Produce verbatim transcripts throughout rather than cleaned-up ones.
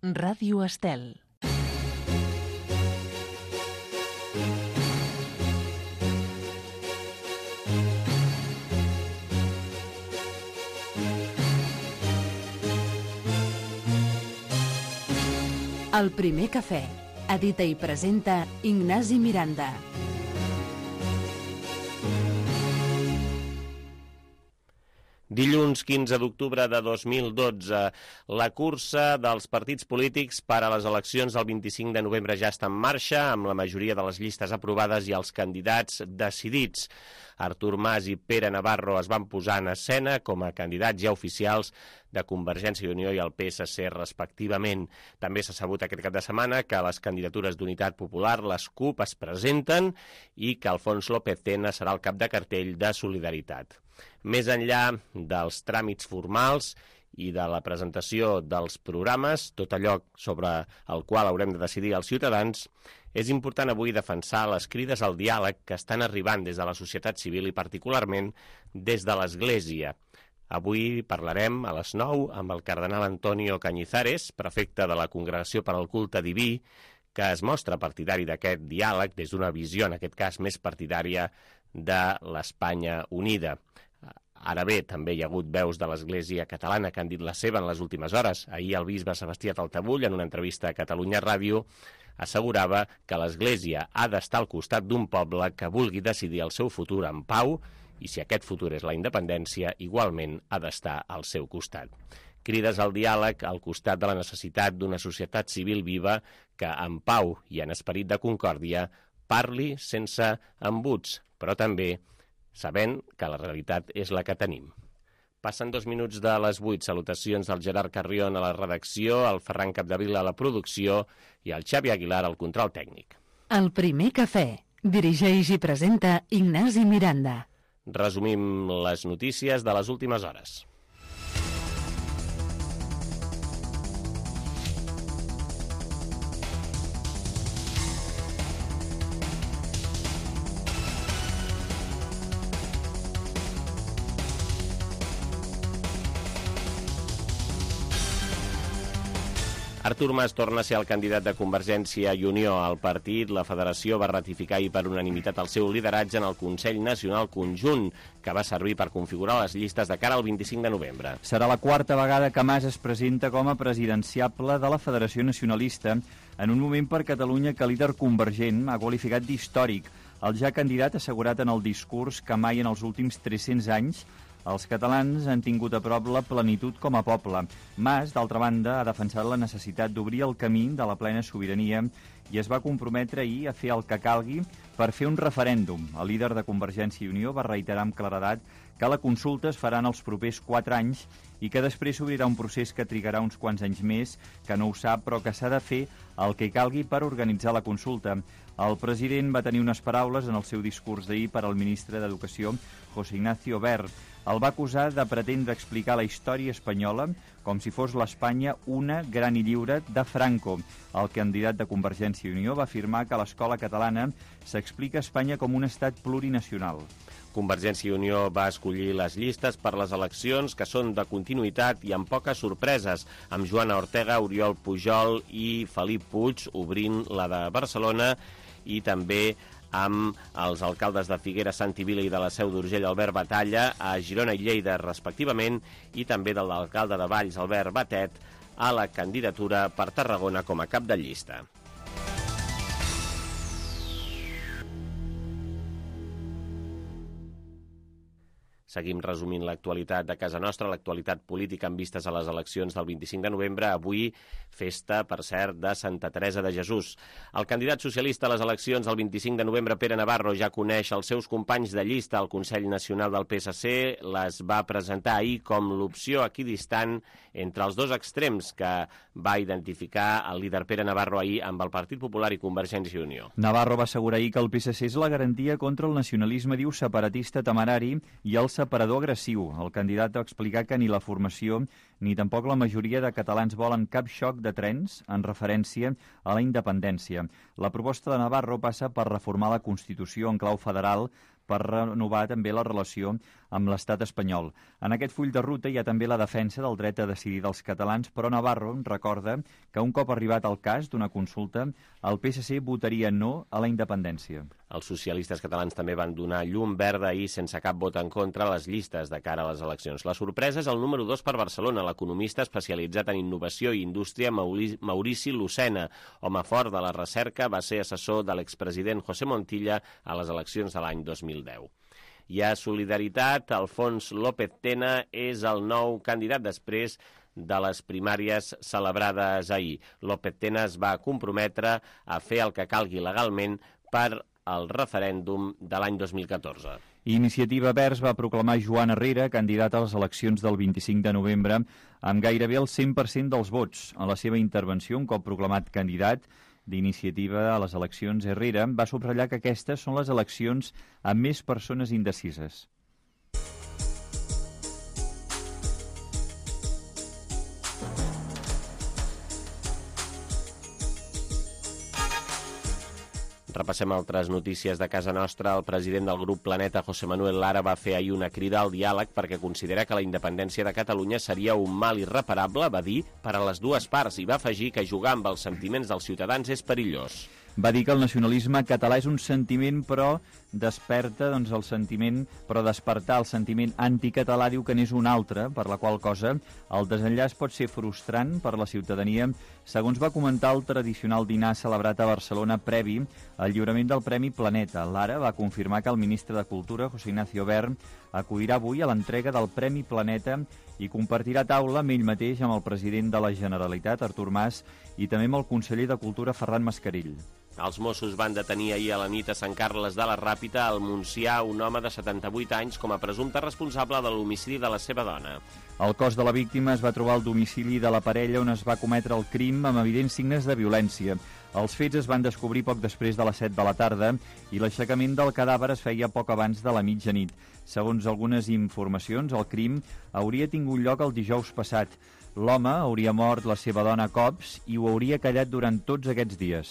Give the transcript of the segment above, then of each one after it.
Ràdio Estel. El primer cafè. Edita i presenta Ignasi Miranda. Dilluns quinze d'octubre de dos mil dotze, la cursa dels partits polítics per a les eleccions del vint-i-cinc de novembre ja està en marxa, amb la majoria de les llistes aprovades i els candidats decidits. Artur Mas i Pere Navarro es van posar en escena com a candidats ja oficials de Convergència i Unió i el P S C respectivament. També s'ha sabut aquest cap de setmana que les candidatures d'Unitat Popular, les CUP, es presenten i que Alfons López Tena serà el cap de cartell de Solidaritat. Més enllà dels tràmits formals i de la presentació dels programes, tot allò sobre el qual haurem de decidir els ciutadans, és important avui defensar les crides al diàleg que estan arribant des de la societat civil i particularment des de l'Església. Avui parlarem a les nou amb el cardenal Antonio Cañizares, prefecte de la Congregació per al Culte Diví, que es mostra partidari d'aquest diàleg des d'una visió, en aquest cas, més partidària de l'Espanya unida. Ara bé, també hi ha hagut veus de l'Església catalana que han dit la seva en les últimes hores. Ahir el bisbe Sebastià Taltabull, en una entrevista a Catalunya Ràdio, assegurava que l'Església ha d'estar al costat d'un poble que vulgui decidir el seu futur en pau i, si aquest futur és la independència, igualment ha d'estar al seu costat. Crides al diàleg al costat de la necessitat d'una societat civil viva que, en pau i en esperit de concòrdia, parli sense embuts, però també sabent que la realitat és la que tenim. Passen dos minuts de les vuit. Salutacions del Gerard Carrion a la redacció, el Ferran Capdevila a la producció i el Xavi Aguilar al control tècnic. El primer cafè. Dirigeix i presenta Ignasi Miranda. Resumim les notícies de les últimes hores. Artur Mas torna a ser el candidat de Convergència i Unió al partit. La federació va ratificar ahir per unanimitat el seu lideratge en el Consell Nacional Conjunt, que va servir per configurar les llistes de cara al vint-i-cinc de novembre. Serà la quarta vegada que Mas es presenta com a presidenciable de la Federació Nacionalista, en un moment per Catalunya que el líder convergent ha qualificat d'històric. El ja candidat ha assegurat en el discurs que mai en els últims tres-cents anys els catalans han tingut a prop la plenitud com a poble. Mas, d'altra banda, ha defensat la necessitat d'obrir el camí de la plena sobirania i es va comprometre ahir a fer el que calgui per fer un referèndum. El líder de Convergència i Unió va reiterar amb claredat que la consulta es farà en els propers quatre anys i que després s'obrirà un procés que trigarà uns quants anys més, que no ho sap, però que s'ha de fer el que calgui per organitzar la consulta. El president va tenir unes paraules en el seu discurs d'ahir per al ministre d'Educació, José Ignacio Wert. El va acusar de pretendre explicar la història espanyola com si fos l'Espanya una gran i lliure de Franco. El candidat de Convergència i Unió va afirmar que a l'escola catalana s'explica Espanya com un estat plurinacional. Convergència i Unió va escollir les llistes per les eleccions, que són de continuïtat i amb poques sorpreses, amb Joana Ortega, Oriol Pujol i Felip Puig obrint la de Barcelona i també amb els alcaldes de Figueres, Sant Vila i de la Seu d'Urgell, Albert Batalla, a Girona i Lleida, respectivament, i també de l'alcalde de Valls, Albert Batet, a la candidatura per Tarragona com a cap de llista. Seguim resumint l'actualitat de casa nostra, l'actualitat política amb vistes a les eleccions del vint-i-cinc de novembre. Avui, festa, per cert, de Santa Teresa de Jesús. El candidat socialista a les eleccions del vint-i-cinc de novembre, Pere Navarro, ja coneix els seus companys de llista al Consell Nacional del P S C. Les va presentar ahir com l'opció equidistant entre els dos extrems que va identificar el líder Pere Navarro ahir amb el Partit Popular i Convergència i Unió. Navarro va assegurar ahir que el P S C és la garantia contra el nacionalisme, diu, separatista temerari i el separador agressiu. El candidat va explicar que ni la formació ni tampoc la majoria de catalans volen cap xoc de trens en referència a la independència. La proposta de Navarro passa per reformar la Constitució en clau federal per renovar també la relació amb l'estat espanyol. En aquest full de ruta hi ha també la defensa del dret a decidir dels catalans, però Navarro recorda que un cop arribat al cas d'una consulta, el P S C votaria no a la independència. Els socialistes catalans també van donar llum verda ahir sense cap vot en contra a les llistes de cara a les eleccions. La sorpresa és el número dos per Barcelona, l'economista especialitzat en innovació i indústria Maurici Lucena. Home fort de la recerca, va ser assessor de l'expresident José Montilla a les eleccions de l'any dos mil deu. Hi ha solidaritat, Alfons López Tena és el nou candidat després de les primàries celebrades ahir. López Tena es va comprometre a fer el que calgui legalment per al referèndum de l'any dos mil catorze. Iniciativa Verds va proclamar Joan Herrera candidat a les eleccions del vint-i-cinc de novembre amb gairebé el cent per cent dels vots. En la seva intervenció, un cop proclamat candidat d'Iniciativa a les eleccions, Herrera va subratllar que aquestes són les eleccions amb més persones indecises. Repassem altres notícies de casa nostra. El president del grup Planeta, José Manuel Lara, va fer ahir una crida al diàleg perquè considera que la independència de Catalunya seria un mal irreparable, va dir, per a les dues parts, i va afegir que jugar amb els sentiments dels ciutadans és perillós. Va dir que el nacionalisme català és un sentiment, però desperta doncs, el sentiment, però despertar el sentiment anticatalà diu que n'és un altre, per la qual cosa el desenllaç pot ser frustrant per la ciutadania, segons va comentar el tradicional dinar celebrat a Barcelona previ al lliurament del Premi Planeta. Lara va confirmar que el ministre de Cultura, José Ignacio Wert, acudirà avui a l'entrega del Premi Planeta i compartirà taula amb ell mateix amb el president de la Generalitat, Artur Mas, i també amb el conseller de Cultura, Ferran Mascarell. Els Mossos van detenir ahir a la nit a Sant Carles de la Ràpita al Montsià un home de setanta-vuit anys com a presumpte responsable de l'homicidi de la seva dona. El cos de la víctima es va trobar al domicili de la parella on es va cometre el crim amb evidents signes de violència. Els fets es van descobrir poc després de les set de la tarda i l'aixecament del cadàver es feia poc abans de la mitjanit. Segons algunes informacions, el crim hauria tingut lloc el dijous passat. L'home hauria mort la seva dona a cops i ho hauria callat durant tots aquests dies.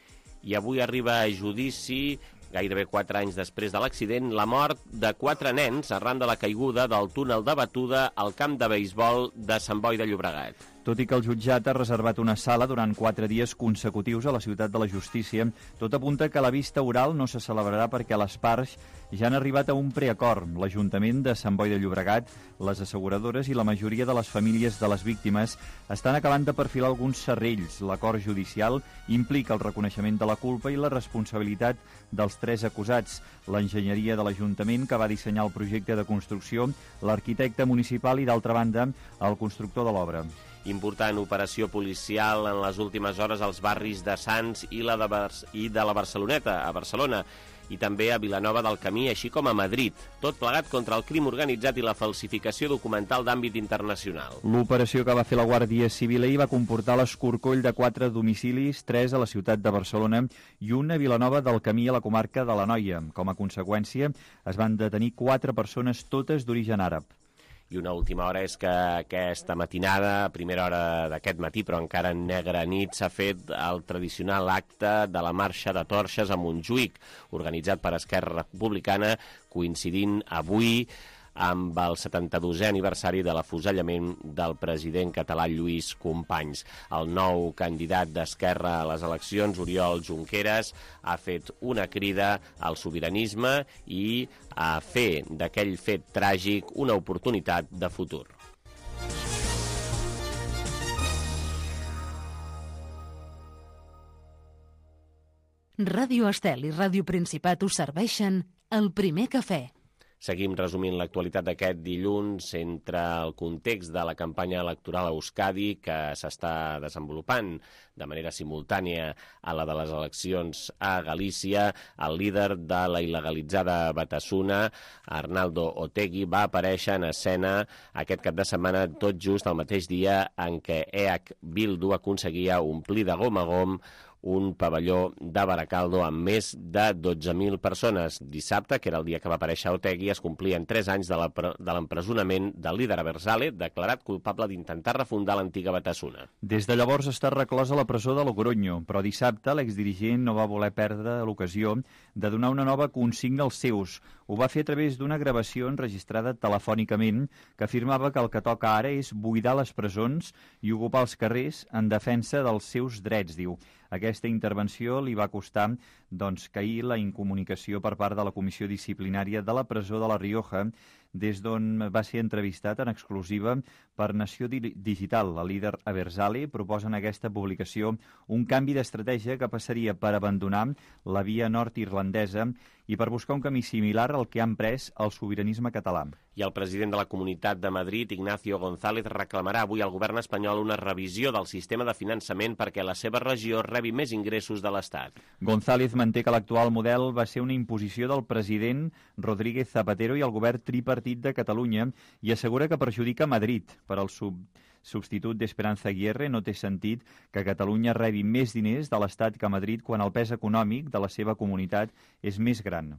I avui arriba a judici, gairebé quatre anys després de l'accident, la mort de quatre nens arran de la caiguda del túnel de batuda al camp de beisbol de Sant Boi de Llobregat. Tot i que el jutjat ha reservat una sala durant quatre dies consecutius a la Ciutat de la Justícia, tot apunta que la vista oral no se celebrarà perquè les parts ja han arribat a un preacord. L'Ajuntament de Sant Boi de Llobregat, les asseguradores i la majoria de les famílies de les víctimes estan acabant de perfilar alguns serrells. L'acord judicial implica el reconeixement de la culpa i la responsabilitat dels tres acusats. L'enginyeria de l'Ajuntament, que va dissenyar el projecte de construcció, l'arquitecte municipal i, d'altra banda, el constructor de l'obra. Important operació policial en les últimes hores als barris de Sants i, la de, Bar i de la Barceloneta, a Barcelona, i també a Vilanova del Camí, així com a Madrid. Tot plegat contra el crim organitzat i la falsificació documental d'àmbit internacional. L'operació que va fer la Guàrdia Civil ahir va comportar l'escorcoll de quatre domicilis, tres a la ciutat de Barcelona i un a Vilanova del Camí, a la comarca de l'Anoia. Com a conseqüència, es van detenir quatre persones, totes d'origen àrab. I una última hora és que aquesta matinada, a primera hora d'aquest matí, però encara en negra nit, s'ha fet el tradicional acte de la marxa de torxes a Montjuïc, organitzat per Esquerra Republicana, coincidint avui amb el setanta-dosè aniversari de l'afusellament del president català Lluís Companys. El nou candidat d'Esquerra a les eleccions, Oriol Junqueras, ha fet una crida al sobiranisme i a fer d'aquell fet tràgic una oportunitat de futur. Ràdio Estel i Ràdio Principat us serveixen el primer cafè. Seguim resumint l'actualitat d'aquest dilluns entre el context de la campanya electoral a Euskadi que s'està desenvolupant de manera simultània a la de les eleccions a Galícia. El líder de la il·legalitzada Batasuna, Arnaldo Otegi, va aparèixer en escena aquest cap de setmana tot just el mateix dia en què E H Bildu aconseguia omplir de gom a gom un pavelló de Baracaldo amb més de dotze mil persones. Dissabte, que era el dia que va aparèixer Otegi, es complien tres anys de l'empresonament del líder Abertzale, declarat culpable d'intentar refundar l'antiga Batasuna. Des de llavors està reclòs a la presó de Logroño, però dissabte l'exdirigent no va voler perdre l'ocasió de donar una nova consigna als seus. Ho va fer a través d'una gravació enregistrada telefònicament que afirmava que el que toca ara és buidar les presons i ocupar els carrers en defensa dels seus drets, diu. Aquesta intervenció li va costar doncs, cair la incomunicació per part de la Comissió Disciplinària de la presó de La Rioja, des d'on va ser entrevistat en exclusiva per Nació Digital. El líder Abertzale proposa en aquesta publicació un canvi d'estratègia que passaria per abandonar la via nord-irlandesa i per buscar un camí similar al que han pres el sobiranisme català. I el president de la Comunitat de Madrid, Ignacio González, reclamarà avui al govern espanyol una revisió del sistema de finançament perquè la seva regió rebi més ingressos de l'Estat. González manté que l'actual model va ser una imposició del president Rodríguez Zapatero i el govern tripartit de Catalunya i assegura que perjudica Madrid. Per al sub substitut d'Esperanza Aguirre no té sentit que Catalunya rebi més diners de l'Estat que Madrid quan el pes econòmic de la seva comunitat és més gran.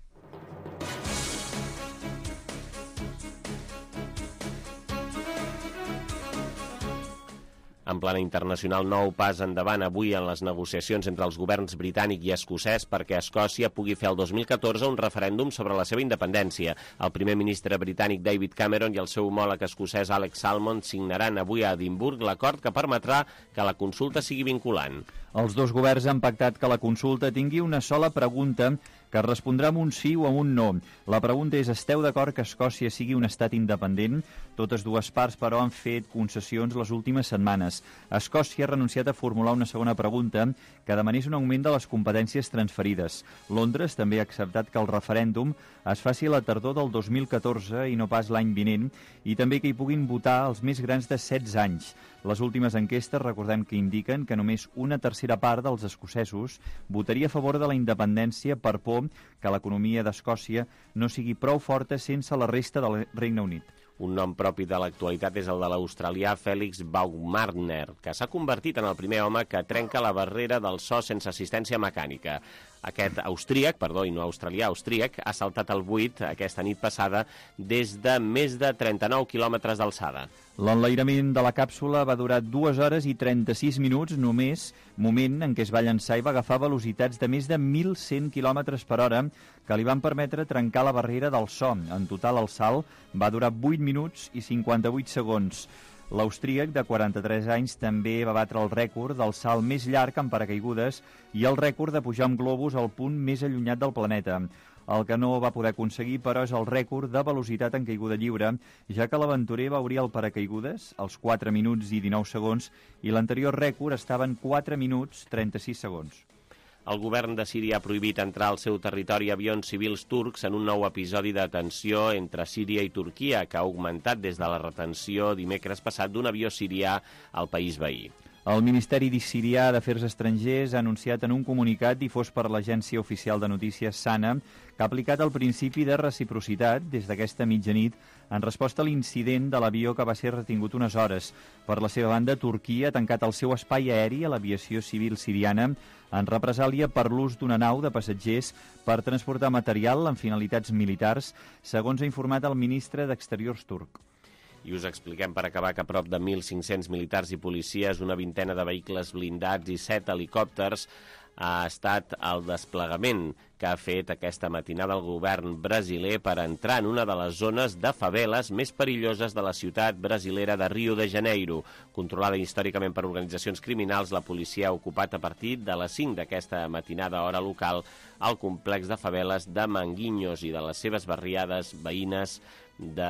En plana internacional, nou pas endavant avui en les negociacions entre els governs britànic i escocès perquè Escòcia pugui fer el dos mil catorze un referèndum sobre la seva independència. El primer ministre britànic David Cameron i el seu homòleg escocès Alex Salmond signaran avui a Edimburg l'acord que permetrà que la consulta sigui vinculant. Els dos governs han pactat que la consulta tingui una sola pregunta que respondrà amb un sí o amb un no. La pregunta és: esteu d'acord que Escòcia sigui un estat independent? Totes dues parts, però, han fet concessions les últimes setmanes. Escòcia ha renunciat a formular una segona pregunta que demanés un augment de les competències transferides. Londres també ha acceptat que el referèndum es faci a la tardor del dos mil catorze i no pas l'any vinent, i també que hi puguin votar els més grans de setze anys. Les últimes enquestes, recordem que indiquen que només una tercera part dels escocesos votaria a favor de la independència per por que l'economia d'Escòcia no sigui prou forta sense la resta del Regne Unit. Un nom propi de l'actualitat és el de l'australià Félix Baumgartner, que s'ha convertit en el primer home que trenca la barrera del so sense assistència mecànica. Aquest austríac, perdó, i no australià, austríac, ha saltat el buit aquesta nit passada des de més de trenta-nou quilòmetres d'alçada. L'enlairament de la càpsula va durar dues hores i trenta-sis minuts només, moment en què es va llançar i va agafar velocitats de més de mil cent quilòmetres per hora que li van permetre trencar la barrera del so. En total, el salt va durar vuit minuts i cinquanta-vuit segons. L'austríac, de quaranta-tres anys, també va batre el rècord del salt més llarg en paracaigudes i el rècord de pujar amb globus al punt més allunyat del planeta. El que no va poder aconseguir, però, és el rècord de velocitat en caiguda lliure, ja que l'aventurer va obrir el paracaigudes als quatre minuts i dinou segons i l'anterior rècord estava en quatre minuts trenta-sis segons. El govern de Síria ha prohibit entrar al seu territori avions civils turcs en un nou episodi de tensió entre Síria i Turquia, que ha augmentat des de la retenció dimecres passat d'un avió sirià al país veí. El Ministeri Sirià d'Afers Estrangers ha anunciat en un comunicat difós per l'agència oficial de notícies SANA que ha aplicat el principi de reciprocitat des d'aquesta mitjanit en resposta a l'incident de l'avió que va ser retingut unes hores. Per la seva banda, Turquia ha tancat el seu espai aeri a l'aviació civil siriana en represàlia per l'ús d'una nau de passatgers per transportar material amb finalitats militars, segons ha informat el ministre d'Exteriors turc. I us expliquem per acabar que prop de mil cinc-cents militars i policies, una vintena de vehicles blindats i set helicòpters ha estat el desplegament que ha fet aquesta matinada el govern brasiler per entrar en una de les zones de faveles més perilloses de la ciutat brasilera de Rio de Janeiro. Controlada històricament per organitzacions criminals, la policia ha ocupat a partir de les cinc d'aquesta matinada hora local el complex de faveles de Manguinhos i de les seves barriades veïnes de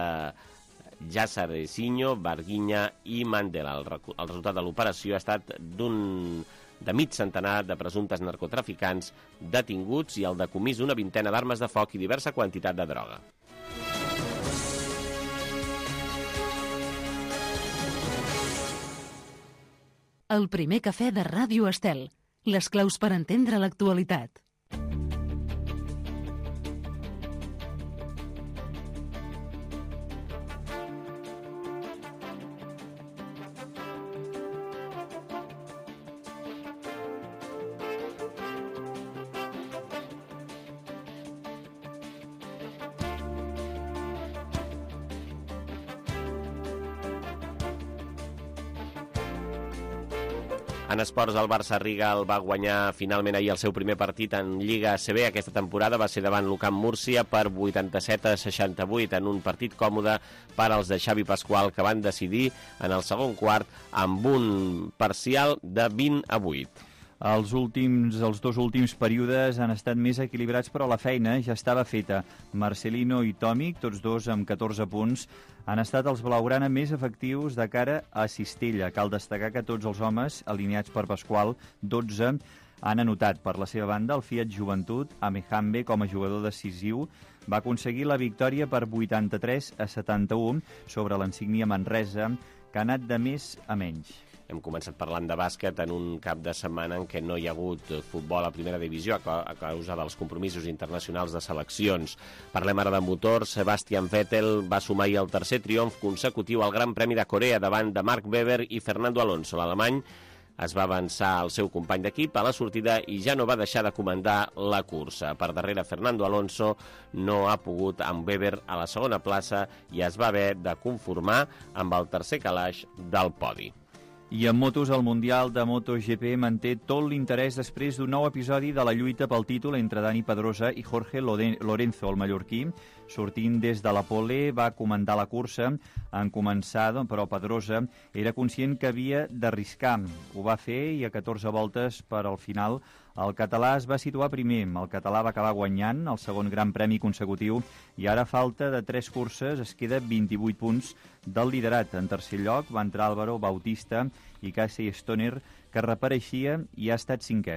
Jacarezinho, Varginha i Mandela. El, el resultat de l'operació ha estat d'un de mig centenar de presumptes narcotraficants detinguts i el decomís d'una vintena d'armes de foc i diversa quantitat de droga. El primer cafè de Ràdio Estel. Les claus per entendre l'actualitat. En esports, el Barça Riga el va guanyar finalment ahir el seu primer partit en Lliga A C B. Aquesta temporada va ser davant l'U C A M Múrcia per vuitanta-set a seixanta-vuit, en un partit còmode per als de Xavi Pasqual, que van decidir en el segon quart amb un parcial de vint a vuit. Els, últims, els dos últims períodes han estat més equilibrats, però la feina ja estava feta. Marcelino i Tomic, tots dos amb catorze punts, han estat els blaugrana més efectius de cara a Cistella. Cal destacar que tots els homes, alineats per Pasqual, dotze, han anotat. Per la seva banda, el Fiat Joventut, Amehambe, com a jugador decisiu, va aconseguir la victòria per vuitanta-tres a setanta-u sobre l'Insignia Manresa, que ha anat de més a menys. Hem començat parlant de bàsquet en un cap de setmana en què no hi ha hagut futbol a primera divisió a causa dels compromisos internacionals de seleccions. Parlem ara de motors. Sebastian Vettel va sumar ahir el tercer triomf consecutiu al Gran Premi de Corea davant de Mark Webber i Fernando Alonso. L'alemany es va avançar al seu company d'equip a la sortida i ja no va deixar de comandar la cursa. Per darrere, Fernando Alonso no ha pogut amb Webber a la segona plaça i es va haver de conformar amb el tercer calaix del podi. I en motos, el Mundial de MotoGP manté tot l'interès després d'un nou episodi de la lluita pel títol entre Dani Pedrosa i Jorge Lorenzo, el mallorquí. Sortint des de la pole, va comandar la cursa. En començar, però Pedrosa era conscient que havia d'arriscar. Ho va fer i a catorze voltes per al final el català es va situar primer. El català va acabar guanyant el segon gran premi consecutiu i ara, a falta de tres curses, es queda vint-i-vuit punts del liderat. En tercer lloc va entrar Álvaro Bautista i Casey Stoner, que repareixia i ha estat cinquè.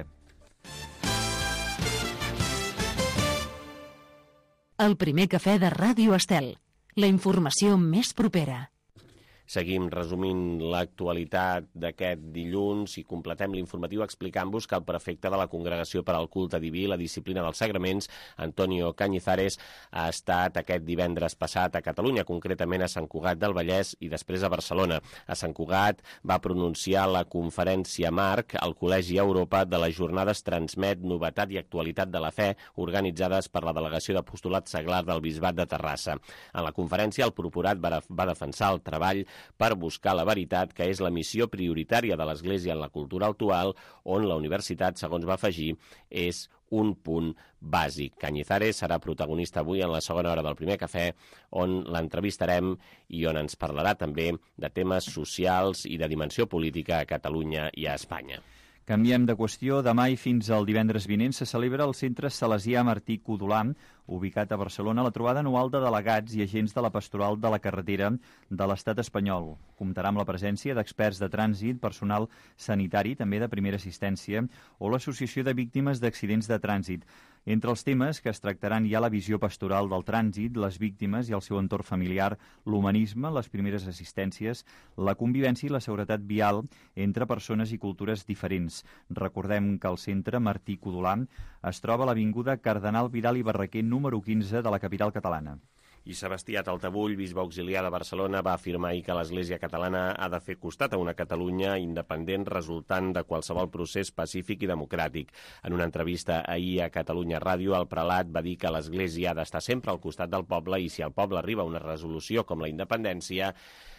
El primer cafè de Ràdio Estel. La informació més propera. Seguim resumint l'actualitat d'aquest dilluns i completem l'informatiu explicant-vos que el prefecte de la Congregació per al Culte Diví i la Disciplina dels Sagraments, Antonio Cañizares, ha estat aquest divendres passat a Catalunya, concretament a Sant Cugat del Vallès i després a Barcelona. A Sant Cugat va pronunciar la conferència marc al Col·legi Europa de les jornades Transmet, Novetat i Actualitat de la Fe, organitzades per la Delegació d'Apostolat Seglar del Bisbat de Terrassa. En la conferència, el procurat va defensar el treball per buscar la veritat, que és la missió prioritària de l'Església en la cultura actual, on la universitat, segons va afegir, és un punt bàsic. Cañizares serà protagonista avui en la segona hora del primer cafè, on l'entrevistarem i on ens parlarà també de temes socials i de dimensió política a Catalunya i a Espanya. Canviem de qüestió. Demà i fins al divendres vinent se celebra al Centre Salesià Martí Codolà, ubicat a Barcelona, la trobada anual de delegats i agents de la Pastoral de la Carretera de l'Estat espanyol. Comptarà amb la presència d'experts de trànsit, personal sanitari, també de primera assistència, o l'Associació de Víctimes d'Accidents de Trànsit. Entre els temes que es tractaran hi ha la visió pastoral del trànsit, les víctimes i el seu entorn familiar, l'humanisme, les primeres assistències, la convivència i la seguretat vial entre persones i cultures diferents. Recordem que el centre Martí Codolà es troba a l'avinguda Cardenal Vidal i Barraquer número quinze de la capital catalana. I Sebastià Taltabull, bisbe auxiliar de Barcelona, va afirmar ahir que l'Església catalana ha de fer costat a una Catalunya independent resultant de qualsevol procés pacífic i democràtic. En una entrevista ahir a Catalunya Ràdio, el prelat va dir que l'Església ha d'estar sempre al costat del poble i si el poble arriba a una resolució com la independència,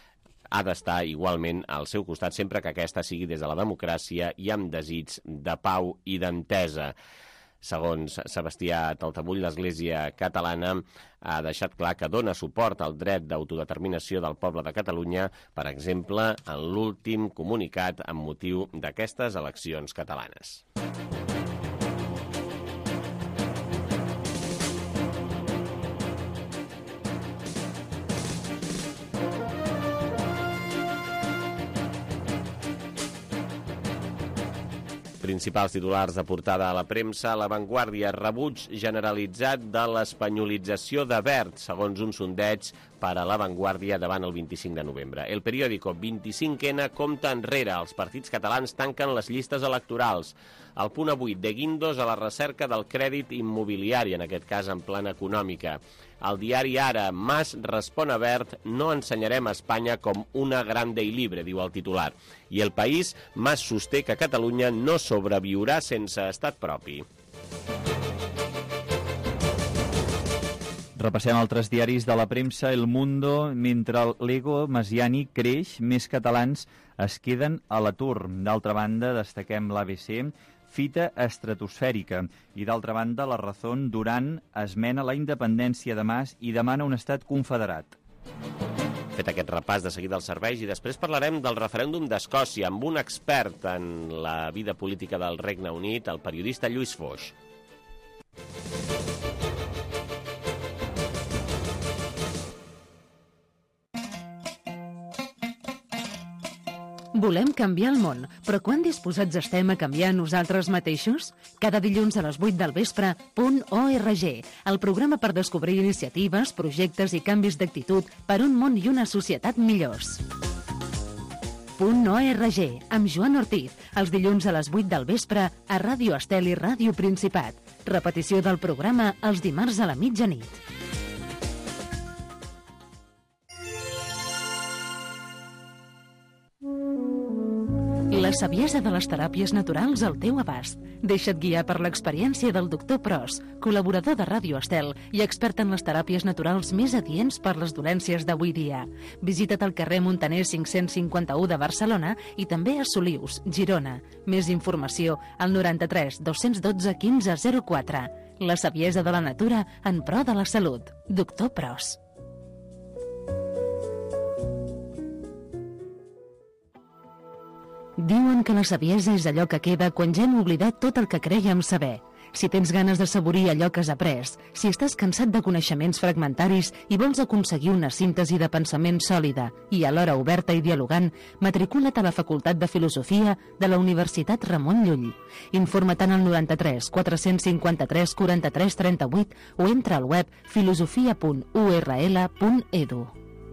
ha d'estar igualment al seu costat sempre que aquesta sigui des de la democràcia i amb desig de pau i d'entesa. Segons Sebastià Taltabull, l'Església catalana ha deixat clar que dona suport al dret d'autodeterminació del poble de Catalunya, per exemple, en l'últim comunicat amb motiu d'aquestes eleccions catalanes. Principals titulars de portada a la premsa: La Vanguardia, rebuig generalitzat de l'espanyolització de Wert, segons un sondeig per a La Vanguardia davant el vint-i-cinc de novembre. El periòdico, vint-i-cinc ena compta enrere, els partits catalans tanquen les llistes electorals. El punt avui, de Guindos a la recerca del crèdit immobiliari, en aquest cas en plana econòmica. El diari Ara, Mas respon a Wert, no ensenyarem a Espanya com una grande i libre, diu el titular. I El País, Mas sosté que Catalunya no sobreviurà sense estat propi. Repassem altres diaris de la premsa. El Mundo, mentre l'ego mesiànic creix, més catalans es queden a l'atur. D'altra banda, destaquem l'A B C, fita estratosfèrica. I d'altra banda, La Razón, Duran esmena la independència de Mas i demana un estat confederat. Fet aquest repàs de seguida als serveis i després parlarem del referèndum d'Escòcia amb un expert en la vida política del Regne Unit, el periodista Lluís Foix. Volem canviar el món, però quan disposats estem a canviar nosaltres mateixos? Cada dilluns a les vuit del vespre, Punt org, el programa per descobrir iniciatives, projectes i canvis d'actitud per un món i una societat millors. Punt org, amb Joan Ortiz, els dilluns a les vuit del vespre a Ràdio Estel i Ràdio Principat. Repetició del programa els dimarts a la mitjanit. La saviesa de les teràpies naturals al teu abast. Deixa't guiar per l'experiència del doctor Pros, col·laborador de Ràdio Estel i expert en les teràpies naturals més adients per les dolències d'avui dia. Visita't al carrer Montaner cinc-cents cinquanta-u de Barcelona i també a Solius, Girona. Més informació al noranta-tres dos-cents dotze quinze zero quatre. La saviesa de la natura en pro de la salut. Doctor Pros. Diuen que la saviesa és allò que queda quan ja hem oblidat tot el que crèiem saber. Si tens ganes d'assaborir allò que has après, si estàs cansat de coneixements fragmentaris i vols aconseguir una síntesi de pensament sòlida i alhora oberta i dialogant, matricula't a la Facultat de Filosofia de la Universitat Ramon Llull. Informa't al noranta-tres quatre-cents cinquanta-tres quaranta-tres trenta-vuit o entra al web filosofia punt u erra ele punt edu.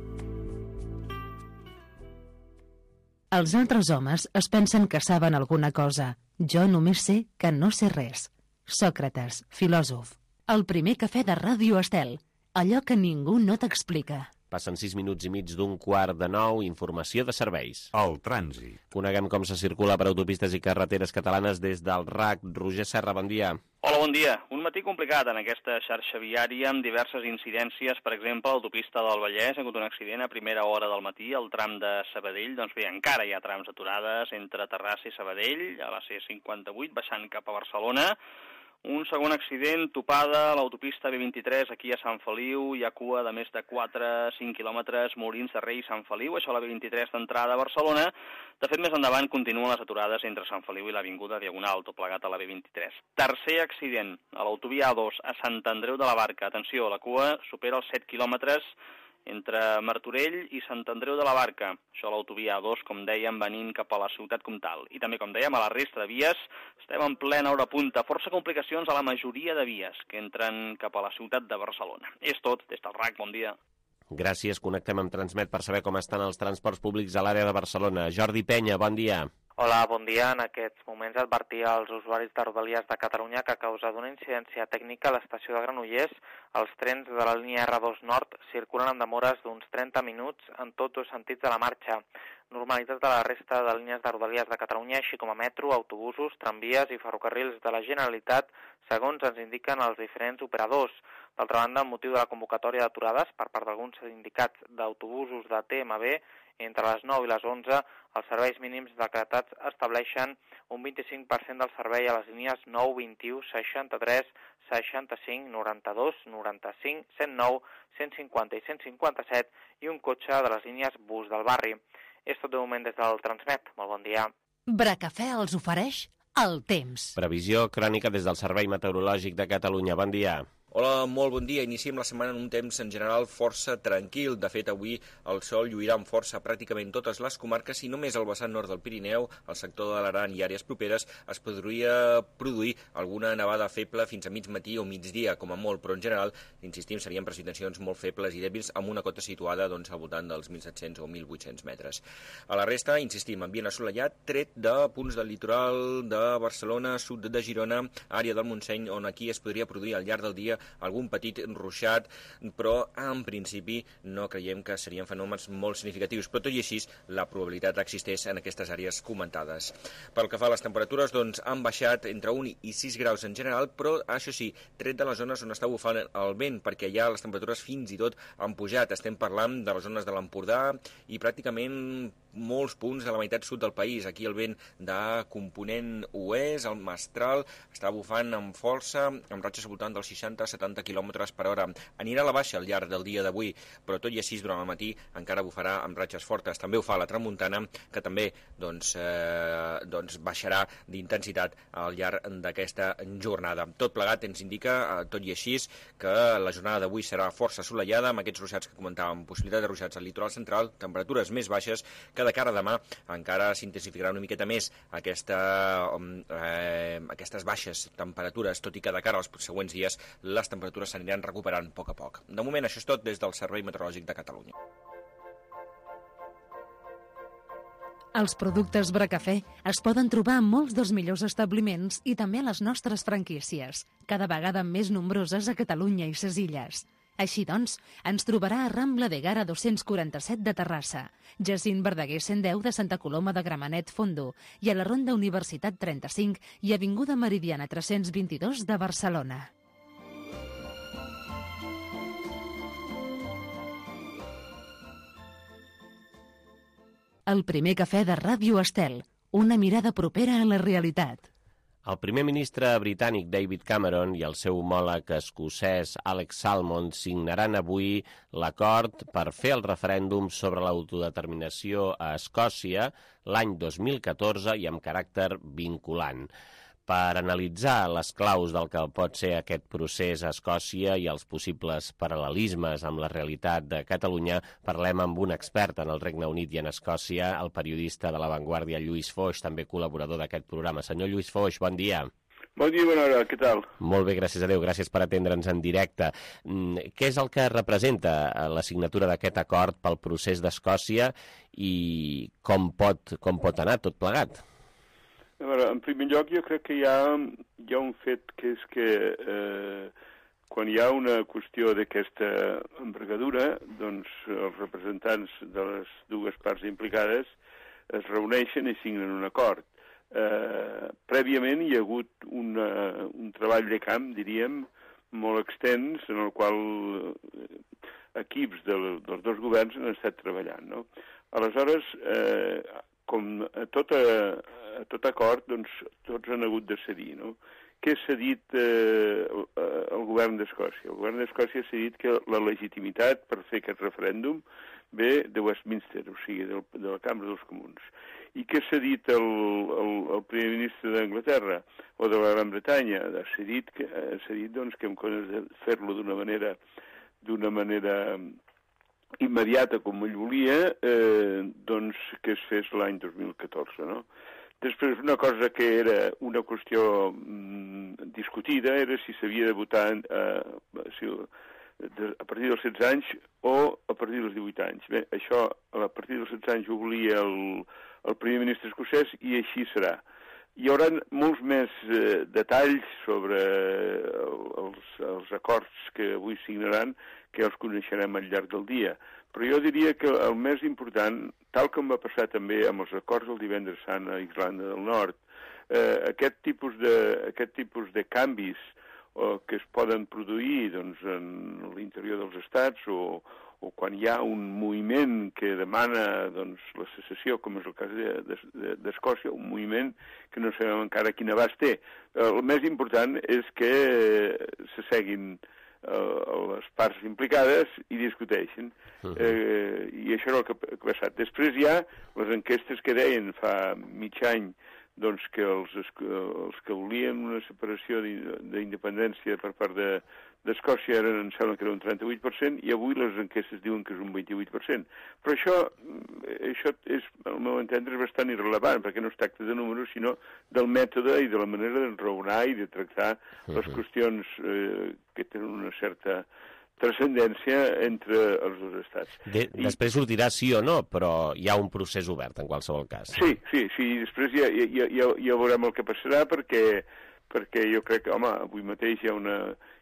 Els altres homes es pensen que saben alguna cosa. Jo només sé que no sé res. Sòcrates, filòsof. El primer cafè de Ràdio Estel. Allò que ningú no t'explica. Passen sis minuts i mig d'un quart de nou, informació de serveis. El trànsit. Coneguem com se circula per autopistes i carreteres catalanes des del R A C. Roger Serra, bon dia. Hola, bon dia. Un matí complicat en aquesta xarxa viària amb diverses incidències. Per exemple, a l'autopista del Vallès ha hagut un accident a primera hora del matí al tram de Sabadell. Doncs bé, encara hi ha trams aturades entre Terrassa i Sabadell, a la C cinquanta-vuit, baixant cap a Barcelona. Un segon accident, topada a l'autopista B vint-i-tres aquí a Sant Feliu. Hi ha cua de més de quatre a cinc quilòmetres, Molins de Rei i Sant Feliu, això a la B vint-i-tres d'entrada a Barcelona. De fet, més endavant continuen les aturades entre Sant Feliu i l'Avinguda Diagonal, tot plegat a la B vint-i-tres. Tercer accident, a l'autovia A dos, a Sant Andreu de la Barca. Atenció, la cua supera els set quilòmetres entre Martorell i Sant Andreu de la Barca. Això a l'autovia A dos, com dèiem, venint cap a la ciutat comtal. I també, com dèiem, a la resta de vies estem en plena hora punta. Força complicacions a la majoria de vies que entren cap a la ciutat de Barcelona. És tot, des del R A C, bon dia. Gràcies, connectem amb Transmet per saber com estan els transports públics a l'àrea de Barcelona. Jordi Penya, bon dia. Hola, bon dia. En aquests moments advertir als usuaris de Rodalies de Catalunya que a causa d'una incidència tècnica a l'estació de Granollers, els trens de la línia R dos Nord circulen amb demores d'uns trenta minuts en tots dos sentits de la marxa. Normalitat de la resta de línies de Rodalies de Catalunya, així com a metro, autobusos, tramvies i ferrocarrils de la Generalitat, segons ens indiquen els diferents operadors. D'altra banda, amb motiu de la convocatòria d'aturades per part d'alguns sindicats d'autobusos de T M B, entre les nou i les onze, els serveis mínims decretats estableixen un vint-i-cinc per cent del servei a les línies nou, vint-i-u, seixanta-tres, seixanta-cinc, noranta-dos, noranta-cinc, cent nou, cent cinquanta i cent cinquanta-set i un cotxe de les línies bus del barri. És tot de moment des del Transmet. Molt bon dia. Bracafè els ofereix el temps. Previsió crònica des del Servei Meteorològic de Catalunya. Bon dia. Hola, molt bon dia. Iniciem la setmana en un temps en general força tranquil. De fet, avui el sol lluirà amb força pràcticament totes les comarques i només al vessant nord del Pirineu, al sector de l'Aran i àrees properes, es podria produir alguna nevada feble fins a mig matí o migdia, com a molt, però en general, insistim, serien precipitacions molt febles i dèbils amb una cota situada doncs, al voltant dels mil set-cents o mil vuit-cents metres. A la resta, insistim, ambient assolellat, tret de punts del litoral de Barcelona, sud de Girona, àrea del Montseny, on aquí es podria produir al llarg del dia algun petit ruixat, però en principi no creiem que serien fenòmens molt significatius, però tot i així la probabilitat existeix en aquestes àrees comentades. Pel que fa a les temperatures, doncs han baixat entre un i sis graus en general, però això sí, tret de les zones on està bufant el vent, perquè ja les temperatures fins i tot han pujat. Estem parlant de les zones de l'Empordà i pràcticament molts punts de la meitat sud del país. Aquí el vent de component oest, el mestral, està bufant amb força, amb ratxes al voltant dels seixanta a setanta quilòmetres per hora. Anirà a la baixa al llarg del dia d'avui, però tot i així durant el matí encara bufarà amb ratxes fortes. També ho fa la tramuntana, que també doncs, eh, doncs baixarà d'intensitat al llarg d'aquesta jornada. Tot plegat ens indica, eh, tot i així, que la jornada d'avui serà força assolellada, amb aquests ruixats que comentàvem, possibilitat de ruixats al litoral central, temperatures més baixes, que de cara a demà encara s'intensificarà una miqueta més aquesta, eh, aquestes baixes temperatures, tot i que de cara als següents dies les temperatures s'aniran recuperant a poc a poc. De moment això és tot des del Servei Meteorològic de Catalunya. Els productes Bracafè es poden trobar en molts dels millors establiments i també a les nostres franquícies, cada vegada més nombroses a Catalunya i ses Illes. Així doncs, ens trobarà a Rambla de Gara dos-cents quaranta-set de Terrassa, Jacint Verdaguer cent deu de Santa Coloma de Gramenet Fondo i a la Ronda Universitat trenta-cinc i Avinguda Meridiana tres-cents vint-i-dos de Barcelona. El primer cafè de Ràdio Estel, una mirada propera a la realitat. El primer ministre britànic David Cameron i el seu homòleg escocès Alex Salmond signaran avui l'acord per fer el referèndum sobre l'autodeterminació a Escòcia l'any dos mil catorze i amb caràcter vinculant. Per analitzar les claus del que pot ser aquest procés a Escòcia i els possibles paral·lelismes amb la realitat de Catalunya, parlem amb un expert en el Regne Unit i en Escòcia, el periodista de La Vanguardia, Lluís Foix, també col·laborador d'aquest programa. Senyor Lluís Foix, bon dia. Bon dia, bona hora, què tal? Molt bé, gràcies a Déu, gràcies per atendre'ns en directe. Què és el que representa la signatura d'aquest acord pel procés d'Escòcia i com pot, com pot anar tot plegat? A veure, en primer lloc, jo crec que hi ha, hi ha un fet que és que eh, quan hi ha una qüestió d'aquesta envergadura, doncs els representants de les dues parts implicades es reuneixen i signen un acord. Eh, prèviament hi ha hagut una, un treball de camp, diríem, molt extens, en el qual equips del, dels dos governs han estat treballant, no? Aleshores, eh, com a tot, a, a tot acord, doncs tots han hagut de cedir, no? Què ha cedit eh, el govern d'Escòcia? El govern d'Escòcia ha cedit que la legitimitat per fer aquest referèndum ve de Westminster, o sigui, del, de la Cambra dels Comuns. I què ha cedit el, el, el primer ministre d'Anglaterra o de la Gran Bretanya? Ha cedit, que, ha cedit doncs, que en comptes de fer-lo d'una manera, d'una manera immediata com ell volia, eh, doncs que es fes l'any dos mil catorze, no? Després, una cosa que era una qüestió mm, discutida era si s'havia de votar eh, si, de, a partir dels setze anys o a partir dels divuit anys. Bé, això a partir dels setze anys ho volia el, el primer ministre escocès i així serà. Hi haurà molts més eh, detalls sobre els, els acords que avui signaran, que els coneixerem al llarg del dia. Però jo diria que el més important, tal com va passar també amb els acords del divendres sant a Irlanda del Nord, eh, aquest, tipus de, aquest tipus de canvis o, que es poden produir doncs, en l'interior dels estats o, o quan hi ha un moviment que demana doncs, la secessió, com és el cas d'Escòcia, un moviment que no sabem encara quin abast té. El més important és que s'asseguin les parts implicades i discuteixen. Uh-huh. eh, I això és el que ha passat. Després hi ha les enquestes que deien fa mig any doncs, que els, els que volien una separació d'independència per part de, d'Escòcia eren, em sembla que era un trenta-vuit per cent, i avui les enquestes diuen que és un vint-i-vuit per cent. Però això, això és, al meu entendre, és bastant irrellevant, perquè no es tracta de números, sinó del mètode i de la manera d'enraonar i de tractar uh-huh. les qüestions eh, que tenen una certa transcendència entre els dos estats. De, I, després sortirà sí o no, però hi ha un procés obert en qualsevol cas. Sí, sí, sí. Després ja, ja, ja, ja veurem el que passarà perquè, perquè jo crec que, home, avui mateix hi ha una,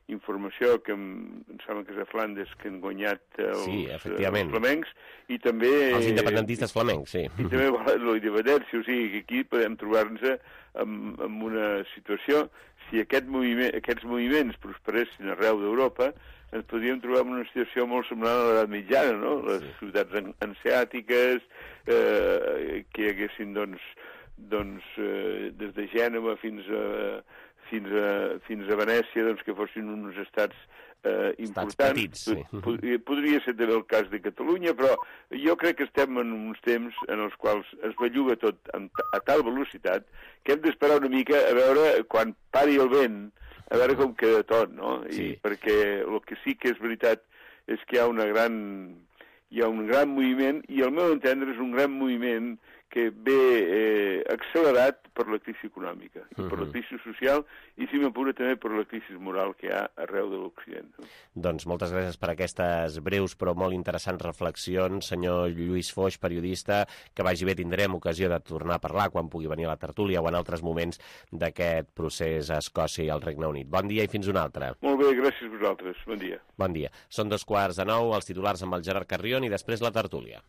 informació que em, em sembla que és a Flandes, que han guanyat els, sí, els flamencs, i també... Els independentistes flamencs, sí. I també la independència, o sigui que aquí podem trobar-nos en, en una situació, si aquest moviment, aquests moviments prosperessin arreu d'Europa, ens podríem trobar en una situació molt semblant a l'edat mitjana, no? Les sí. ciutats anseàtiques, eh, que hi haguessin, doncs, doncs eh, des de Gènova fins a, fins a, fins a Venècia, doncs, que fossin uns estats eh, importants. Estats petits, sí. Podria, podria ser també el cas de Catalunya, però jo crec que estem en uns temps en els quals es belluga tot a tal velocitat que hem d'esperar una mica a veure quan pari el vent, a veure com queda tot, no? I sí. Perquè el que sí que és veritat és que hi ha una gran, hi ha un gran moviment, i al meu entendre és un gran moviment que ve eh, accelerat per la crisi econòmica, i uh -huh. per la crisi social, i si m'apura també per la crisi moral que hi ha arreu de l'Occident. No? Doncs moltes gràcies per aquestes breus però molt interessants reflexions, senyor Lluís Foix, periodista, que vagi bé, tindrem ocasió de tornar a parlar quan pugui venir a la tertúlia o en altres moments d'aquest procés a Escòcia i al Regne Unit. Bon dia i fins una altra. Molt bé, gràcies a vosaltres. Bon dia. Bon dia. Són dos quarts de nou, els titulars amb el Gerard Carrion i després la tertúlia.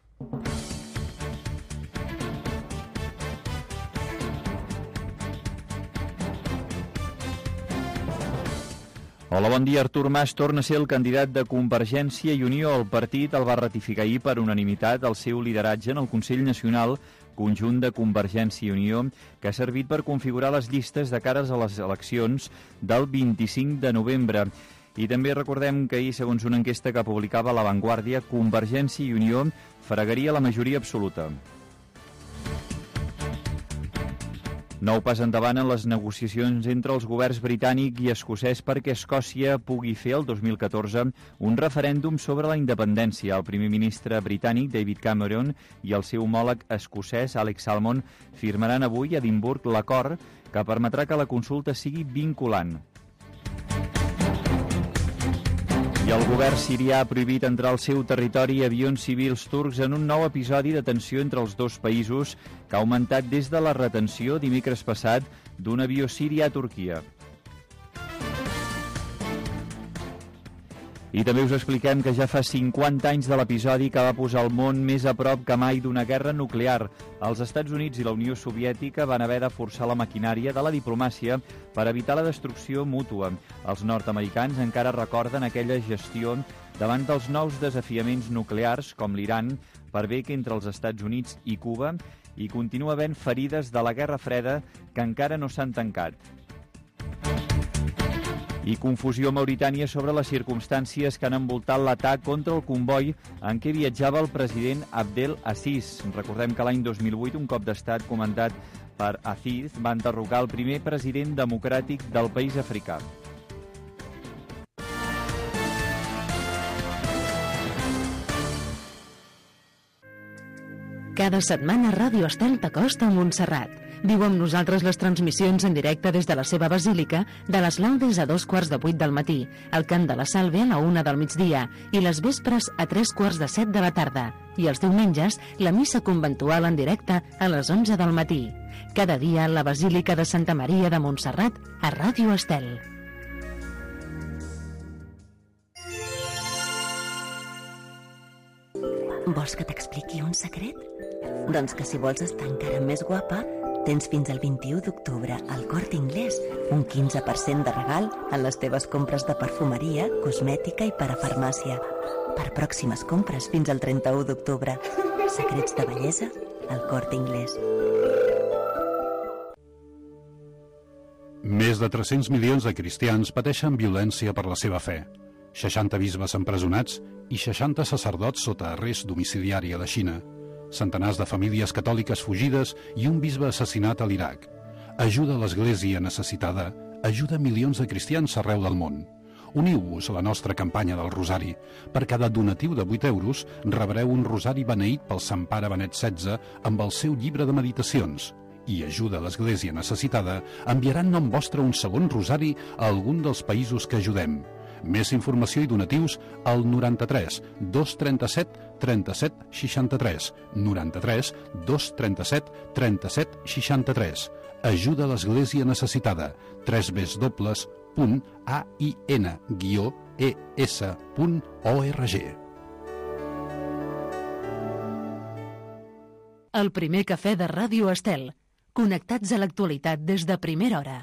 Hola, bon dia. Artur Mas torna a ser el candidat de Convergència i Unió. El partit el va ratificar ahir per unanimitat el seu lideratge en el Consell Nacional Conjunt de Convergència i Unió, que ha servit per configurar les llistes de cares a les eleccions del vint-i-cinc de novembre. I també recordem que ahir, segons una enquesta que publicava La Vanguardia, Convergència i Unió fregaria la majoria absoluta. Nou pas endavant en les negociacions entre els governs britànic i escocès perquè Escòcia pugui fer el dos mil catorze un referèndum sobre la independència. El primer ministre britànic, David Cameron, i el seu homòleg escocès, Alex Salmond, firmaran avui a Edimburg l'acord que permetrà que la consulta sigui vinculant. I el govern sirià ha prohibit entrar al seu territori avions civils turcs en un nou episodi de tensió entre els dos països que ha augmentat des de la retenció dimecres passat d'un avió siri a Turquia. I també us expliquem que ja fa cinquanta anys de l'episodi que va posar el món més a prop que mai d'una guerra nuclear. Els Estats Units i la Unió Soviètica van haver de forçar la maquinària de la diplomàcia per evitar la destrucció mútua. Els nord-americans encara recorden aquella gestió davant dels nous desafiaments nuclears, com l'Iran, per bé que entre els Estats Units i Cuba hi continua havent ferides de la Guerra Freda que encara no s'han tancat. I confusió a Mauritània sobre les circumstàncies que han envoltat l'atac contra el comboi en què viatjava el president Abdel Aziz. Recordem que l'any dos mil vuit un cop d'estat comandat per Aziz va enderrocar el primer president democràtic del país africà. Cada setmana Ràdio Estel t'acosta a Montserrat. Viu amb nosaltres les transmissions en directe des de la seva basílica de les laudes a dos quarts de vuit del matí, el cant de la Salve a la una del migdia i les vespres a tres quarts de set de la tarda. I els diumenges, la missa conventual en directe a les onze del matí. Cada dia, la Basílica de Santa Maria de Montserrat a Ràdio Estel. Vols que t'expliqui un secret? Doncs que si vols estar encara més guapa, tens fins al vint-i-u d'octubre al Corte Inglés un quinze per cent de regal en les teves compres de perfumeria, cosmètica i parafarmàcia. Per pròximes compres fins al trenta-u d'octubre. Secrets de bellesa al Corte Inglés. Més de tres-cents milions de cristians pateixen violència per la seva fe. seixanta bisbes empresonats i seixanta sacerdots sota arrest domiciliari a la Xina. Centenars de famílies catòliques fugides i un bisbe assassinat a l'Iraq. Ajuda a l'Església necessitada, ajuda milions de cristians arreu del món. Uniu-vos a la nostra campanya del Rosari. Per cada donatiu de vuit euros rebreu un rosari beneït pel Sant Pare Benet setze amb el seu llibre de meditacions. I ajuda a l'Església necessitada enviarà en nom vostre un segon rosari a algun dels països que ajudem. Més informació i donatius al noranta-tres dos trenta-set trenta-set seixanta-tres, noranta-tres dos trenta-set trenta-set seixanta-tres. Ajuda a l'Església necessitada. tres w punt ain guió es punt org. El primer cafè de Ràdio Estel. Connectats a l'actualitat des de primera hora.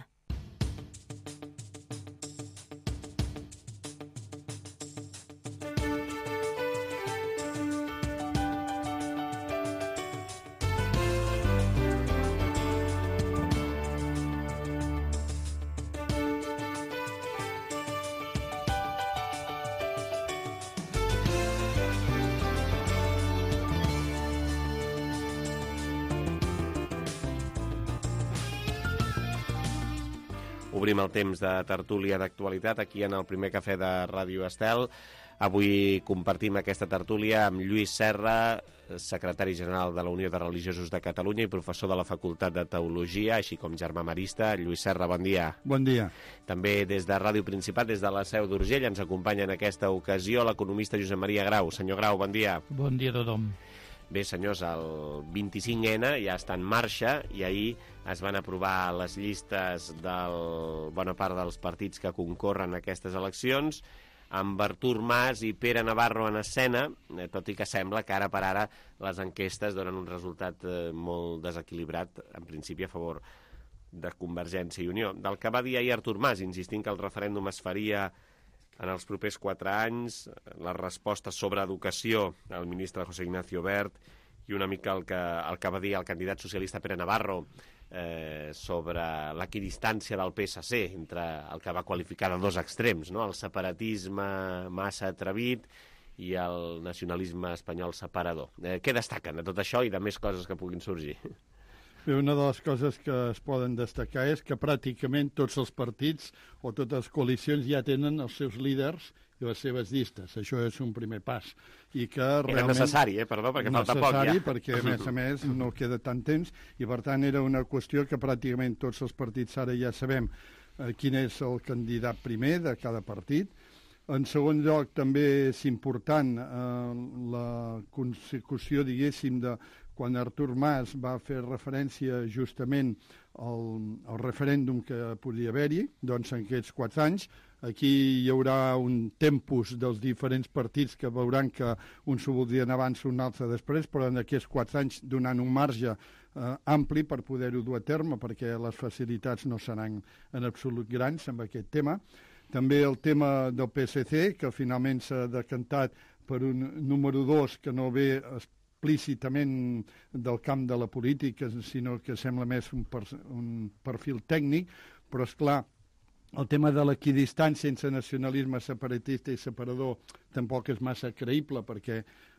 Obrim el temps de tertúlia d'actualitat aquí en el primer cafè de Ràdio Estel. Avui compartim aquesta tertúlia amb Lluís Serra, secretari general de la Unió de Religiosos de Catalunya i professor de la Facultat de Teologia, així com germà marista. Lluís Serra, bon dia. Bon dia. També des de Ràdio Principat, des de la Seu d'Urgell, ens acompanya en aquesta ocasió l'economista Josep Maria Grau. Senyor Grau, bon dia. Bon dia a tothom. Bé, senyors, el vint-i-cinc ena ja està en marxa i ahir es van aprovar les llistes de bona part dels partits que concorren a aquestes eleccions, amb Artur Mas i Pere Navarro en escena, tot i que sembla que ara per ara les enquestes donen un resultat molt desequilibrat, en principi a favor de Convergència i Unió. Del que va dir ahir Artur Mas, insistint que el referèndum es faria en els propers quatre anys, la resposta sobre educació al ministre José Ignacio Wert i una mica el que, el que va dir el candidat socialista Pere Navarro eh, sobre l'equidistància del P S C entre el que va qualificar de dos extrems, no? El separatisme massa atrevit i el nacionalisme espanyol separador. Eh, què destaquen de tot això i de més coses que puguin sorgir? Bé, una de les coses que es poden destacar és que pràcticament tots els partits o totes les coalicions ja tenen els seus líders i les seves llistes. Això és un primer pas. I que era realment... necessari, eh? Perdó, perquè falta poc ja. Necessari, perquè a més a més no queda tant temps i per tant era una qüestió que pràcticament tots els partits ara ja sabem eh, quin és el candidat primer de cada partit. En segon lloc, també és important eh, la consecució, diguéssim, de quan Artur Mas va fer referència justament al, al referèndum que podia haver-hi, doncs en aquests quatre anys, aquí hi haurà un tempus dels diferents partits que veuran que un s'ho voldrien abans, un altre després, però en aquests quatre anys donant un marge eh, ampli per poder-ho dur a terme, perquè les facilitats no seran en absolut grans amb aquest tema. També el tema del P S C, que finalment s'ha decantat per un número dos que no ve explícitament del camp de la política, sinó que sembla més un, per, un perfil tècnic, però és clar, el tema de l'equidistància sense nacionalisme separatista i separador tampoc és massa creïble, perquè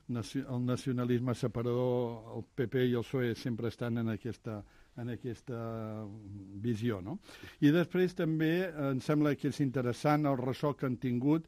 el nacionalisme separador, el P P i el P S O E sempre estan en aquesta, en aquesta visió, no? I després també em sembla que és interessant el ressò que han tingut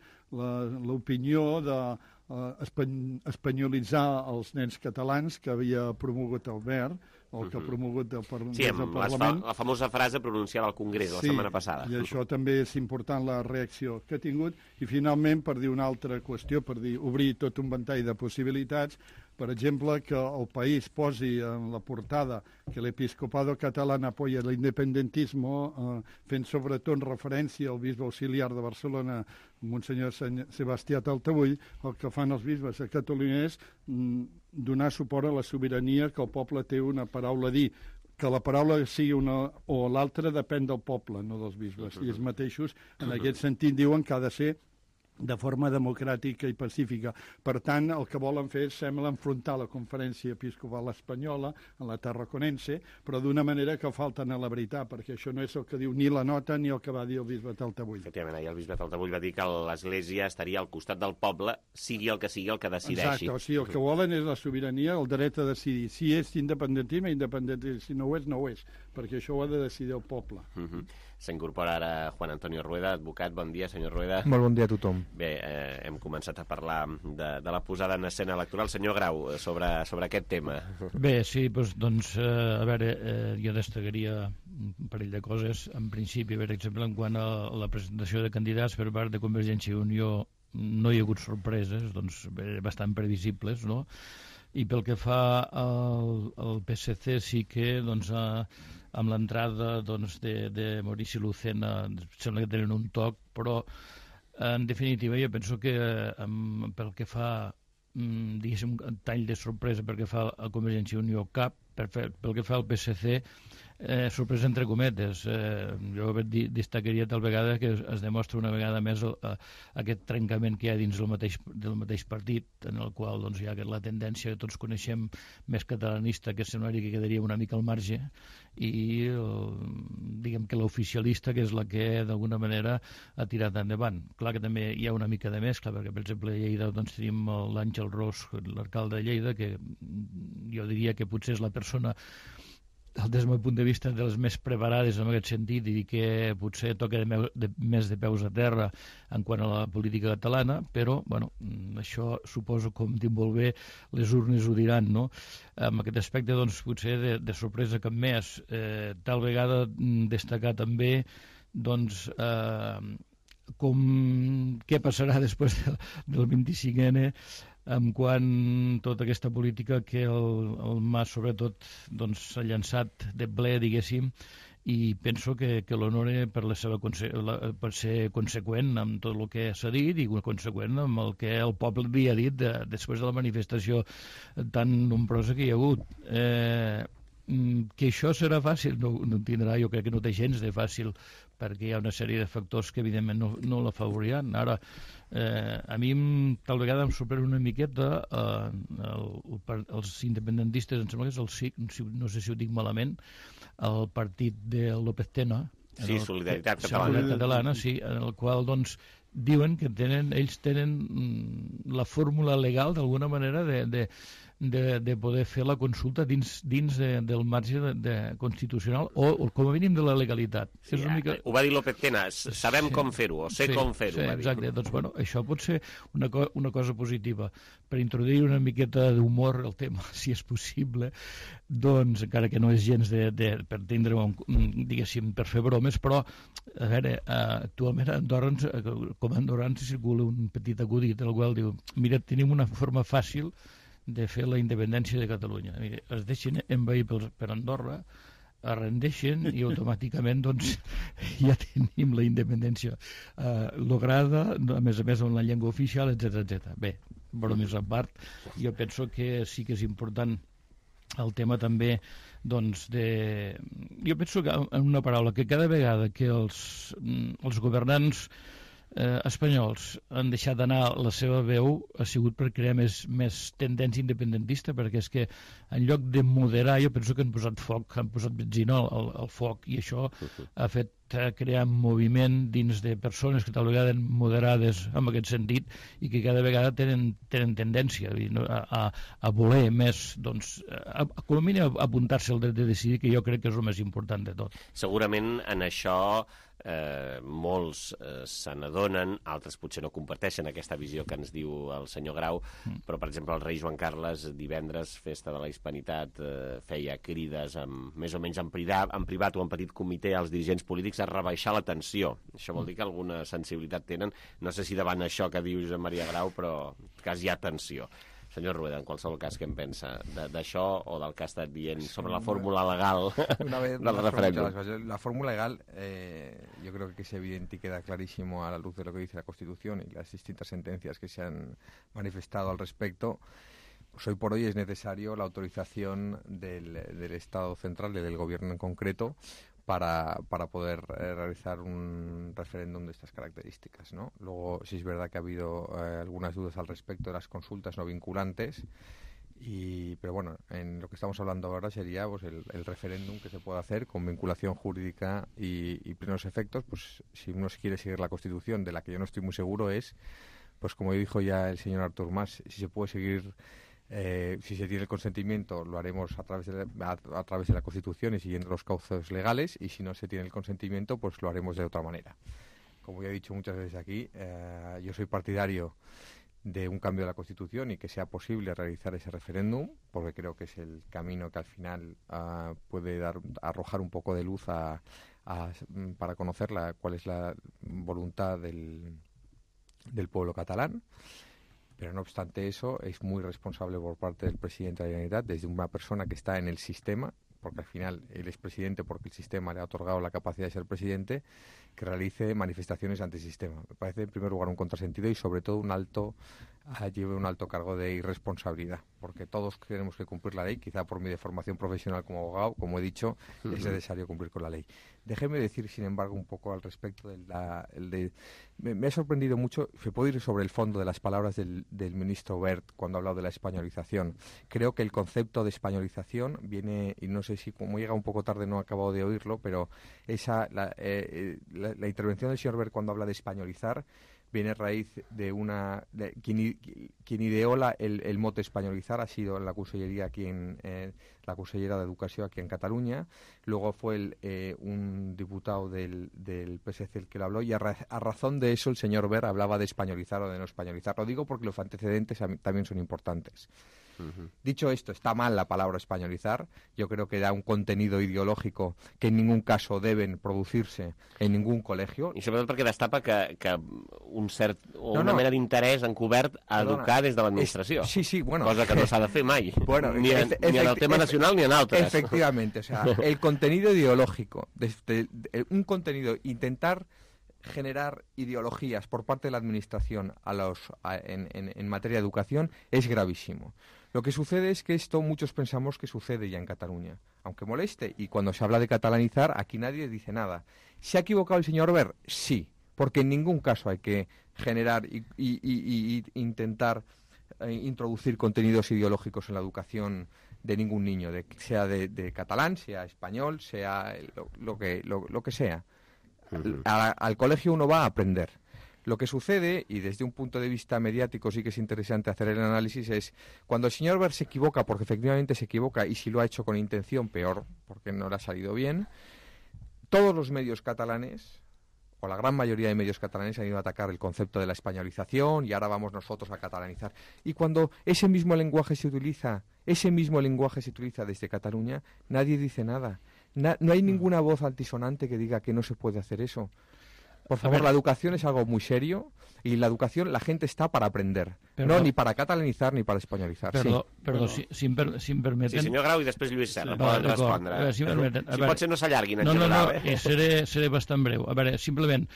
l'opinió de Uh, espanyolitzar els nens catalans que havia promogut el Wert, el que ha promogut el, par sí, el Parlament. Sí, la famosa frase pronunciada al Congrés sí, la setmana passada. I això també és important, la reacció que ha tingut. I finalment, per dir una altra qüestió, per dir obrir tot un ventall de possibilitats, per exemple, que el País posi en la portada que l'Episcopado catalán apoya el independentismo, eh, fent sobretot referència al bisbe auxiliar de Barcelona, Monsenyor Sebastià Taltabull. El que fan els bisbes a Catalunya és mm, donar suport a la sobirania, que el poble té una paraula a dir, que la paraula sigui una o l'altra depèn del poble, no dels bisbes. I ells mateixos, en aquest sentit, diuen que ha de ser de forma democràtica i pacífica. Per tant, el que volen fer sembla enfrontar la Conferència Episcopal Espanyola en la Tarraconense, però d'una manera que falten a la veritat, perquè això no és el que diu ni la nota ni el que va dir el bisbe Taltabull. Efectivament, ahir el bisbe Taltabull va dir que l'Església estaria al costat del poble, sigui el que sigui el que decideixi. Exacte, o sigui, el que volen és la sobirania, el dret a decidir. Si és independentisme, independentisme. Si no ho és, no ho és, perquè això ho ha de decidir el poble. Uh -huh. S'incorpora ara Juan Antonio Rueda, advocat. Bon dia, senyor Rueda. Molt bon dia a tothom. Bé, eh, hem començat a parlar de, de la posada en escena electoral. Senyor Grau, sobre, sobre aquest tema. Bé, sí, doncs, doncs eh, a veure, eh, jo destacaria un parell de coses. En principi, per exemple, en quant a la presentació de candidats per part de Convergència i Unió, no hi ha hagut sorpreses, doncs bé, bastant previsibles, no? I pel que fa al, al P S C sí que doncs, ha, amb l'entrada doncs, de, de Maurici Lucena sembla que tenen un toc, però en definitiva jo penso que um, pel que fa diguéssim un tall de sorpresa pel que fa a Convergència i Unió cap, per fer, pel que fa al P S C eh, sorpresa entre cometes. Eh, jo destacaria tal vegada que es, es demostra una vegada més el, eh, aquest trencament que hi ha dins del mateix, del mateix partit, en el qual doncs, hi ha la tendència que tots coneixem més catalanista, que semblaria que quedaria una mica al marge, i el, diguem que l'oficialista, que és la que d'alguna manera ha tirat endavant. Clar que també hi ha una mica de mescla, perquè per exemple a Lleida doncs, tenim l'Àngel Ros, l'alcalde de Lleida, que jo diria que potser és la persona des del meu punt de vista de les més preparades en aquest sentit, i que potser toca de, meu, de, més de peus a terra en quant a la política catalana, però bueno, això suposo, com dic molt bé, les urnes ho diran, no? En aquest aspecte doncs, potser de, de sorpresa cap més. Eh, tal vegada destacar també doncs, eh, com, què passarà després del, del vint-i-cinc ene, en quant tota aquesta política que el, el Mas sobretot doncs, s'ha llançat de ple, diguéssim, i penso que, que l'honore per, la seva conse la, per ser conseqüent amb tot el que s'ha dit i conseqüent amb el que el poble li ha dit de, després de la manifestació tan nombrosa que hi ha hagut. Eh, que això serà fàcil, no, no tindrà, jo crec que no té gens de fàcil, perquè hi ha una sèrie de factors que evidentment no, no la favoriran. Ara, eh, a mi tal vegada em sorprèn una miqueta eh, el, el, els independentistes, em sembla que és el S I C, no sé si ho dic malament, el partit de López Tena, sí, el, Solidaritat que, Catalana. Solidaritat Catalana, sí, en el qual doncs diuen que tenen, ells tenen la fórmula legal d'alguna manera de, de De, de poder fer la consulta dins, dins de, del marge de, de constitucional o, o com a mínim de la legalitat. Sí, és una mica... Ho va dir López Tena, sabem sí, com fer-ho, o sé sí, com fer-ho. Sí, exacte, doncs bueno, això pot ser una, co una cosa positiva. Per introduir una miqueta d'humor al tema, si és possible, doncs, encara que no és gens de, de, per tindre, un, diguéssim, per fer bromes, però, a veure, actualment a Andorra, com a Andorra ens circula un petit acudit, el qual diu, mira, tenim una forma fàcil de fer la independència de Catalunya. Mira, es deixen envair per, per Andorra, es rendeixen i automàticament doncs, ja tenim la independència eh, lograda, a més a més amb la llengua oficial, etcètera etcètera. Bé, bromes a part, jo penso que sí que és important el tema també doncs de... Jo penso que, en una paraula, que cada vegada que els, els governants Eh, espanyols han deixat d'anar la seva veu ha sigut per crear més, més tendència independentista, perquè és que en lloc de moderar, jo penso que han posat foc, han posat benzina al, al, al foc, i això ha fet crear un moviment dins de persones que tal vegada moderades en aquest sentit i que cada vegada tenen, tenen tendència a, a, a voler més, doncs, a, a, com a mínim apuntar-se al dret de decidir, que jo crec que és el més important de tot. Segurament en això eh, molts eh, se n'adonen, altres potser no comparteixen aquesta visió que ens diu el senyor Grau, mm. però per exemple el rei Joan Carles divendres, festa de la Hispanitat, eh, feia crides amb, més o menys en privat, en privat o en petit comitè als dirigents polítics a rebaixar la tensió. Això vol dir que alguna sensibilitat tenen. No sé si davant això que diu Josep Maria Grau, però en cas hi ha tensió. Senyor Rueda, en qualsevol cas, què en pensa d'això o del que ha estat dient sobre la fórmula legal una vez, del referéndum? La fórmula legal, eh, yo creo que es evidente y queda clarísimo a la luz de lo que dice la Constitución y las distintas sentencias que se han manifestado al respecto. Pues hoy por hoy es necesario la autorización del, del Estado central y del Gobierno en concreto para, para poder eh, realizar un referéndum de estas características, ¿no? Luego, sí es verdad que ha habido eh, algunas dudas al respecto de las consultas no vinculantes, y, pero bueno, en lo que estamos hablando ahora sería pues, el, el referéndum que se puede hacer con vinculación jurídica y, y plenos efectos. Pues si uno quiere seguir la Constitución, de la que yo no estoy muy seguro, es, pues como dijo ya el señor Artur Mas, si se puede seguir... Eh, si se tiene el consentimiento, lo haremos a través, de la, a, a través de la Constitución y siguiendo los cauces legales, y si no se tiene el consentimiento, pues lo haremos de otra manera. Como ya he dicho muchas veces aquí, eh, yo soy partidario de un cambio de la Constitución y que sea posible realizar ese referéndum, porque creo que es el camino que al final uh, puede dar, arrojar un poco de luz a, a, para conocer la, cuál es la voluntad del, del pueblo catalán. Pero no obstante eso, es muy responsable por parte del presidente de la Generalitat, desde una persona que está en el sistema, porque al final él es presidente porque el sistema le ha otorgado la capacidad de ser presidente, que realice manifestaciones antisistema. Me parece, en primer lugar, un contrasentido y, sobre todo, un alto uh, lleve un alto cargo de irresponsabilidad, porque todos tenemos que cumplir la ley, quizá por mi deformación profesional como abogado, como he dicho, uh-huh. es necesario cumplir con la ley. Déjeme decir, sin embargo, un poco al respecto de la... El de, me, me ha sorprendido mucho, se puede ir sobre el fondo de las palabras del, del ministro Wert cuando ha hablado de la españolización. Creo que el concepto de españolización viene, y no sé si como llega un poco tarde no he acabado de oírlo, pero esa la, eh, la, la intervención del señor Wert cuando habla de españolizar viene a raíz de una... De, quien, quien ideó la, el, el mote españolizar ha sido la Consellería aquí en... Eh, la Consellera de Educación aquí en Cataluña, luego fue el, eh, un diputado del, del P S C el que lo habló, y a, ra a razón de eso el señor Ver hablaba de españolizar o de no españolizar. Lo digo porque los antecedentes también son importantes. Uh-huh. Dicho esto, está mal la palabra españolizar. Yo creo que da un contenido ideológico que en ningún caso deben producirse en ningún colegio. I sobretot perquè destapa que, que un cert, o no, una no. mena d'interès encobert a Perdona. educar des de l'administració. Sí, sí, bueno. Cosa que no s'ha de fer mai. Bueno, ni, en, ni en el tema nacional ni en altres. Efectivamente, o sea, el contenido ideológico, de, de, de, un contenido, intentar generar ideologías por parte de la administración a los, a, en, en, en materia de educación es gravísimo. Lo que sucede es que esto muchos pensamos que sucede ya en Cataluña, aunque moleste, y cuando se habla de catalanizar aquí nadie dice nada. ¿Se ha equivocado el señor Ver? Sí, porque en ningún caso hay que generar y, y, y, y intentar eh, introducir contenidos ideológicos en la educación de ningún niño, de, sea de, de catalán, sea español, sea lo, lo, que, lo, lo que sea. Uh-huh. A, al colegio uno va a aprender. Lo que sucede, y desde un punto de vista mediático sí que es interesante hacer el análisis, es cuando el señor Ver se equivoca, porque efectivamente se equivoca, y si lo ha hecho con intención, peor, porque no le ha salido bien, todos los medios catalanes, o la gran mayoría de medios catalanes, han ido a atacar el concepto de la españolización, y ahora vamos nosotros a catalanizar. Y cuando ese mismo lenguaje se utiliza, ese mismo lenguaje se utiliza desde Cataluña, nadie dice nada. Na- no hay ninguna voz altisonante que diga que no se puede hacer eso. Por favor, la educación es algo muy serio y la educación, la gente está para aprender, perdó. No ni para catalanizar ni para españolizar. Perdó, sí. perdó, si, si, em per, si em permeten... Sí, senyor Grau, i després Lluís Serra, sí, poden respondre. A veure, si, permeten, si pot ser no s'allarguin en no, general. No, no, eh? seré, seré bastant breu. A veure, simplement,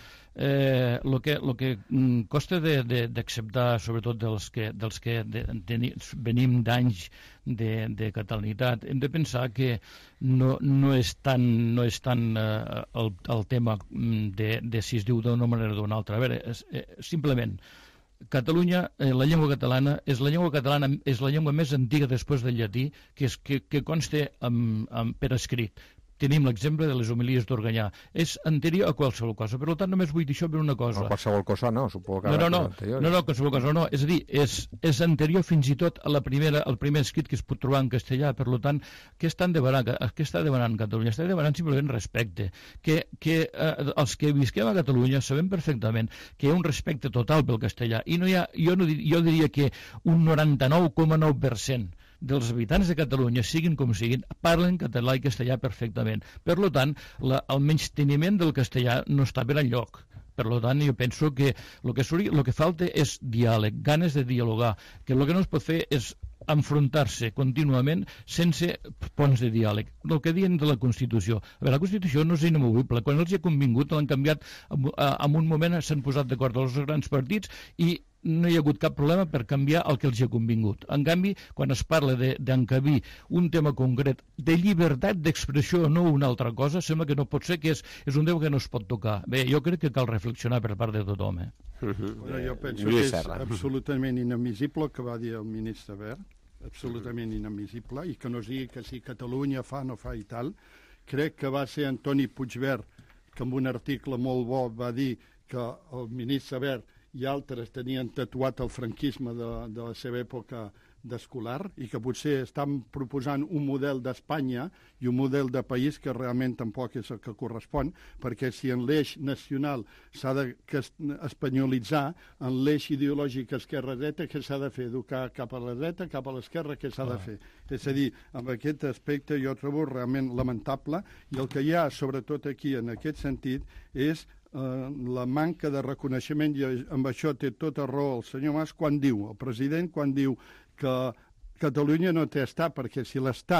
eh, lo que, lo que costa d'acceptar, sobretot dels que, dels que de, de, venim d'anys de, de catalanitat, hem de pensar que no, no és tan, no és tan eh, el, el tema de, de si es diu d'una manera o d'una altra. A veure, és, eh, simplement, Catalunya, eh, la llengua catalana és la llengua catalana és la llengua més antiga després del llatí que, és, que, que consta amb, amb, per escrit. Tenim l'exemple de les homilies d'Organyà. És anterior a qualsevol cosa. Per tant, només vull dir això per una cosa. No, qualsevol cosa no, suposo que... No, no, no, no, no, qualsevol cosa no. És a dir, és, és anterior fins i tot a la primera, al primer escrit que es pot trobar en castellà. Per tant, què estan demanant? Què està demanant Catalunya? Està demanant simplement respecte. Que, que eh, els que visquem a Catalunya sabem perfectament que hi ha un respecte total pel castellà. I no hi ha, jo, no, jo diria que un noranta-nou coma nou per cent dels habitants de Catalunya, siguin com siguin, parlen català i castellà perfectament. Per tant, la, el menysteniment del castellà no està per enlloc. Per tant, jo penso que el que, el que falta és diàleg, ganes de dialogar, que el que no es pot fer és enfrontar-se contínuament sense ponts de diàleg. El que diuen de la Constitució. A veure, la Constitució no és inamovible. Quan els hi ha convingut l'han canviat, en un moment s'han posat d'acord els grans partits i no hi ha hagut cap problema per canviar el que els hi ha convingut. En canvi, quan es parla d'encabir un tema concret de llibertat d'expressió o no una altra cosa, sembla que no pot ser, que és, és un tema que no es pot tocar. Bé, jo crec que cal reflexionar per part de tothom. Eh? Uh-huh. Bueno, jo penso que és absolutament inadmissible el que va dir el ministre Wert, absolutament inadmissible, i que no es digui que si Catalunya fa no fa i tal. Crec que va ser Antoni Puigvert que en un article molt bo va dir que el ministre Wert i altres tenien tatuat el franquisme de, de la seva època d'escolar i que potser estan proposant un model d'Espanya i un model de país que realment tampoc és el que correspon, perquè si en l'eix nacional s'ha de espanyolitzar, en l'eix ideològic esquerra-dreta, què s'ha de fer? Educar cap a la dreta, cap a l'esquerra, què s'ha de fer? És a dir, amb aquest aspecte jo trobo realment lamentable, i el que hi ha, sobretot aquí, en aquest sentit, és Uh, la manca de reconeixement, i amb això té tota raó el senyor Mas quan diu, el president quan diu que Catalunya no té estat, perquè si l'estat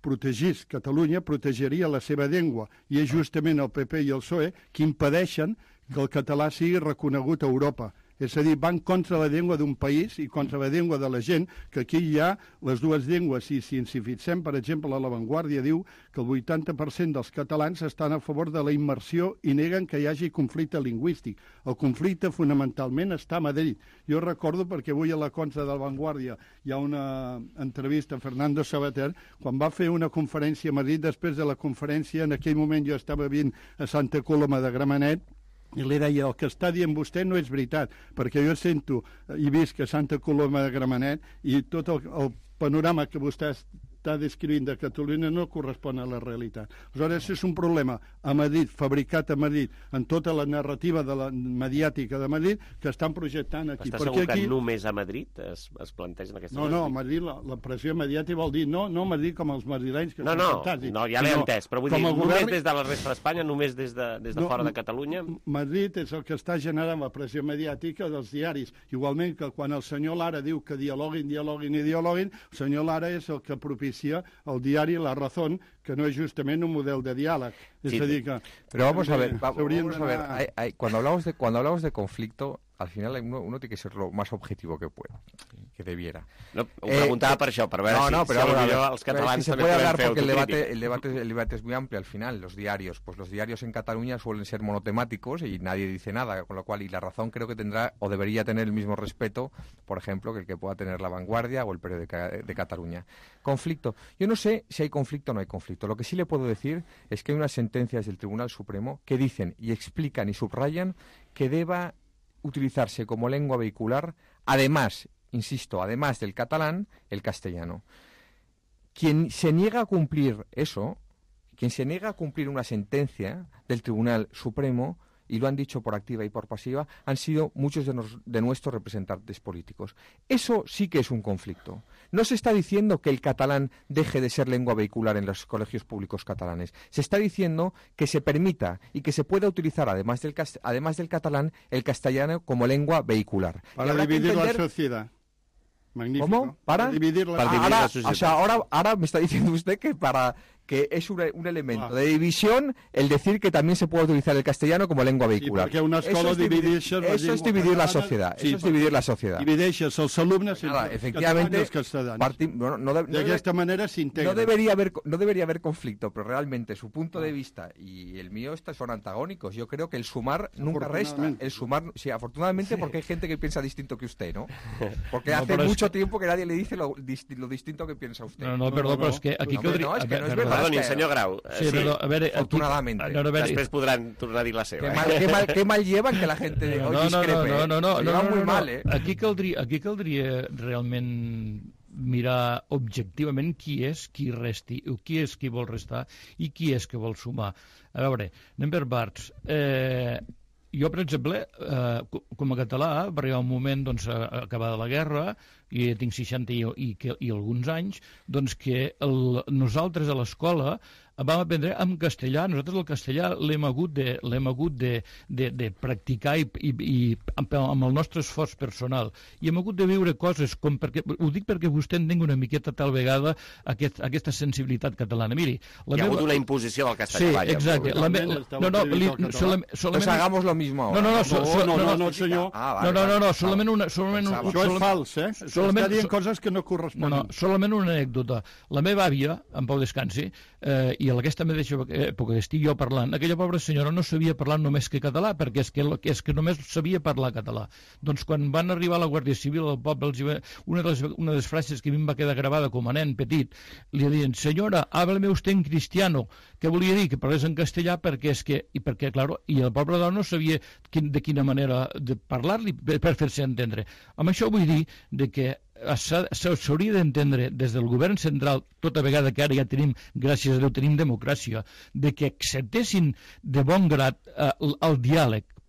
protegís Catalunya, protegiria la seva llengua, i és justament el P P i el P S O E qui impedeixen que el català sigui reconegut a Europa. És a dir, van contra la llengua d'un país i contra la llengua de la gent, que aquí hi ha les dues llengües. I si ens hi fixem, per exemple, a La Vanguardia diu que el vuitanta per cent dels catalans estan a favor de la immersió i neguen que hi hagi conflicte lingüístic. El conflicte fonamentalment està a Madrid. Jo recordo, perquè avui a la contra de La Vanguardia hi ha una entrevista a Fernando Sabater, quan va fer una conferència a Madrid, després de la conferència, en aquell moment jo estava vivint a Santa Coloma de Gramenet, i li deia, el que està dient vostè no és veritat, perquè jo sento i visc a Santa Coloma de Gramenet i tot el, el panorama que vostè està descrivint de Catalunya no correspon a la realitat. Aleshores, és un problema a Madrid, fabricat a Madrid, en tota la narrativa de la mediàtica de Madrid, que estan projectant aquí. Està segur que aquí... només a Madrid es, es plantegen aquestes no, no, a Madrid la, la pressió mediàtica vol dir no, no Madrid com els madrilenys que no, són no, sentats. No, ja l'he entès, però vull dir, govern... només des de la resta d'Espanya, només des de, des de no, fora de Catalunya... Madrid és el que està generant la pressió mediàtica dels diaris. Igualment que quan el senyor Lara diu que dialoguin, dialoguin i dialoguin, el senyor Lara és el que propicia el diari La Razón, que no es justamente un modelo de diálogo. Sí, es decir, que, pero vamos a ver, va, vamos a ver hay, hay, cuando, hablamos de, cuando hablamos de conflicto, al final uno, uno tiene que ser lo más objetivo que pueda, que debiera. No, ho preguntava eh, per això, per veure no, si, no, pero si ahora, ver, els catalans si se puede hablar porque el debate, el, debate, el debate es muy amplio al final. Los diarios, pues los diarios en Cataluña suelen ser monotemáticos y nadie dice nada, con lo cual, y La Razón creo que tendrá o debería tener el mismo respeto, por ejemplo, que el que pueda tener La Vanguardia o el periódico de, de Cataluña. Conflicto. Yo no sé si hay conflicto o no hay conflicto. Lo que sí le puedo decir es que hay unas sentencias del Tribunal Supremo que dicen y explican y subrayan que deba utilizarse como lengua vehicular, además, insisto, además del catalán, el castellano. Quien se niega a cumplir eso, quien se niega a cumplir una sentencia del Tribunal Supremo, y lo han dicho por activa y por pasiva, han sido muchos de, nos, de nuestros representantes políticos. Eso sí que es un conflicto. No se está diciendo que el catalán deje de ser lengua vehicular en los colegios públicos catalanes. Se está diciendo que se permita y que se pueda utilizar, además del, además del catalán, el castellano como lengua vehicular. Para dividir entender... la sociedad. Magnífico. ¿Cómo? ¿Para? Para dividir la, para dividir ahora, la sociedad. O sea, ahora, ahora me está diciendo usted que para... que es un, un elemento ah. de división el decir que también se puede utilizar el castellano como lengua vehicular. Sí, una eso es dividir, eso es dividir la sociedad. Sí, eso es dividir la sociedad. Divideixes els alumnes Nada, efectivamente, els catalans. Partim, bueno, no de, de esta manera s'integra. No debería haber no debería haber conflicto, pero realmente su punto de vista y el mío son antagónicos. Yo creo que el sumar nunca resta. El sumar, sí, afortunadamente, sí. Porque hay gente que piensa distinto que usted, ¿no? Porque no, hace mucho es... tiempo que nadie le dice lo, lo distinto que piensa usted. No, no, no perdó, no, no, però és que aquí... No, caldria... no, és que no és verdad. Perdoni, senyor Grau. Sí, sí, però, a veure, afortunadamente. Aquí, a veure, després podran tornar a dir la seva. Qué mal, qué mal, qué mal llevan que la gente no, no, discrepe. No, no, no, no, no, no, muy no, mal, eh? Aquí caldria, aquí caldria realment mirar objectivament qui és qui resti, qui és qui vol restar i qui és que vol sumar. A veure, anem per parts. Eh, jo, per exemple, eh, com a català, va arribar un moment, doncs, acabada la guerra, i tinc seixanta i, i, i alguns anys, doncs que el, nosaltres a l'escola vam aprendre en castellà. Nosaltres el castellà l'hem hagut de, l'hem hagut de, de, de practicar i, i, i amb, amb el nostre esforç personal. I hem hagut de viure coses com... Perquè, ho dic perquè vostè entengui una miqueta tal vegada aquest, aquesta sensibilitat catalana. Miri, la Hi ha meva... hagut una imposició del castellà. Sí, vaja, exacte. La me... No, no, li... solament... Pues hagamos lo mismo ahora. No, no, no, so, so, no, no, no, no, senyor. Ah, vale, no, no, no, no, solament una... Solament un, Això és fals, eh? Solament... Està dient coses que no corresponen. No, no, solament una anècdota. La meva àvia, en pau descansi, eh, i a aquesta mateixa època que estic jo parlant, aquella pobra senyora no sabia parlar només que català, perquè és que, és que només sabia parlar català. Doncs quan van arribar a la Guàrdia Civil al poble, els va, una, de les, una de les frases que a mi em va quedar gravada com a nen petit, li deien, senyora, hábleme usted en cristiano. Què volia dir? Que parlés en castellà perquè és que, i perquè, claro, i el poble dona no sabia quin, de quina manera de parlar-li per, per fer-se entendre. Amb això vull dir de que s'hauria d'entendre des del govern central, tota vegada que ara ja tenim, gràcies a Déu, tenim democràcia, de que acceptessin de bon grat eh, el diàleg,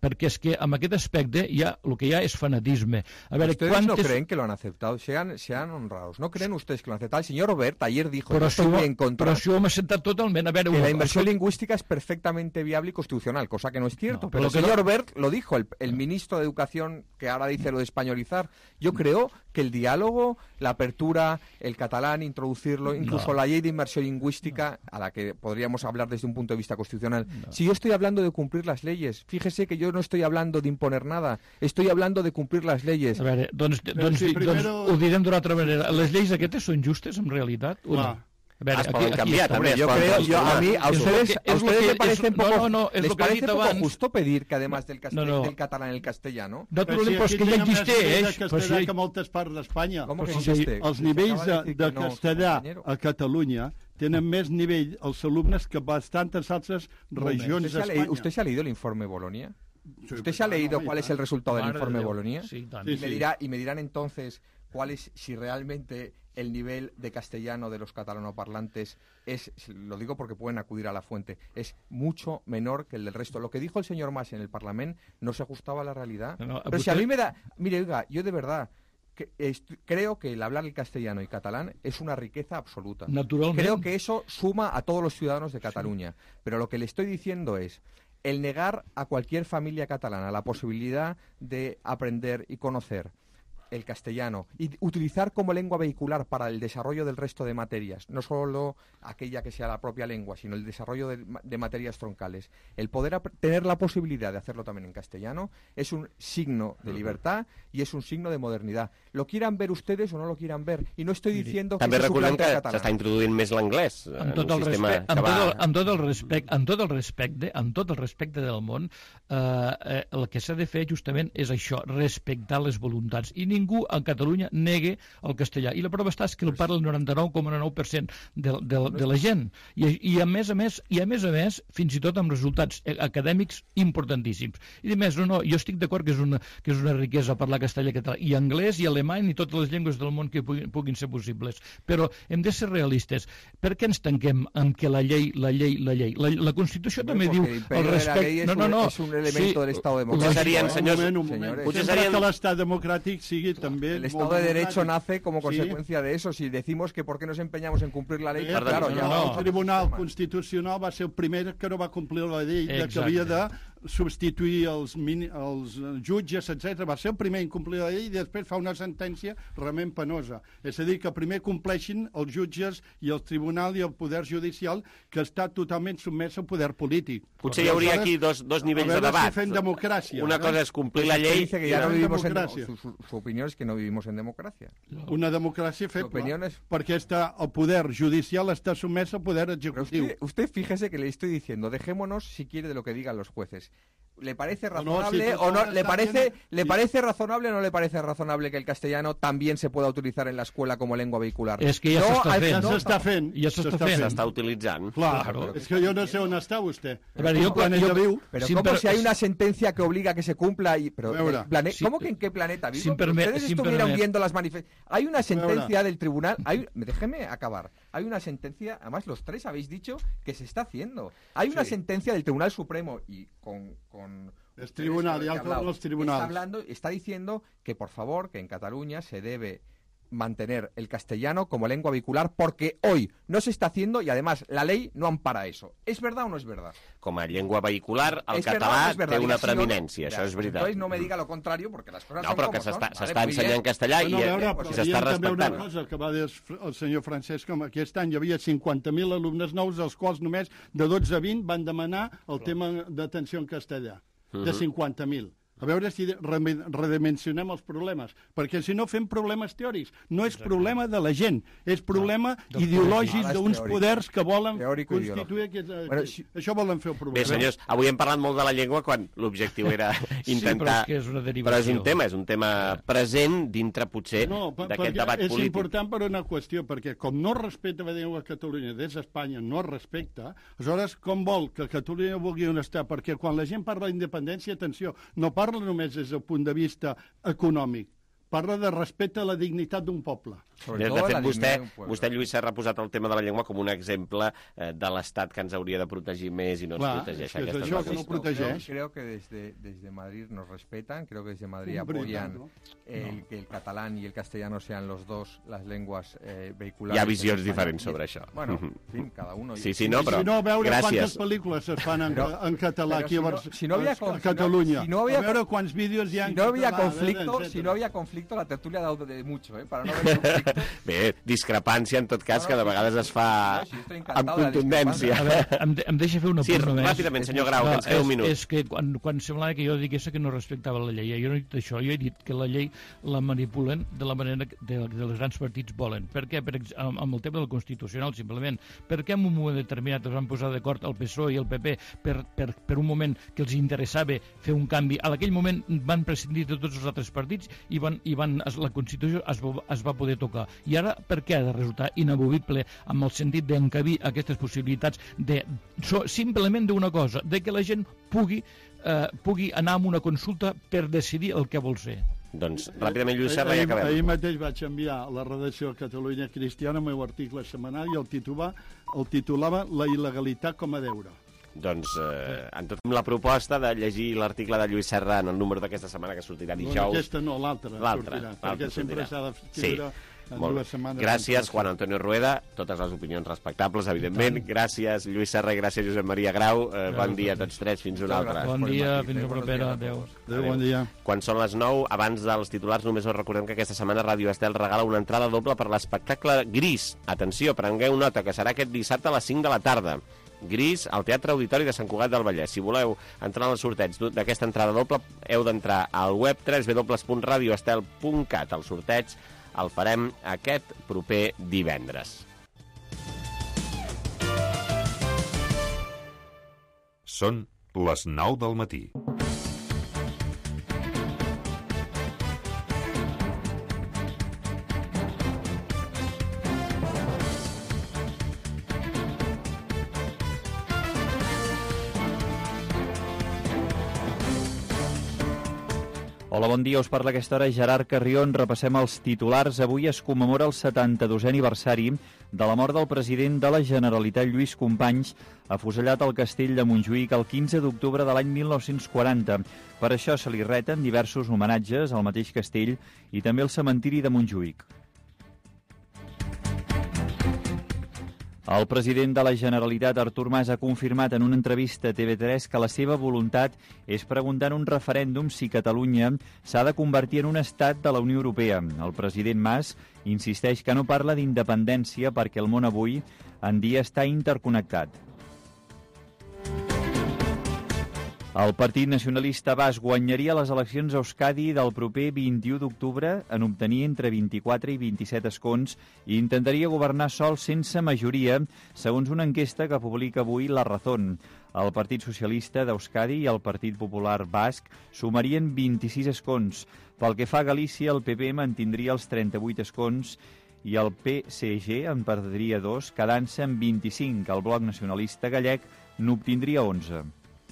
perquè és que amb aquest aspecte ja, el que hi ha és fanatisme. A veure, ¿Ustedes quantes... no creen que lo han aceptado? Sean, sean honrados. ¿No creen ustedes que lo han aceptado? El señor Robert ayer dijo, però yo estoy muy en contra, però això ho hem acceptat totalment. A veure, que una... la inversión lingüística es perfectamente viable y constitucional, cosa que no es cierto. No, pero el que señor no... Robert lo dijo, el, el ministro de Educación, que ahora dice lo de españolizar. Yo creo que el diálogo, la apertura, el catalán, introducirlo, incluso no. la ley de inversión lingüística, no. a la que podríamos hablar desde un punto de vista constitucional. No. Si yo estoy hablando de cumplir las leyes, fíjese que yo no estoy hablando de imponer nada, estoy hablando de cumplir las leyes. A veure, doncs, doncs, si primero... doncs ho direm d'una altra manera. Les lleis aquestes són justes, en realitat? O no? A veure, es poden aquí, canviar, aquí, també. Yo creo, yo, a mí, a ustedes, que, a ustedes que, les parece un poco, no, no, no, les parece poco abans... justo pedir que además del, castell, no, no. del catalán el castellano. Naturalment, però és que ja existeix. Però si hi ha moltes parts d'Espanya. Com que existe? Els nivells de, de castellà a Catalunya tenen més nivell els alumnes que bastantes altres regions d'Espanya. ¿Usted se ha leído el informe Bolonia? ¿Usted se ha leído cuál es el resultado del informe Bolonia? Sí, y, me dirá, y me dirán entonces cuál es, si realmente el nivel de castellano de los catalanoparlantes es, lo digo porque pueden acudir a la fuente, es mucho menor que el del resto. Lo que dijo el señor Mas en el Parlamento no se ajustaba a la realidad. No, Pero si a mí me da... Mire, oiga, yo de verdad... Que creo que el hablar el castellano y catalán es una riqueza absoluta. Naturalmente. Creo que eso suma a todos los ciudadanos de Cataluña. Sí. Pero lo que le estoy diciendo es el negar a cualquier familia catalana la posibilidad de aprender y conocer el castellano y utilizar como lengua vehicular para el desarrollo del resto de materias, no solo aquella que sea la propia lengua, sino el desarrollo de, de materias troncales. El poder tener la posibilidad de hacerlo también en castellano es un signo de libertad y es un signo de modernidad. Lo quieran ver ustedes o no lo quieran ver. I no estoy diciendo que també recordem que s'està introduint més l'anglès en tot un sistema respecte, que amb, va... tot el, amb, tot el respecte, amb tot el respecte amb tot el respecte del món, eh, eh, el que s'ha de fer justament és això, respectar les voluntats, i ningú a Catalunya negue el castellà, i la prova està és que el parla el noranta-nou coma nou per cent de, de, de la gent, i, i a més a més i a més a més, fins i tot amb resultats acadèmics importantíssims. I a més, no, no, jo estic d'acord que és una, que és una riquesa parlar castellà, català, i anglès, i alemany, i totes les llengües del món que puguin, puguin ser possibles, però hem de ser realistes. Per què ens tanquem amb que la llei, la llei, la llei? La, la Constitució també diu el respecte... No, no, no. És un elemento sí, del Estado democrático. Serien, senyors, un moment, un moment. Potser Sempre serien... que l'Estat democràtic sigui també... El Estado de Derecho nace como consecuencia sí. de eso. Si decimos que por qué nos empeñamos en cumplir la ley, eh, claro, no, ya... No. El Tribunal Constitucional va ser el primer que no va complir la llei, de que havia de substituir els, mini, els jutges, etcètera. Va ser el primer en complir la llei i després fa una sentència realment penosa. És a dir, que primer compleixin els jutges i el tribunal i el poder judicial, que està totalment sotmès al poder polític. Potser hi hauria aquí dos, dos nivells de debat. Si fem democràcia. Una cosa és complir la llei... Dice que ya no vivimos en su, su, su opinión es que no vivimos en democracia. Una democràcia feble, es... perquè està, el poder judicial està sotmès al poder executiu. Usted, usted fíjese que le estoy diciendo, dejémonos si quiere de lo que digan los jueces. ¿Le parece razonable no, si o no? ¿Le parece, bien, ¿le parece razonable o no le parece razonable que el castellano también se pueda utilizar en la escuela como lengua vehicular? És que ja no, s'està fent. Ja s'està fent. Ja s'està fent. S'està utilitzant. Clar, claro. És que jo no sé on està vostè. A ver, yo, yo, viu. Pero ¿cómo per... si hay una sentencia que obliga a que se cumpla? Y... Pero, plane... sí, ¿Cómo que en qué planeta vivo? Sin perme... Ustedes sin estuvieron perme... viendo las manifestaciones. Hay una sentencia del tribunal... Hay... Déjeme acabar. Hay una sentencia, además los tres habéis dicho que se está haciendo. Hay una sí. sentencia del Tribunal Supremo y con... con Es tribunal, ya todos los tribunales. Está, hablando, está diciendo que, por favor, que en Cataluña se debe mantener el castellano como lengua vehicular porque hoy no se está haciendo y además la ley no ampara eso. ¿Es verdad o no es verdad? Com a llengua vehicular, el es català verdad, verdad, té una si preeminència, no, això és veritat. Entonces no me diga lo contrario porque las cosas no, son però como que s'està vale, ensenyant castellà no, no, i, veure, i s'està respectant. També una cosa que va dir el senyor Francesc, que aquest any hi havia cinquanta mil alumnes nous, dels quals només de dotze a vint van demanar el tema d'atenció en castellà, de cinquanta mil. A veure si redimensionem els problemes, perquè si no fem problemes teòrics. No és problema de la gent, és problema no, ideològic d'uns poders que volen constituir aquest... Bueno, si... Això volen fer el problema. Bé, senyors, avui hem parlat molt de la llengua quan l'objectiu era intentar... Sí, però és, que és, una però és un tema, és un tema present dintre, potser, no, d'aquest debat és polític. És important per una qüestió, perquè com no respecta la llengua a Catalunya des d'Espanya, no es respecta, aleshores com vol que Catalunya vulgui on està? Perquè quan la gent parla d'independència, atenció, no parla només des del punt de vista econòmic, parla de respecte a la dignitat d'un poble. De, de fet, vostè, vostè, Lluís Serra, ha posat el tema de la llengua com un exemple eh, de l'Estat que ens hauria de protegir més i no ens Clar, protegeix. És que és això que no protegeix. Creo que desde, desde Madrid nos respetan, creo que desde Madrid apoyan el, no. que el catalán y el castellano sean los dos las lenguas eh, vehiculares. Hi ha visions diferents sobre això. Bueno, en fin, cada uno... Sí, sí, no, però... Si no, veure gràcies. quantes pel·lícules es fan en, però, en català aquí si a, no, si no havia, a Catalunya. Si no havia, a veure quants vídeos hi ha si en no havia català. Conflicto, veure, si no havia conflicto, la tertulia ha dado de mucho, eh, para no haver conflicto. Bé, discrepància, en tot cas, no, no, que de vegades es fa sí, sí, amb contundència. A veure, em, de, em deixa fer una sí, punt només. ràpidament, senyor Grau, no, que ens queda un minut. És, és que quan, quan semblava que jo digués que no respectava la llei, jo no he dit això, jo he dit que la llei la manipulen de la manera que de, de els grans partits volen. Per què? Per, amb, amb el tema del Constitucional, simplement. Per què en un moment determinat es van posar d'acord el P S O e i el P P per, per, per un moment que els interessava fer un canvi? A aquell moment van prescindir de tots els altres partits i, van, i van, la Constitució es, es va poder tocar. I ara per què ha de resultar inamovible amb el sentit d'encabir aquestes possibilitats de so, simplement d'una cosa, de que la gent pugui, eh, pugui anar a una consulta per decidir el que vol ser? Doncs, ràpidament, Lluís Serra, ahir, ja acabem. Ahir mateix vaig enviar a la redacció de Catalunya Cristiana el meu article setmanal i el titulava, el titulava La il·legalitat com a deure. Doncs, eh, en tot la proposta de llegir l'article de Lluís Serra en el número d'aquesta setmana, que sortirà dijous. No, aquesta no, l'altra sortirà, perquè sempre s'ha d'escriure sí. en Molt dues setmanes. Gràcies, Juan Antonio Rueda, totes les opinions respectables, evidentment. Gràcies, Lluís Serra, i gràcies, Josep Maria Grau. Eh, bon dia a tots tres, fins una altra. Bon dia, fins la propera. Adéu. Adéu, bon dia. Quan són les nou, abans dels titulars, només us recordem que aquesta setmana Ràdio Estel regala una entrada doble per l'espectacle Gris. Atenció, prengueu nota, que serà aquest dissabte a les cinc de la tarda. Gris, al Teatre Auditori de Sant Cugat del Vallès. Si voleu entrar en el sorteig d'aquesta entrada doble, heu d'entrar al web w w w punt radio estel punt cat. El sorteig el farem aquest proper divendres. Són les nou del matí. Hola, bon dia. Us parla a aquesta hora Gerard Carrió. Repassem els titulars. Avui es commemora el setanta-dosè aniversari de la mort del president de la Generalitat, Lluís Companys, afusellat al castell de Montjuïc el quinze d'octubre de l'any mil nou-cents quaranta. Per això se li reten diversos homenatges al mateix castell i també al cementiri de Montjuïc. El president de la Generalitat, Artur Mas, ha confirmat en una entrevista a T V tres que la seva voluntat és preguntar en un referèndum si Catalunya s'ha de convertir en un estat de la Unió Europea. El president Mas insisteix que no parla d'independència perquè el món avui en dia està interconnectat. El Partit Nacionalista Basc guanyaria les eleccions a Euskadi del proper vint-i-u d'octubre en obtenir entre vint-i-quatre i vint-i-set escons i intentaria governar sol sense majoria, segons una enquesta que publica avui La Razón. El Partit Socialista d'Euskadi i el Partit Popular Basc sumarien vint-i-sis escons. Pel que fa a Galícia, el P P mantindria els trenta-vuit escons i el P S G en perdria dos, quedant-se en vint-i-cinc. El Bloc Nacionalista Gallec n'obtindria onze.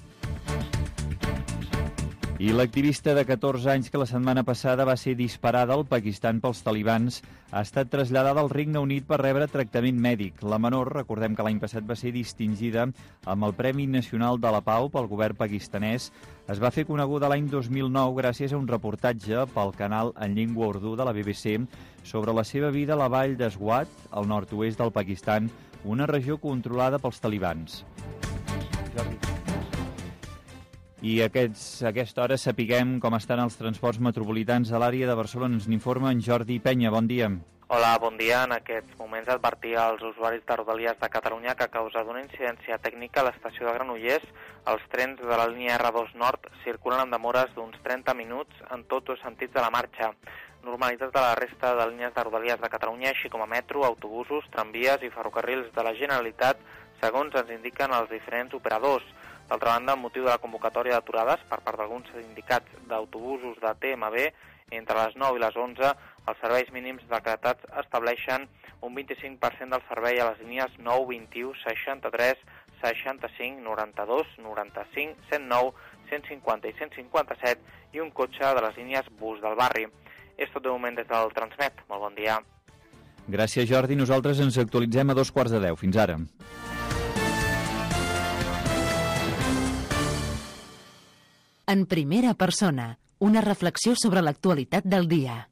I l'activista de catorze anys que la setmana passada va ser disparada al Pakistan pels talibans ha estat traslladada al Regne Unit per rebre tractament mèdic. La menor, recordem que l'any passat va ser distingida amb el Premi Nacional de la Pau pel govern pakistanès, es va fer coneguda l'any dos mil nou gràcies a un reportatge pel canal en llengua urdú de la B B C sobre la seva vida a la vall de Swat, al nord-oest del Pakistan, una regió controlada pels talibans. I aquests, a aquesta hora sapiguem com estan els transports metropolitans a l'àrea de Barcelona. Ens n'informa en Jordi Penya. Bon dia. Hola, bon dia. En aquests moments advertir als usuaris de Rodalies de Catalunya que a causa d'una incidència tècnica a l'estació de Granollers, els trens de la línia R dos Nord circulen amb demores d'uns trenta minuts en tots dos sentits de la marxa. Normalitat de la resta de línies de Rodalies de Catalunya, així com a metro, autobusos, tramvies i ferrocarrils de la Generalitat, segons ens indiquen els diferents operadors. D'altra banda, amb motiu de la convocatòria d'aturades per part d'alguns sindicats d'autobusos de T M B, entre les nou i les onze, els serveis mínims decretats estableixen un vint-i-cinc per cent del servei a les línies nou, vint-i-u, seixanta-tres, seixanta-cinc, noranta-dos, noranta-cinc, cent nou, cent cinquanta i cent cinquanta-set i un cotxe de les línies bus del barri. És tot de moment des del Transmet. Molt bon dia. Gràcies, Jordi. Nosaltres ens actualitzem a dos quarts de deu. Fins ara. En primera persona, una reflexió sobre l'actualitat del dia.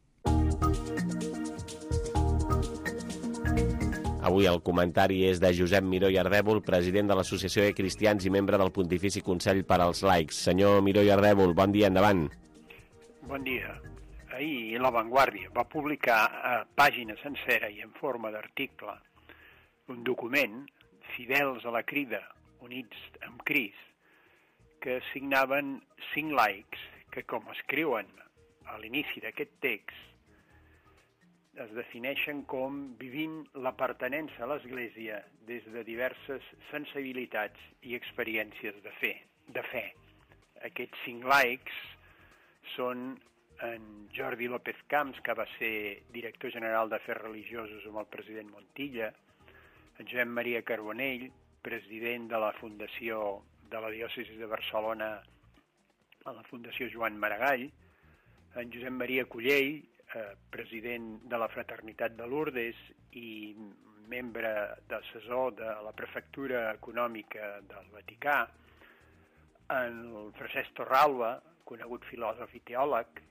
Avui el comentari és de Josep Miró i Ardèvol, president de l'Associació de Cristians i membre del Pontifici Consell per als Laics. Senyor Miró i Ardèvol, bon dia, endavant. Bon dia. Ahir La Vanguardia va publicar a pàgina sencera i en forma d'article un document, Fidels a la Crida, Units amb Crist, que signaven cinc laics que, com escriuen a l'inici d'aquest text, es defineixen com vivint la pertinença a l'Església des de diverses sensibilitats i experiències de fe. De fe. Aquests cinc laics són en Jordi López Camps, que va ser director general d'Afers Religiosos amb el president Montilla, en Josep Maria Carbonell, president de la Fundació de la Diòcesi de Barcelona, a la Fundació Joan Maragall, en Josep Maria Cullell, eh, president de la Fraternitat de Lourdes i membre d'assessor de la Prefectura Econòmica del Vaticà, en el Francesc Torralba, conegut filòsof i teòleg,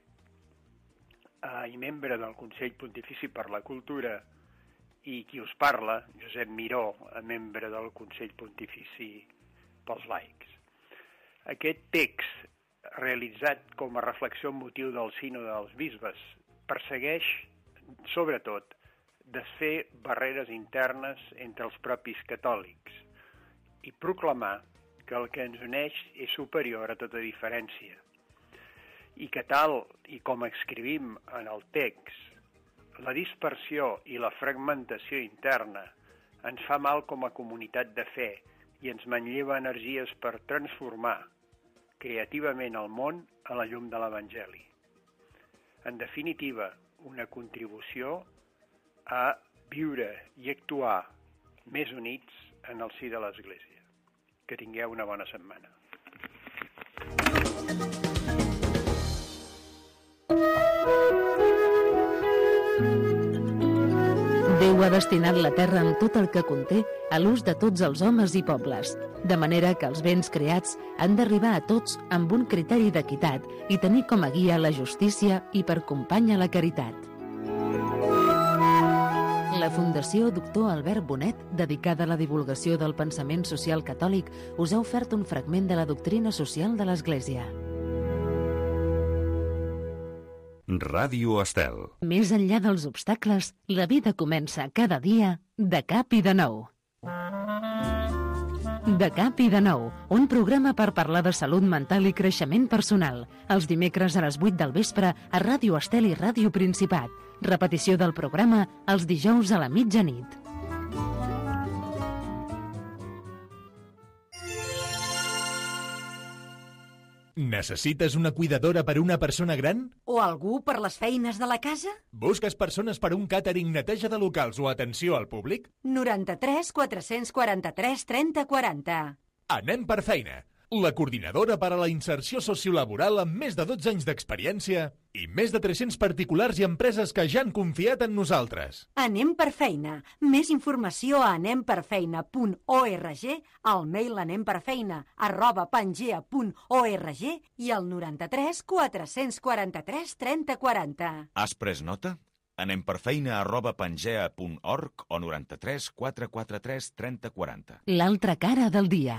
eh, i membre del Consell Pontifici per la Cultura, i qui us parla, Josep Miró, membre del Consell Pontifici pels Laics. Aquest text, realitzat com a reflexió amb motiu del Sínode dels Bisbes, persegueix, sobretot, desfer barreres internes entre els propis catòlics i proclamar que el que ens uneix és superior a tota diferència i que tal i com escrivim en el text, la dispersió i la fragmentació interna ens fa mal com a comunitat de fe i ens manlleva energies per transformar creativament el món a la llum de l'Evangeli. En definitiva, una contribució a viure i actuar més units en el si de l'Església. Que tingueu una bona setmana. Déu ha destinat la terra amb tot el que conté a l'ús de tots els homes i pobles, de manera que els béns creats han d'arribar a tots amb un criteri d'equitat i tenir com a guia la justícia i per companya la caritat. La Fundació Doctor Albert Bonet, dedicada a la divulgació del pensament social catòlic, us ha ofert un fragment de la doctrina social de l'Església. Ràdio Estel. Més enllà dels obstacles, la vida comença cada dia de cap i de nou. De cap i de nou, un programa per parlar de salut mental i creixement personal. Els dimecres a les vuit del vespre a Ràdio Estel i Ràdio Principat. Repetició del programa els dijous a la mitjanit. Necessites una cuidadora per a una persona gran? O algú per les feines de la casa? Busques persones per a un càtering, neteja de locals o atenció al públic? noranta-tres quatre-cents quaranta-tres trenta quaranta. Anem per feina. La coordinadora per a la inserció sociolaboral amb més de dotze anys d'experiència i més de tres-cents particulars i empreses que ja han confiat en nosaltres. Anem per feina. Més informació a anem per feina punt org, al mail anemperfeina arroba pangea punt org i al noranta-tres quatre-cents quaranta-tres trenta quaranta. Has pres nota? anemperfeina arroba pangea punt org o noranta-tres quatre-cents quaranta-tres trenta quaranta. L'altra cara del dia.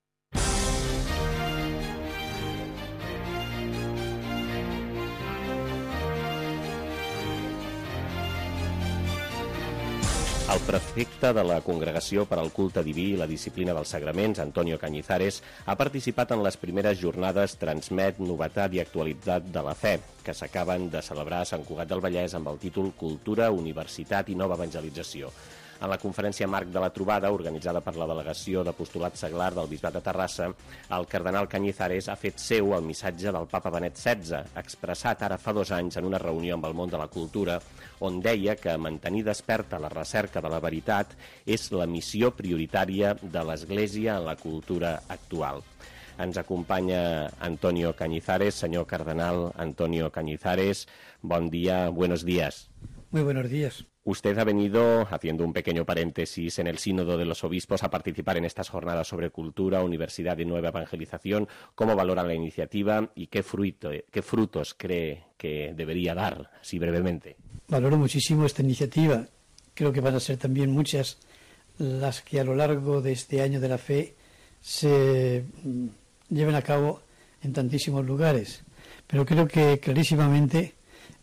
El prefecte de la Congregació per al Culte Diví i la Disciplina dels Sagraments, Antonio Cañizares, ha participat en les primeres jornades Transmet, Novetat i Actualitat de la Fe, que s'acaben de celebrar a Sant Cugat del Vallès amb el títol Cultura, Universitat i Nova Evangelització. En la conferència marc de la trobada, organitzada per la Delegació d'Apostolat Seglar del Bisbat de Terrassa, el cardenal Cañizares ha fet seu el missatge del papa Benet setze, expressat ara fa dos anys en una reunió amb el món de la cultura, on deia que mantenir desperta la recerca de la veritat és la missió prioritària de l'Església en la cultura actual. Ens acompanya Antonio Cañizares. Señor cardenal Antonio Cañizares, buen día, buenos días. Muy buenos días. Usted ha venido, haciendo un pequeño paréntesis, en el Sínodo de los Obispos a participar en estas jornadas sobre cultura, universidad y nueva evangelización. ¿Cómo valora la iniciativa y qué, fruto, qué frutos cree que debería dar, así brevemente? Valoro muchísimo esta iniciativa. Creo que van a ser también muchas las que a lo largo de este año de la fe se lleven a cabo en tantísimos lugares. Pero creo que clarísimamente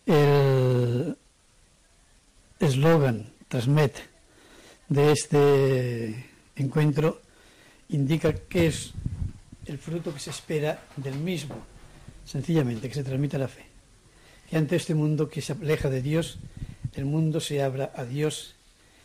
el eslogan, transmet, de este encuentro indica que es el fruto que se espera del mismo, sencillamente, que se transmita la fe. Que ante este mundo que se aleja de Dios, el mundo se abra a Dios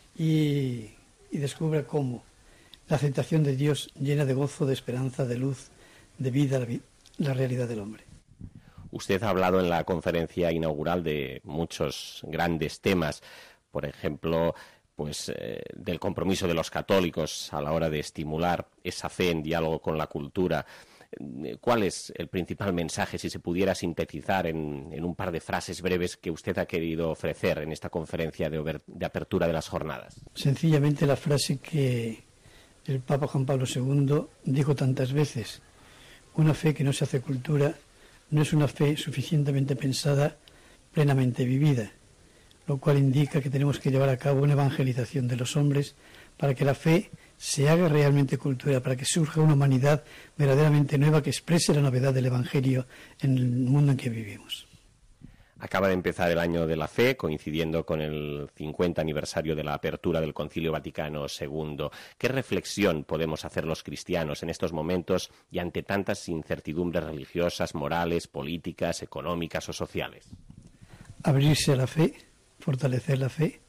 y, y descubra cómo la aceptación de Dios llena de gozo, de esperanza, de luz, de vida, la, la realidad del hombre. Usted ha hablado en la conferencia inaugural de muchos grandes temas, por ejemplo, pues eh, del compromiso de los católicos a la hora de estimular esa fe en diálogo con la cultura. ¿Cuál es el principal mensaje, si se pudiera sintetizar en, en un par de frases breves, que usted ha querido ofrecer en esta conferencia de, over, de apertura de las jornadas? Sencillamente la frase que el Papa Juan Pablo segundo dijo tantas veces: una fe que no se hace cultura no es una fe suficientemente pensada, plenamente vivida, lo cual indica que tenemos que llevar a cabo una evangelización de los hombres para que la fe se haga realmente cultura, para que surja una humanidad verdaderamente nueva que exprese la novedad del Evangelio en el mundo en que vivimos. Acaba de empezar el año de la fe, coincidiendo con el cincuenta aniversario de la apertura del Concilio Vaticano segundo. ¿Qué reflexión podemos hacer los cristianos en estos momentos y ante tantas incertidumbres religiosas, morales, políticas, económicas o sociales? Abrirse a la fe, fortalecer la fe,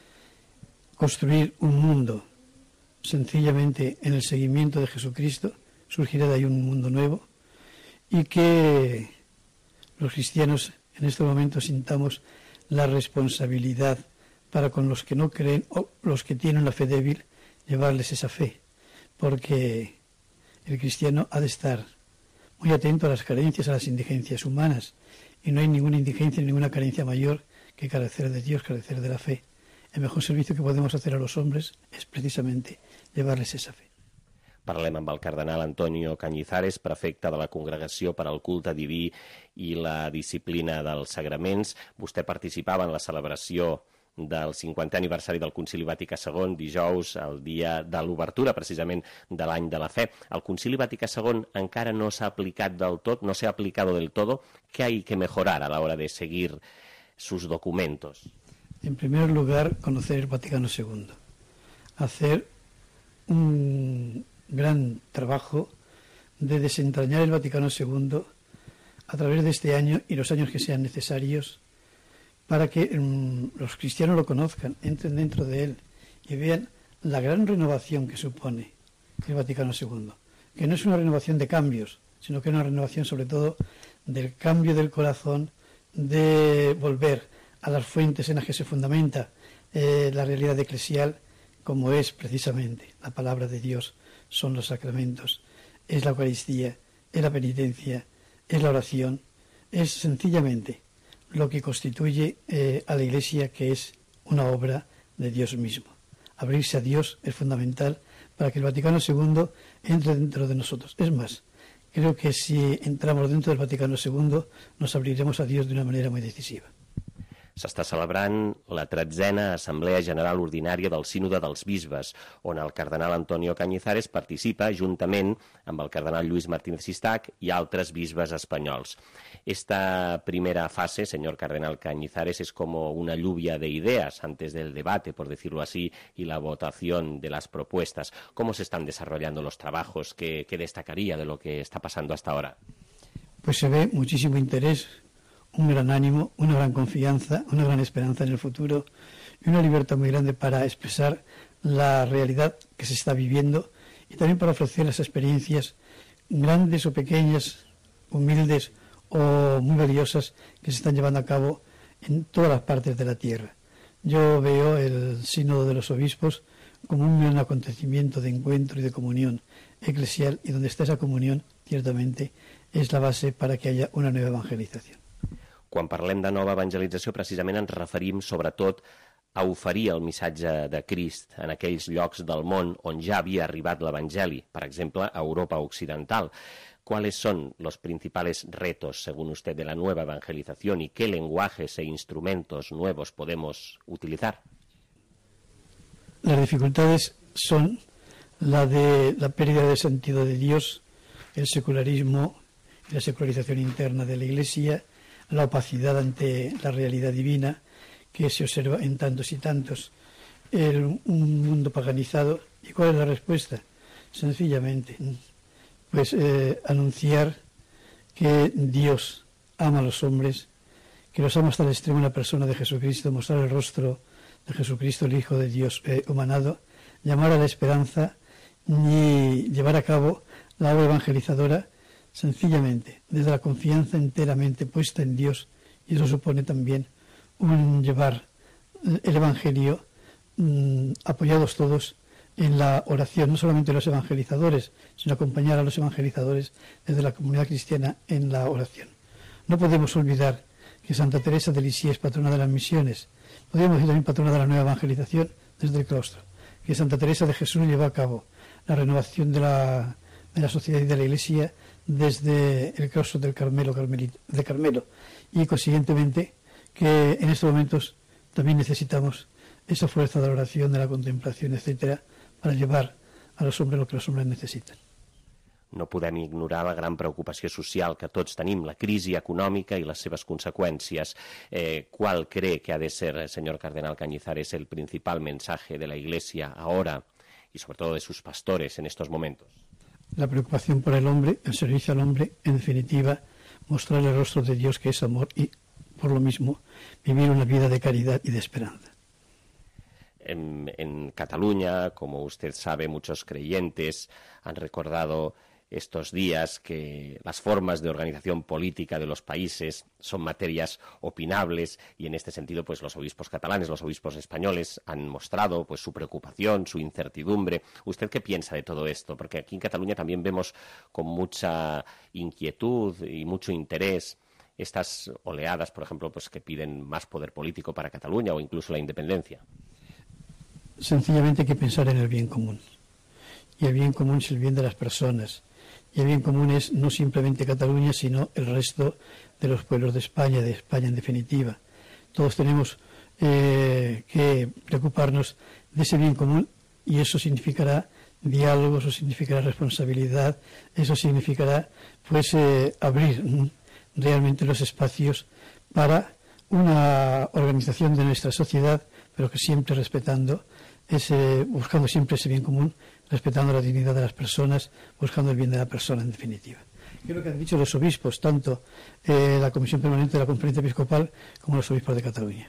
construir un mundo sencillamente en el seguimiento de Jesucristo, surgirá de ahí un mundo nuevo, y que los cristianos en estos momentos sintamos la responsabilidad para con los que no creen o los que tienen la fe débil, llevarles esa fe, porque el cristiano ha de estar muy atento a las carencias, a las indigencias humanas, y no hay ninguna indigencia ni ninguna carencia mayor que carecer de Dios, carecer de la fe. El mejor servicio que podemos hacer a los hombres es precisamente llevarles esa fe. Parlem amb el cardenal Antonio Cañizares, prefecte de la Congregació per al Culte Diví i la Disciplina dels Sagraments. Vostè participava en la celebració del cinquantè aniversari del Concili Vaticà segon, dijous, el dia de l'obertura, precisament, de l'any de la fe. El Concili Vaticà segon encara no s'ha aplicat del tot, no s'ha aplicado del todo. ¿Qué hay que mejorar a la hora de seguir sus documentos? En primer lugar, conocer el Vaticano segundo. Hacer un gran trabajo de desentrañar el Vaticano segundo a través de este año y los años que sean necesarios para que um, los cristianos lo conozcan, entren dentro de él y vean la gran renovación que supone el Vaticano segundo, que no es una renovación de cambios, sino que es una renovación sobre todo del cambio del corazón, de volver a las fuentes en las que se fundamenta eh, la realidad eclesial, como es precisamente la palabra de Dios, son los sacramentos, es la Eucaristía, es la penitencia, es la oración, es sencillamente lo que constituye eh, a la Iglesia, que es una obra de Dios mismo. Abrirse a Dios es fundamental para que el Vaticano segundo entre dentro de nosotros. Es más, creo que si entramos dentro del Vaticano segundo nos abriremos a Dios de una manera muy decisiva. S'està celebrant la tretzena Assemblea General Ordinària del Sínode dels Bisbes, on el cardenal Antonio Cañizares participa juntament amb el cardenal Lluís Martínez Sistac i altres bisbes espanyols. Esta primera fase, señor cardenal Cañizares, es como una lluvia de ideas antes del debate, por decirlo así, y la votación de las propuestas. ¿Cómo se están desarrollando los trabajos? ¿Qué, qué destacaría de lo que está pasando hasta ahora? Pues se ve muchísimo interés, un gran ánimo, una gran confianza, una gran esperanza en el futuro y una libertad muy grande para expresar la realidad que se está viviendo y también para ofrecer las experiencias grandes o pequeñas, humildes o muy valiosas que se están llevando a cabo en todas las partes de la tierra. Yo veo el Sínodo de los Obispos como un gran acontecimiento de encuentro y de comunión eclesial, y donde está esa comunión, ciertamente, és la base para que haya una nueva evangelización. Quan parlem de nova evangelització, precisament ens referim sobretot a oferir el missatge de Crist en aquells llocs del món on ja havia arribat l'Evangeli, per exemple, a Europa Occidental. ¿Cuáles son los principales retos, según usted, de la nueva evangelización y qué lenguajes e instrumentos nuevos podemos utilizar? Las dificultades son la de la pérdida de sentido de Dios, el secularismo, la secularización interna de la Iglesia, la opacidad ante la realidad divina que se observa en tantos y tantos, el, un mundo paganizado. ¿Y cuál es la respuesta? Sencillamente, pues eh, anunciar que Dios ama a los hombres, que los ama hasta el extremo en la persona de Jesucristo, mostrar el rostro de Jesucristo, el Hijo de Dios eh, humanado, llamar a la esperanza y llevar a cabo la obra evangelizadora sencillamente, desde la confianza enteramente puesta en Dios, y eso supone también un llevar el Evangelio mmm, apoyados todos en la oración, no solamente los evangelizadores, sino acompañar a los evangelizadores desde la comunidad cristiana en la oración. No podemos olvidar que Santa Teresa de Lisieux es patrona de las misiones, podríamos decir también patrona de la nueva evangelización desde el claustro, que Santa Teresa de Jesús llevó a cabo la renovación de la, de la sociedad y de la Iglesia desde el claustro del Carmelo, Carmelito, de Carmelo, y consiguientemente que en estos momentos también necesitamos esa fuerza de la oración, de la contemplación, etcétera, para llevar a los hombres lo que los hombres necesitan. No podem ignorar la gran preocupació social que tots tenim, la crisi econòmica i les seves conseqüències. Eh, ¿Cuál cree que ha de ser, señor Cardenal Cañizares, el principal mensaje de la Iglesia ahora y sobre todo de sus pastores en estos momentos? La preocupación por el hombre, el servicio al hombre, en definitiva, mostrar el rostro de Dios que es amor y, por lo mismo, vivir una vida de caridad y de esperanza. En, en Cataluña, como usted sabe, muchos creyentes han recordado estos días que las formas de organización política de los países son materias opinables y en este sentido pues los obispos catalanes, los obispos españoles han mostrado pues su preocupación, su incertidumbre. ¿Usted qué piensa de todo esto? Porque aquí en Cataluña también vemos con mucha inquietud y mucho interés estas oleadas, por ejemplo, pues que piden más poder político para Cataluña o incluso la independencia. Sencillamente hay que pensar en el bien común. Y el bien común es el bien de las personas. Y el bien común es no simplemente Cataluña, sino el resto de los pueblos de España, de España en definitiva. Todos tenemos eh, que preocuparnos de ese bien común y eso significará diálogo, eso significará responsabilidad, eso significará pues eh, abrir mm, realmente los espacios para una organización de nuestra sociedad, pero que siempre respetando ese, buscando siempre ese bien común, respetando la dignidad de las personas, buscando el bien de la persona en definitiva. Creo que han dicho los obispos, tanto eh, la Comisión Permanente de la Conferencia Episcopal como los obispos de Cataluña.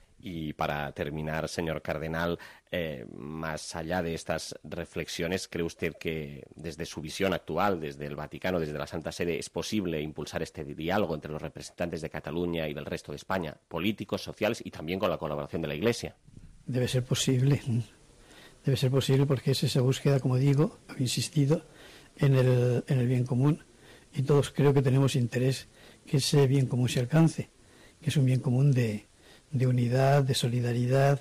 Y para terminar, señor Cardenal, eh, más allá de estas reflexiones, ¿cree usted que desde su visión actual, desde el Vaticano, desde la Santa Sede, es posible impulsar este diálogo entre los representantes de Cataluña y del resto de España, políticos, sociales y también con la colaboración de la Iglesia? Debe ser posible, debe ser posible porque es esa búsqueda, como digo, he insistido, en el, en el bien común y todos creo que tenemos interés que ese bien común se alcance, que es un bien común de, de unidad, de solidaridad,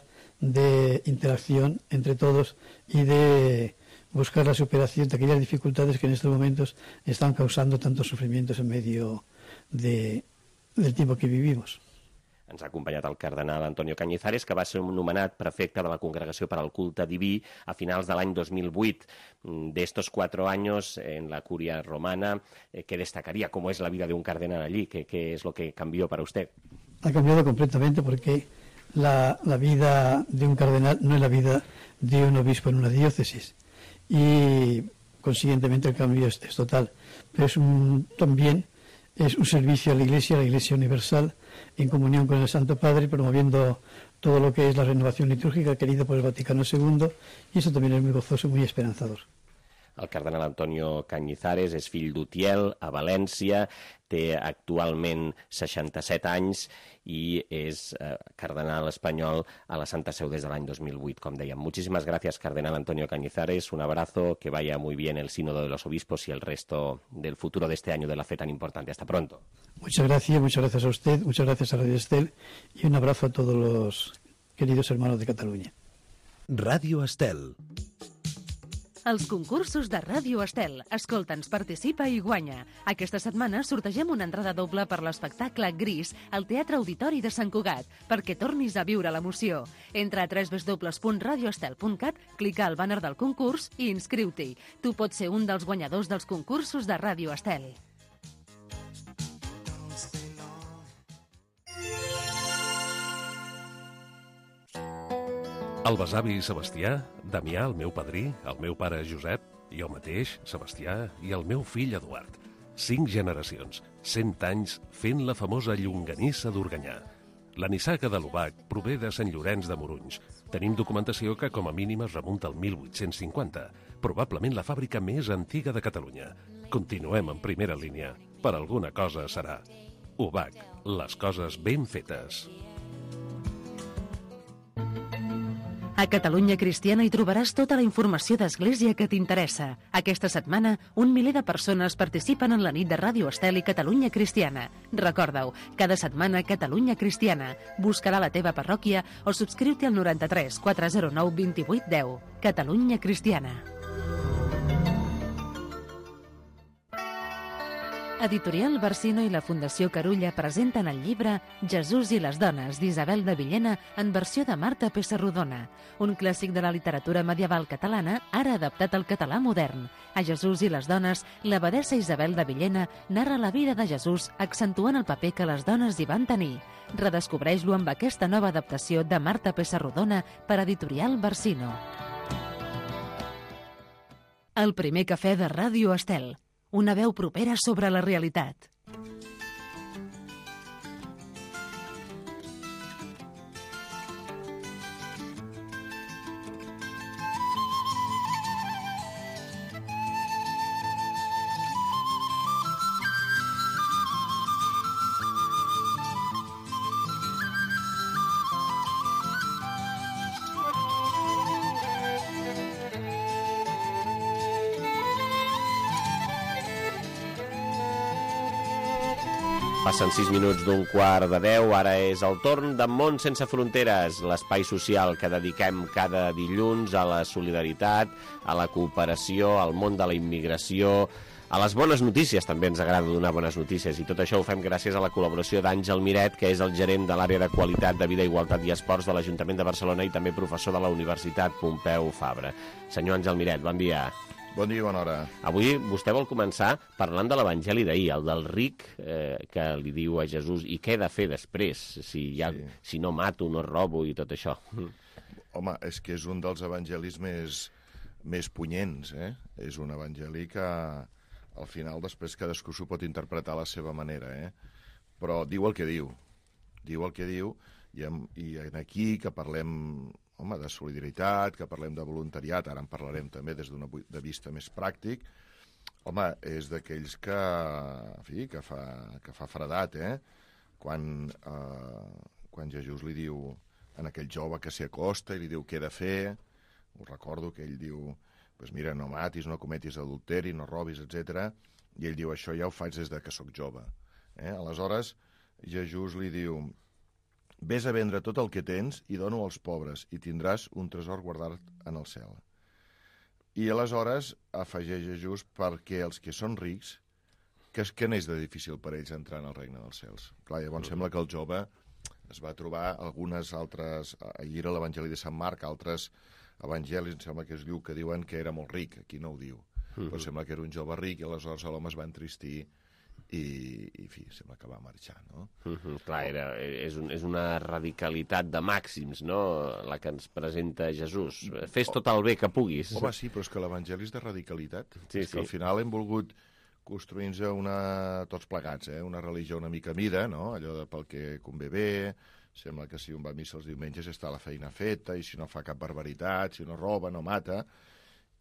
de interacción entre todos y de buscar la superación de aquellas dificultades que en estos momentos están causando tantos sufrimientos en medio de, del tiempo que vivimos. Ens ha acompanyat el cardenal Antonio Cañizares, que va ser nomenat prefecte de la Congregació per al Culte Diví a finals de l'any dos mil vuit. De estos cuatro años en la curia romana, eh, ¿qué destacaría? ¿Cómo es la vida de un cardenal allí? ¿Qué, qué es lo que cambió para usted? Ha cambiado completamente porque la, la vida de un cardenal no es la vida de un obispo en una diócesis y consiguientemente el cambio es, es total. Pero es un, también es un servicio a la Iglesia, a la Iglesia universal, en comunión con el Santo Padre, promoviendo todo lo que es la renovación litúrgica querida por el Vaticano segundo, y eso también es muy gozoso y muy esperanzador. el cardenal Antonio Cañizares, és fill d'Utiel, a València, té actualment seixanta-set anys i és eh, cardenal espanyol a la Santa Seu des de l'any dos mil vuit, com dèiem. Muchísimas gracias, cardenal Antonio Cañizares. Un abrazo, que vaya muy bien el Sínodo de los Obispos y el resto del futuro de este año de la fe tan importante. Hasta pronto. Muchas gracias, muchas gracias a usted, muchas gracias a Radio Estel y un abrazo a todos los queridos hermanos de Cataluña. Radio Estel. Els concursos de Ràdio Estel. Escolta'ns, participa i guanya. Aquesta setmana sortegem una entrada doble per l'espectacle Gris al Teatre Auditori de Sant Cugat, perquè tornis a viure l'emoció. Entra a w w w punt radio estel punt cat, clica al bàner del concurs i inscriu-t'hi. Tu pots ser un dels guanyadors dels concursos de Ràdio Estel. El besavi Sebastià, Damià, el meu padrí, el meu pare Josep, jo mateix, Sebastià, i el meu fill Eduard. Cinc generacions, cent anys, fent la famosa llonganissa d'Organyà. La nissaga de l'Obac prové de Sant Llorenç de Morunys. Tenim documentació que com a mínim es remunta al mil vuit-cents cinquanta, probablement la fàbrica més antiga de Catalunya. Continuem en primera línia. Per alguna cosa serà. Obac, les coses ben fetes. A Catalunya Cristiana hi trobaràs tota la informació d'Església que t'interessa. Aquesta setmana, un miler de persones participen en la nit de Ràdio Estel i Catalunya Cristiana. Recorda-ho, cada setmana Catalunya Cristiana. Buscarà la teva parròquia o subscriu-te al noranta-tres quatre zero nou vint vuit deu. Catalunya Cristiana. Editorial Barsino i la Fundació Carulla presenten el llibre Jesús i les dones, d'Isabel de Villena, en versió de Marta Pessarrodona, un clàssic de la literatura medieval catalana, ara adaptat al català modern. A Jesús i les dones, l'abadessa Isabel de Villena narra la vida de Jesús, accentuant el paper que les dones hi van tenir. Redescobreix-lo amb aquesta nova adaptació de Marta Pessarrodona per Editorial Barsino. El primer cafè de Ràdio Estel. Una veu propera sobre la realitat. Passen sis minuts d'un quart de deu, ara és el torn de Món Sense Fronteres, l'espai social que dediquem cada dilluns a la solidaritat, a la cooperació, al món de la immigració, a les bones notícies, també ens agrada donar bones notícies, i tot això ho fem gràcies a la col·laboració d'Àngel Miret, que és el gerent de l'àrea de qualitat de vida, igualtat i esports de l'Ajuntament de Barcelona i també professor de la Universitat Pompeu Fabra. Senyor Àngel Miret, bon dia. Bon dia, bona hora. Avui vostè vol començar parlant de l'Evangeli d'ahir, el del ric eh, que li diu a Jesús i què he de fer després, si, ja, sí. si no mato, no robo i tot això. Home, és que és un dels evangelis més, més punyents, eh? És un evangeli que al final després cadascú s'ho pot interpretar a la seva manera, eh? Però diu el que diu, diu el que diu, i, en, i en aquí que parlem... home, de solidaritat, que parlem de voluntariat, ara en parlarem també des d'un punt de vista més pràctic, home, és d'aquells que, en fi, que fa, que fa fredat, eh? Quan, eh, quan Jesús li diu a aquell jove que s'hi acosta i li diu què he de fer, us recordo que ell diu, pues mira, no matis, no cometis adulteri, no robis, etcètera, i ell diu, això ja ho faig des de que sóc jove. Eh? Aleshores, Jesús li diu, vés a vendre tot el que tens i dona-ho als pobres i tindràs un tresor guardat en el cel. I aleshores afegeix Jesús perquè els que són rics, que, que n'és de difícil per ells entrar en el regne dels cels. Clar, llavors sembla que el jove es va trobar algunes altres, ahir era l'Evangeli de Sant Marc, altres evangelis, em sembla que es diu que diuen que era molt ric, aquí no ho diu, uh-huh. Però sembla que era un jove ric i aleshores l'home es va entristir i, i fi, sembla que va marxar, no? Uh-huh, clar, era, és, un, és una radicalitat de màxims, no?, la que ens presenta Jesús. Fes tot el bé que puguis. Home, sí, però és que l'Evangeli és de radicalitat. Sí, és sí. que al final hem volgut construir-nos una, tots plegats, eh? Una religió una mica mida, no?, allò de pel que convé bé, sembla que si un va a missa els diumenges està la feina feta, i si no fa cap barbaritat, si no roba, no mata,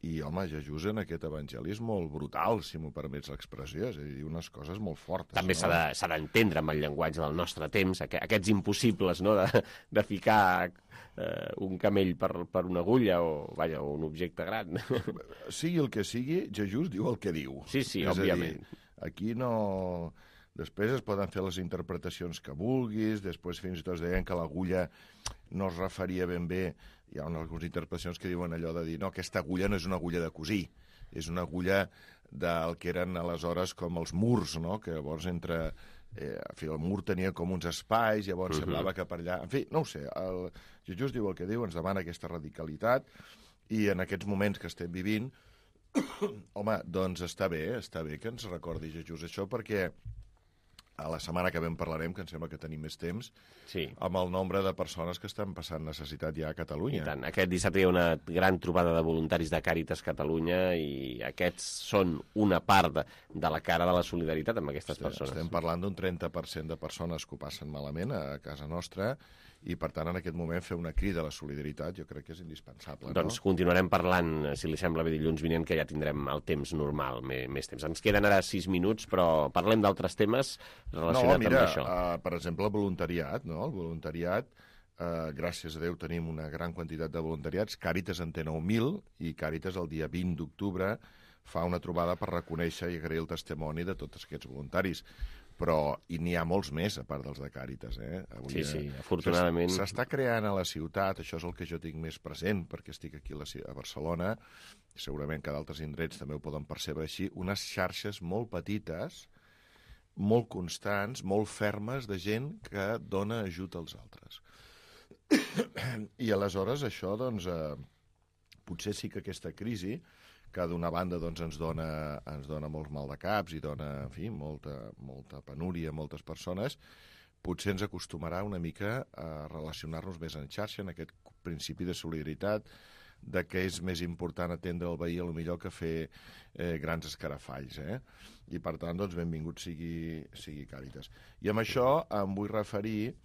I, home, Jesús en aquest evangeli és molt brutal, si m'ho permets l'expressió, és a dir, unes coses molt fortes. També no? s'ha d'entendre amb el llenguatge del nostre temps, aquests impossibles, no?, de, de ficar eh, un camell per, per una agulla o, vaja, un objecte gran. Sigui el que sigui, Jesús diu el que diu. Sí, sí, és òbviament. A dir, aquí no... Després es poden fer les interpretacions que vulguis, després fins i tot es deien que l'agulla no es referia ben bé. Hi ha algunes interpretacions que diuen allò de dir no, aquesta agulla no és una agulla de cosir, és una agulla del que eren aleshores com els murs, no? Que llavors entre... Eh, en fi, el mur tenia com uns espais, llavors uh-huh. semblava que per allà... En fi, no ho sé, el Jesús diu el que diu, ens demana aquesta radicalitat, i en aquests moments que estem vivint, home, doncs està bé, està bé que ens recordi Jesús això, perquè a la setmana que ben parlarem, que em sembla que tenim més temps, sí. amb el nombre de persones que estan passant necessitat ja a Catalunya. I tant. Aquest dissabte hi ha una gran trobada de voluntaris de Càritas Catalunya i aquests són una part de, de la cara de la solidaritat amb aquestes Estem, persones. Estem parlant d'un trenta per cent de persones que ho passen malament a casa nostra i, per tant, en aquest moment fer una crida a la solidaritat jo crec que és indispensable. Doncs no? continuarem parlant, si li sembla bé, dilluns vinent, que ja tindrem el temps normal, més, més temps. Ens queden ara sis minuts, però parlem d'altres temes relacionats no, mira, amb això. Uh, per exemple, el voluntariat, no? El voluntariat, uh, gràcies a Déu tenim una gran quantitat de voluntariats. Càritas en té nou mil i Càritas el dia vint d'octubre fa una trobada per reconèixer i agrair el testimoni de tots aquests voluntaris. Però i n'hi ha molts més, a part dels de Càritas. Eh? Avui, sí, sí, afortunadament. S'està creant a la ciutat, això és el que jo tinc més present, perquè estic aquí a, la, a Barcelona, segurament que d'altres indrets també ho poden percebre així, unes xarxes molt petites, molt constants, molt fermes de gent que dona ajut als altres. I aleshores això, doncs, eh, potser sí que aquesta crisi, que d'una banda doncs, ens dona, ens dona molts mal de caps i dona, en fi, molta, molta penúria a moltes persones, potser ens acostumarà una mica a relacionar-nos més en xarxa, en aquest principi de solidaritat, de que és més important atendre el veí a lo millor que fer eh, grans escarafalls. Eh? I, per tant, doncs, benvingut sigui, sigui Càritas. I amb això em vull referir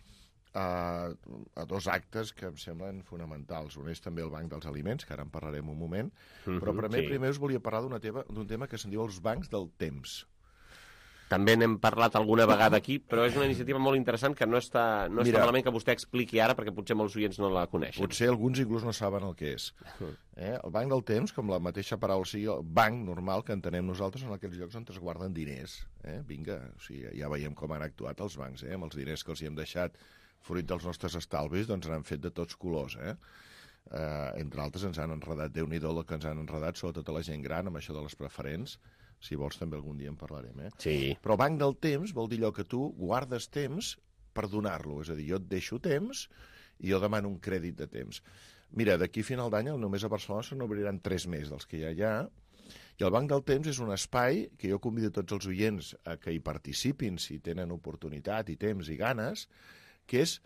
a, a dos actes que em semblen fonamentals. Un és també el Banc dels Aliments, que ara en parlarem un moment, mm-hmm, però primer, sí. primer us volia parlar d'un tema, d'un tema que se'n diu els bancs del temps. També n'hem parlat alguna vegada aquí, però és una iniciativa molt interessant que no està, no Mira, està malament que vostè expliqui ara, perquè potser molts oients no la coneixen. Potser alguns inclús no saben el que és. Eh? El banc del temps, com la mateixa paraula sigui, el banc normal que entenem nosaltres, són aquells llocs on es guarden diners. Eh? Vinga, o sigui, ja veiem com han actuat els bancs, eh? Amb els diners que els hi hem deixat fruit dels nostres estalvis, doncs n'han fet de tots colors, eh? Uh, entre altres ens han enredat, Déu-n'hi-do el que ens han enredat, sobretot a la gent gran, amb això de les preferents. Si vols també algun dia en parlarem, eh? Sí. Però banc del temps vol dir allò que tu guardes temps per donar-lo, és a dir, jo et deixo temps i jo demano un crèdit de temps. Mira, d'aquí a final d'any, només a Barcelona se n'obriran tres més dels que ja hi ha, i el Banc del Temps és un espai que jo convido tots els oients a que hi participin si tenen oportunitat i temps i ganes, que és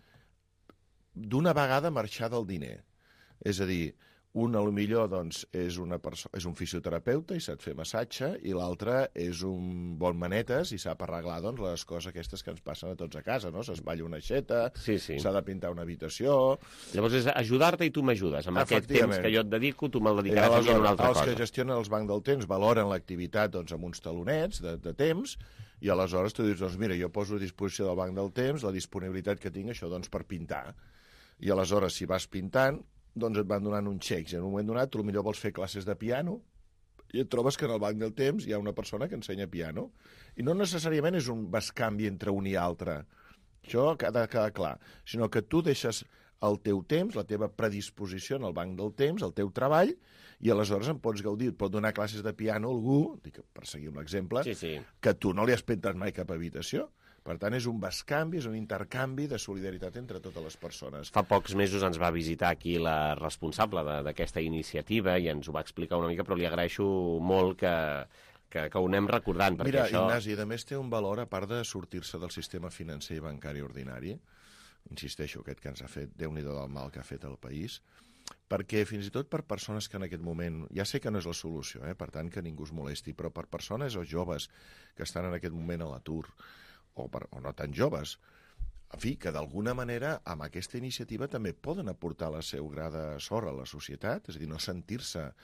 d'una vegada marxar del diner. És a dir, un, a lo millor, doncs, és, una perso- és un fisioterapeuta i sap fer massatge, i l'altre és un bon manetes i sap arreglar, doncs, les coses aquestes que ens passen a tots a casa, no? S'espatlla una aixeta, sí, sí. s'ha de pintar una habitació... Llavors és ajudar-te i tu m'ajudes. Amb aquest temps que jo et dedico, tu me'l dedicaràs a mi en una altra els cosa. Els que gestionen els bancs del temps valoren l'activitat, doncs, amb uns talonets de, de temps, i aleshores tu dius, doncs mira, jo poso a disposició del banc del temps la disponibilitat que tinc, això, doncs, per pintar. I aleshores, si vas pintant, doncs et van donant uns xecs, i en un moment donat tu potser vols fer classes de piano, i et trobes que en el banc del temps hi ha una persona que ensenya piano. I no necessàriament és un bescanvi entre un i altre. Això ha de quedar clar. Sinó que tu deixes el teu temps, la teva predisposició en el banc del temps, el teu treball, i aleshores en pots gaudir. Et pot donar classes de piano a algú, dic, per seguir amb l'exemple, sí, sí. que tu no li has pintat mai cap habitació. Per tant, és un bescanvi, és un intercanvi de solidaritat entre totes les persones. Fa pocs mesos ens va visitar aquí la responsable d'aquesta iniciativa i ens ho va explicar una mica, però li agraeixo molt que, que, que ho anem recordant. Perquè Mira, això... Ignasi, a més té un valor, a part de sortir-se del sistema financer i bancari ordinari, insisteixo, aquest que ens ha fet, Déu-n'hi-do del mal que ha fet el país, perquè fins i tot per persones que en aquest moment, ja sé que no és la solució, eh? Per tant que ningú es molesti, però per persones o joves que estan en aquest moment a l'atur, o, per, o no tan joves, en fi, que d'alguna manera amb aquesta iniciativa també poden aportar la seu gra de sorra a la societat, és a dir, no sentir-se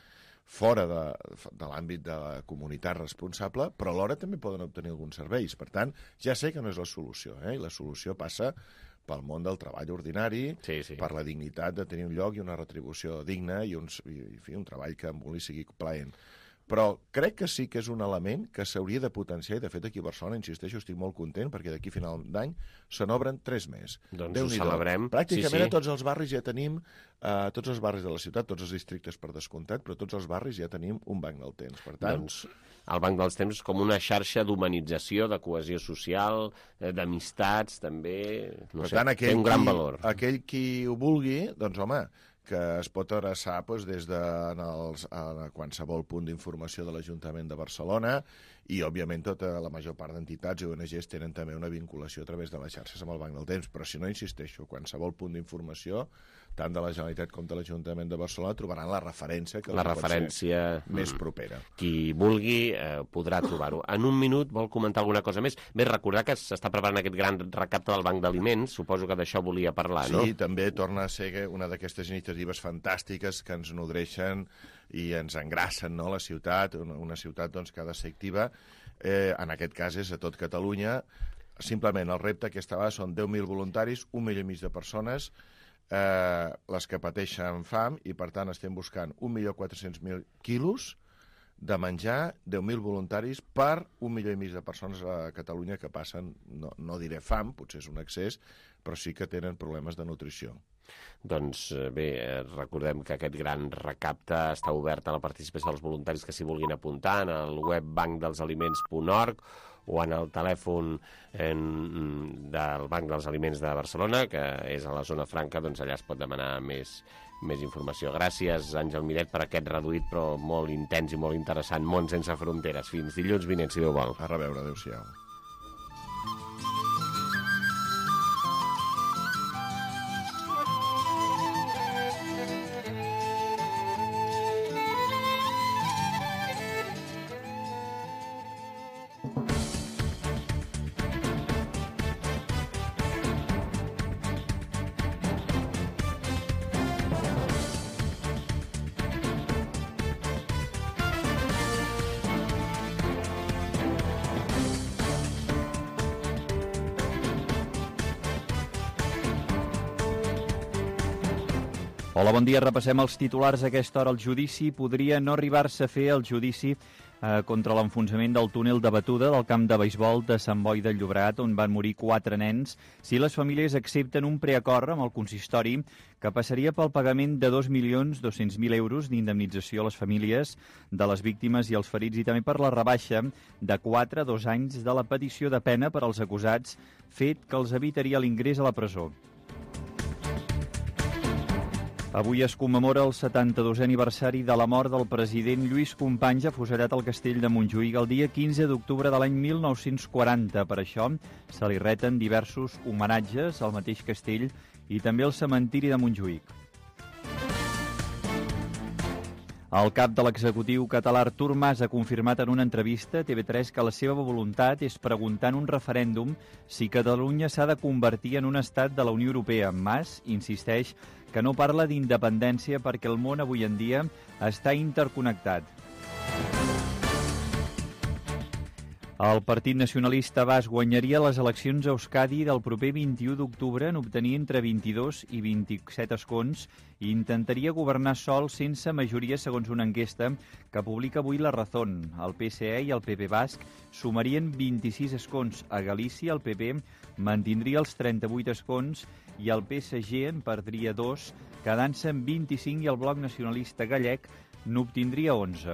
fora de, de l'àmbit de la comunitat responsable, però alhora també poden obtenir alguns serveis. Per tant, ja sé que no és la solució, eh? I la solució passa pel món del treball ordinari, sí, sí. per la dignitat de tenir un lloc i una retribució digna i, uns, i, i fi, un treball que amb li sigui plaent. Però crec que sí que és un element que s'hauria de potenciar, i de fet aquí a Barcelona, insisteixo, estic molt content, perquè d'aquí a final d'any se n'obren tres més. Doncs ho celebrem. Pràcticament sí, sí. a tots els barris ja tenim, a tots els barris de la ciutat, tots els districtes per descomptat, però tots els barris ja tenim un banc del temps. Per tant, doncs el Banc dels Temps com una xarxa d'humanització, de cohesió social, d'amistats, també, no per sé, tant, té un gran qui, valor. Aquell qui ho vulgui, doncs home, que es pot adreçar doncs, des de en els, a qualsevol punt d'informació de l'Ajuntament de Barcelona i, òbviament, tota la major part d'entitats i O N Ges tenen també una vinculació a través de les xarxes amb el Banc del Temps. Però, si no, insisteixo, qualsevol punt d'informació, tant de la Generalitat com de l'Ajuntament de Barcelona, trobaran la referència que la referència més propera. Qui vulgui eh, podrà trobar-ho. En un minut vol comentar alguna cosa més? Bé, recordar que s'està preparant aquest gran recapte del Banc d'Aliments, suposo que d'això volia parlar, sí, no? Sí, també torna a ser una d'aquestes iniciatives fantàstiques que ens nodreixen i ens engracen, no?, la ciutat, una, una ciutat doncs, que ha de ser activa. Eh, en aquest cas és a tot Catalunya. Simplement el repte aquesta vegada són deu mil voluntaris, un milió i mig de persones, eh, les que pateixen fam, i per tant estem buscant un milió quatre-cents mil quilos de menjar, deu mil voluntaris per un milió i mig de persones a Catalunya que passen, no, no diré fam, potser és un excés, però sí que tenen problemes de nutrició. Doncs bé, recordem que aquest gran recapte està obert a la participació dels voluntaris que s'hi vulguin apuntar en el web banc dels aliments punt org o en el telèfon en, del Banc dels Aliments de Barcelona, que és a la zona franca, doncs allà es pot demanar més, més informació. Gràcies, Àngel Miret, per aquest reduït però molt intens i molt interessant Món sense fronteres. Fins dilluns vinent, si Déu vol. A reveure, adéu-siau. Hola, bon dia. Repassem els titulars a aquesta hora. El judici podria no arribar-se a fer el judici eh, contra l'enfonsament del túnel de batuda del camp de beisbol de Sant Boi de Llobregat, on van morir quatre nens, si les famílies accepten un preacord amb el consistori que passaria pel pagament de dos milions dos-cents mil euros d'indemnització a les famílies de les víctimes i els ferits, i també per la rebaixa de quatre a dos anys de la petició de pena per als acusats, fet que els evitaria l'ingrés a la presó. Avui es commemora el setanta-dosè aniversari de la mort del president Lluís Companys, afusellat al castell de Montjuïc el dia quinze d'octubre de l'any mil nou-cents quaranta. Per això se li reten diversos homenatges al mateix castell i també al cementiri de Montjuïc. El cap de l'executiu català Artur Mas ha confirmat en una entrevista a T V tres que la seva voluntat és preguntar en un referèndum si Catalunya s'ha de convertir en un estat de la Unió Europea. Mas insisteix que no parla d'independència perquè el món avui en dia està interconnectat. El Partit Nacionalista Basc guanyaria les eleccions a Euskadi del proper vint-i-u d'octubre en obtenir entre vint-i-dos i vint-i-set escons i intentaria governar sol sense majoria segons una enquesta que publica avui La Razón. El P S E i el P P Basc sumarien vint-i-sis escons. A Galícia el P P mantindria els trenta-vuit escons i el P S G en perdria dos, quedant-se en vint-i-cinc, i el Bloc Nacionalista Gallec n'obtindria onze.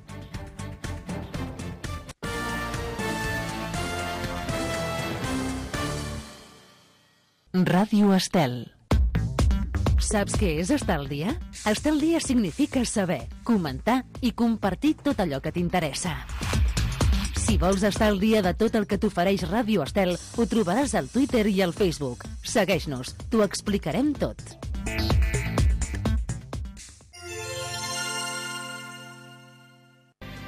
Ràdio Estel. Saps què és estar al dia? Estar al dia significa saber, comentar i compartir tot allò que t'interessa. Si vols estar al dia de tot el que t'ofereix Ràdio Estel, ho trobaràs al Twitter i al Facebook. Segueix-nos, t'ho explicarem tot.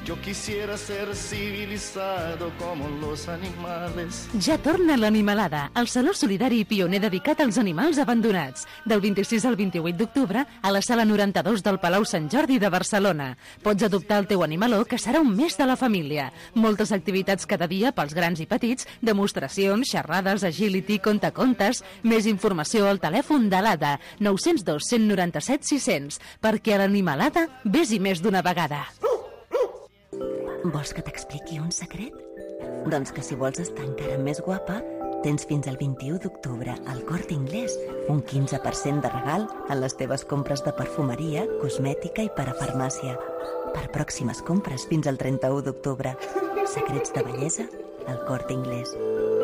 Yo quisiera ser civilizado como los animales. Ja torna l'Animalada, el saló solidari i pioner dedicat als animals abandonats. Del vint-i-sis al vint-i-vuit d'octubre a la sala noranta-dos del Palau Sant Jordi de Barcelona. Pots adoptar el teu animaló, que serà un mes de la família. Moltes activitats cada dia pels grans i petits, demostracions, xerrades, agility, contacontes. Més informació al telèfon de l'A D A, nou zero dos, cent noranta-set, sis cents, perquè a l'Animalada vés-hi més d'una vegada. Vols que t'expliqui un secret? Doncs que si vols estar encara més guapa, tens fins al vint-i-u d'octubre al Corte Inglés un quinze per cent de regal en les teves compres de perfumeria, cosmètica i parafarmàcia. Per pròximes compres fins al trenta-u d'octubre. Secrets de bellesa al Corte Inglés.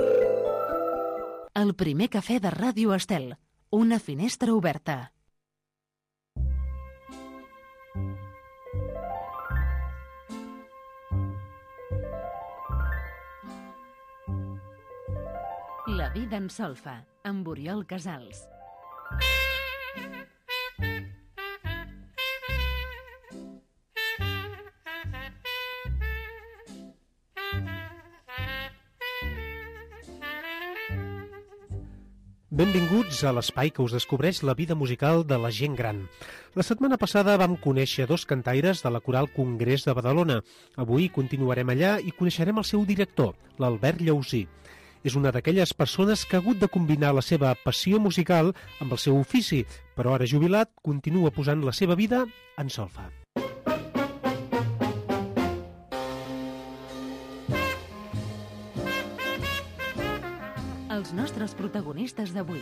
El primer cafè de Ràdio Estel. Una finestra oberta. La vida en solfa, amb Oriol Casals. Benvinguts a l'espai que us descobreix la vida musical de la gent gran. La setmana passada vam conèixer dos cantaires de la Coral Congrés de Badalona. Avui continuarem allà i coneixerem el seu director, l'Albert Llausí. És una d'aquelles persones que ha hagut de combinar la seva passió musical amb el seu ofici, però ara jubilat continua posant la seva vida en solfa. Els nostres protagonistes d'avui.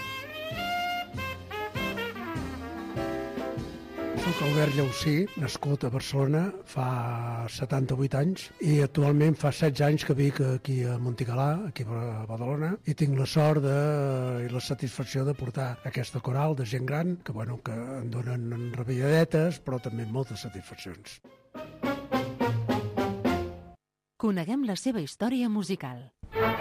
Soc Albert Llausí, nascut a Barcelona fa setanta-vuit anys i actualment fa setze anys que vic aquí a Montigalà, aquí a Badalona, i tinc la sort de, i la satisfacció de portar aquesta coral de gent gran que, bueno, que em donen rabiadetes però també moltes satisfaccions. Coneguem la seva història musical.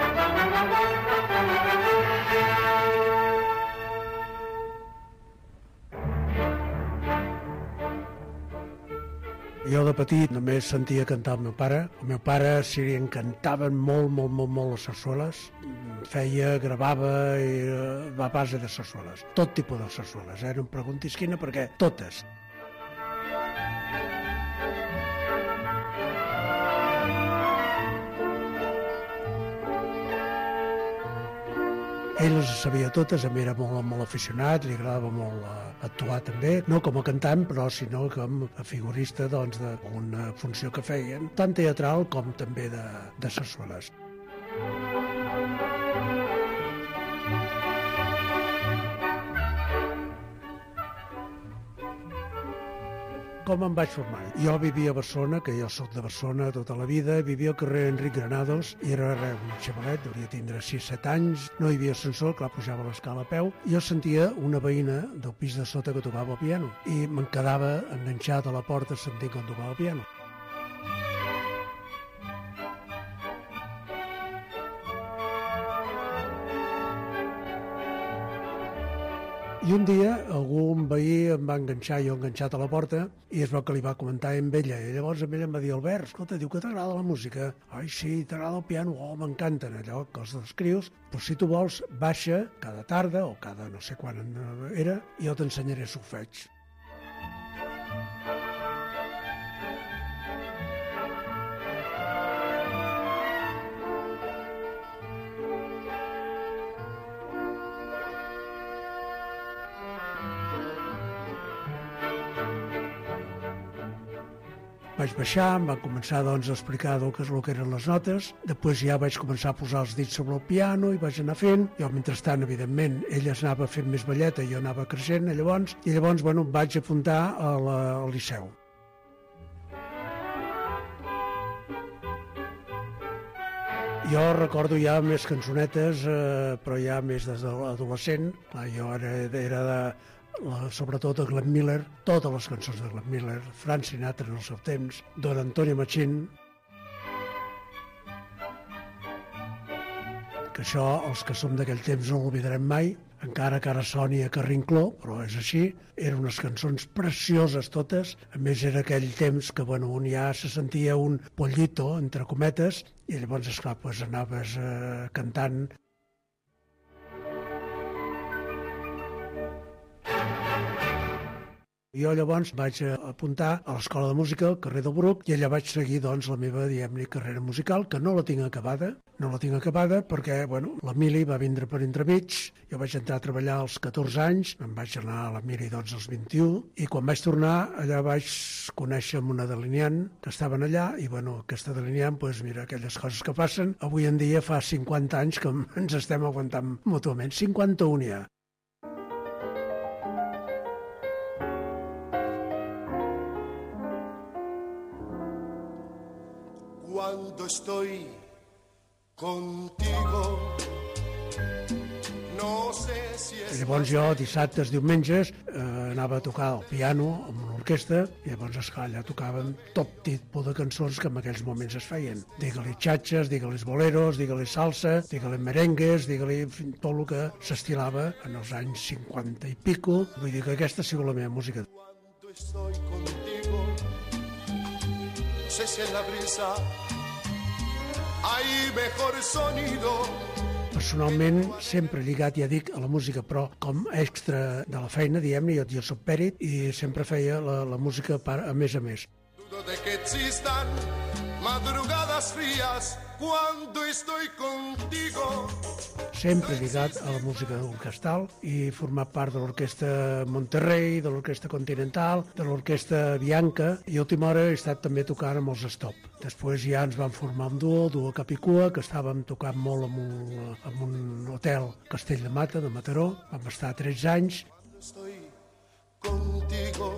Jo de petit només sentia cantar el meu pare. El meu pare s'hi encantaven molt, molt, molt, molt les sarsueles. Feia, gravava i, a base de sarsueles. Tot tipus de sarsueles, eh? No em preguntis quina perquè totes. Ell les sabia totes, a mi era molt, molt aficionat, li agradava molt uh, actuar també, no com a cantant, però sinó com a figurista doncs, d'una funció que feien, tant teatral com també de, de sarsueles. Com em vaig formar? Jo vivia a Barcelona, que jo soc de Barcelona tota la vida, vivia al carrer Enric Granados, i era un xavalet, devia tindre sis set anys, no hi havia ascensor, clar, pujava l'escala a peu, i jo sentia una veïna del pis de sota que tocava el piano, i me'n quedava enganxat a la porta sentint com tocava el piano. I un dia algun veí em va enganxar, jo enganxat a la porta, i es veu que li va comentar amb ella. I llavors amb ella em va dir, Albert, escolta, diu que t'agrada la música. Ai, sí, t'agrada el piano, oh, m'encanten. Allò, coses dels crios. Però si tu vols, baixa cada tarda, o cada no sé quan era, i jo t'ensenyaré solfeig. Vaig baixar, em van començar doncs, a explicar el que, el que eren les notes, després ja vaig començar a posar els dits sobre el piano i vaig anar fent, jo mentrestant, evidentment, ella anava fent més balleta i jo anava creixent, llavors, i llavors bueno, em vaig apuntar a la, al Liceu. Jo recordo ja més cançonetes, eh, però ja més des de l'adolescent, jo era, era de... La, sobretot a Glenn Miller, totes les cançons de Glenn Miller, Frank Sinatra en el seu temps, Don Antonio Machín, que això, els que som d'aquell temps no l'oblidarem mai, encara que ara soni a Carrincló, però és així. Eren unes cançons precioses totes. A més, era aquell temps que, bueno, on ja se sentia un pollito, entre cometes, i llavors, esclar, pues, anaves eh, cantant. Jo llavors vaig apuntar a l'Escola de Música, al carrer del Bruc, i allà vaig seguir doncs, la meva, diguem-ne, carrera musical, que no la tinc acabada. No la tinc acabada perquè, bueno, la Mili va vindre per entremig, jo vaig entrar a treballar als catorze anys, em vaig anar a la Mili doncs, als vint-i-u, i quan vaig tornar allà vaig conèixer amb una delineant que estaven allà, i bueno, aquesta delineant, doncs mira, aquelles coses que passen, avui en dia fa cinquanta anys que ens estem aguantant mútuament, cinquanta-un ja. Cuando estoy contigo, no sé si es... Llavors jo, dissabtes, diumenges, eh, anava a tocar el piano amb l'orquestra i llavors, esclar, allà tocàvem tot tipus de cançons que en aquells moments es feien. Digue-li xatxes, digue-li boleros, digue-li salsa, digue-li merengues, digue-li tot el que s'estilava en els anys cinquanta i pico. Vull dir que aquesta ha sigut la meva música. Cuando estoy contigo, no sé si en la brisa hay mejor sonido. Personalment, sempre lligat, ja dic, a la música, però com extra de la feina, diguem-ne, jo, jo soc pèrit i sempre feia la, la música per, a més a més. Dudo de que existan madrugadas frías cuando estoy contigo. Sempre lligat a la música orquestal i format part de l'orquestra Monterrey, de l'orquestra Continental, de l'orquestra Bianca, i a última hora he estat també tocant amb els Stop. Després ja ens vam formar un duo, duo Capicua, que estàvem tocant molt en un, en un hotel Castell de Mata, de Mataró. Vam estar tretze anys. Estoy contigo.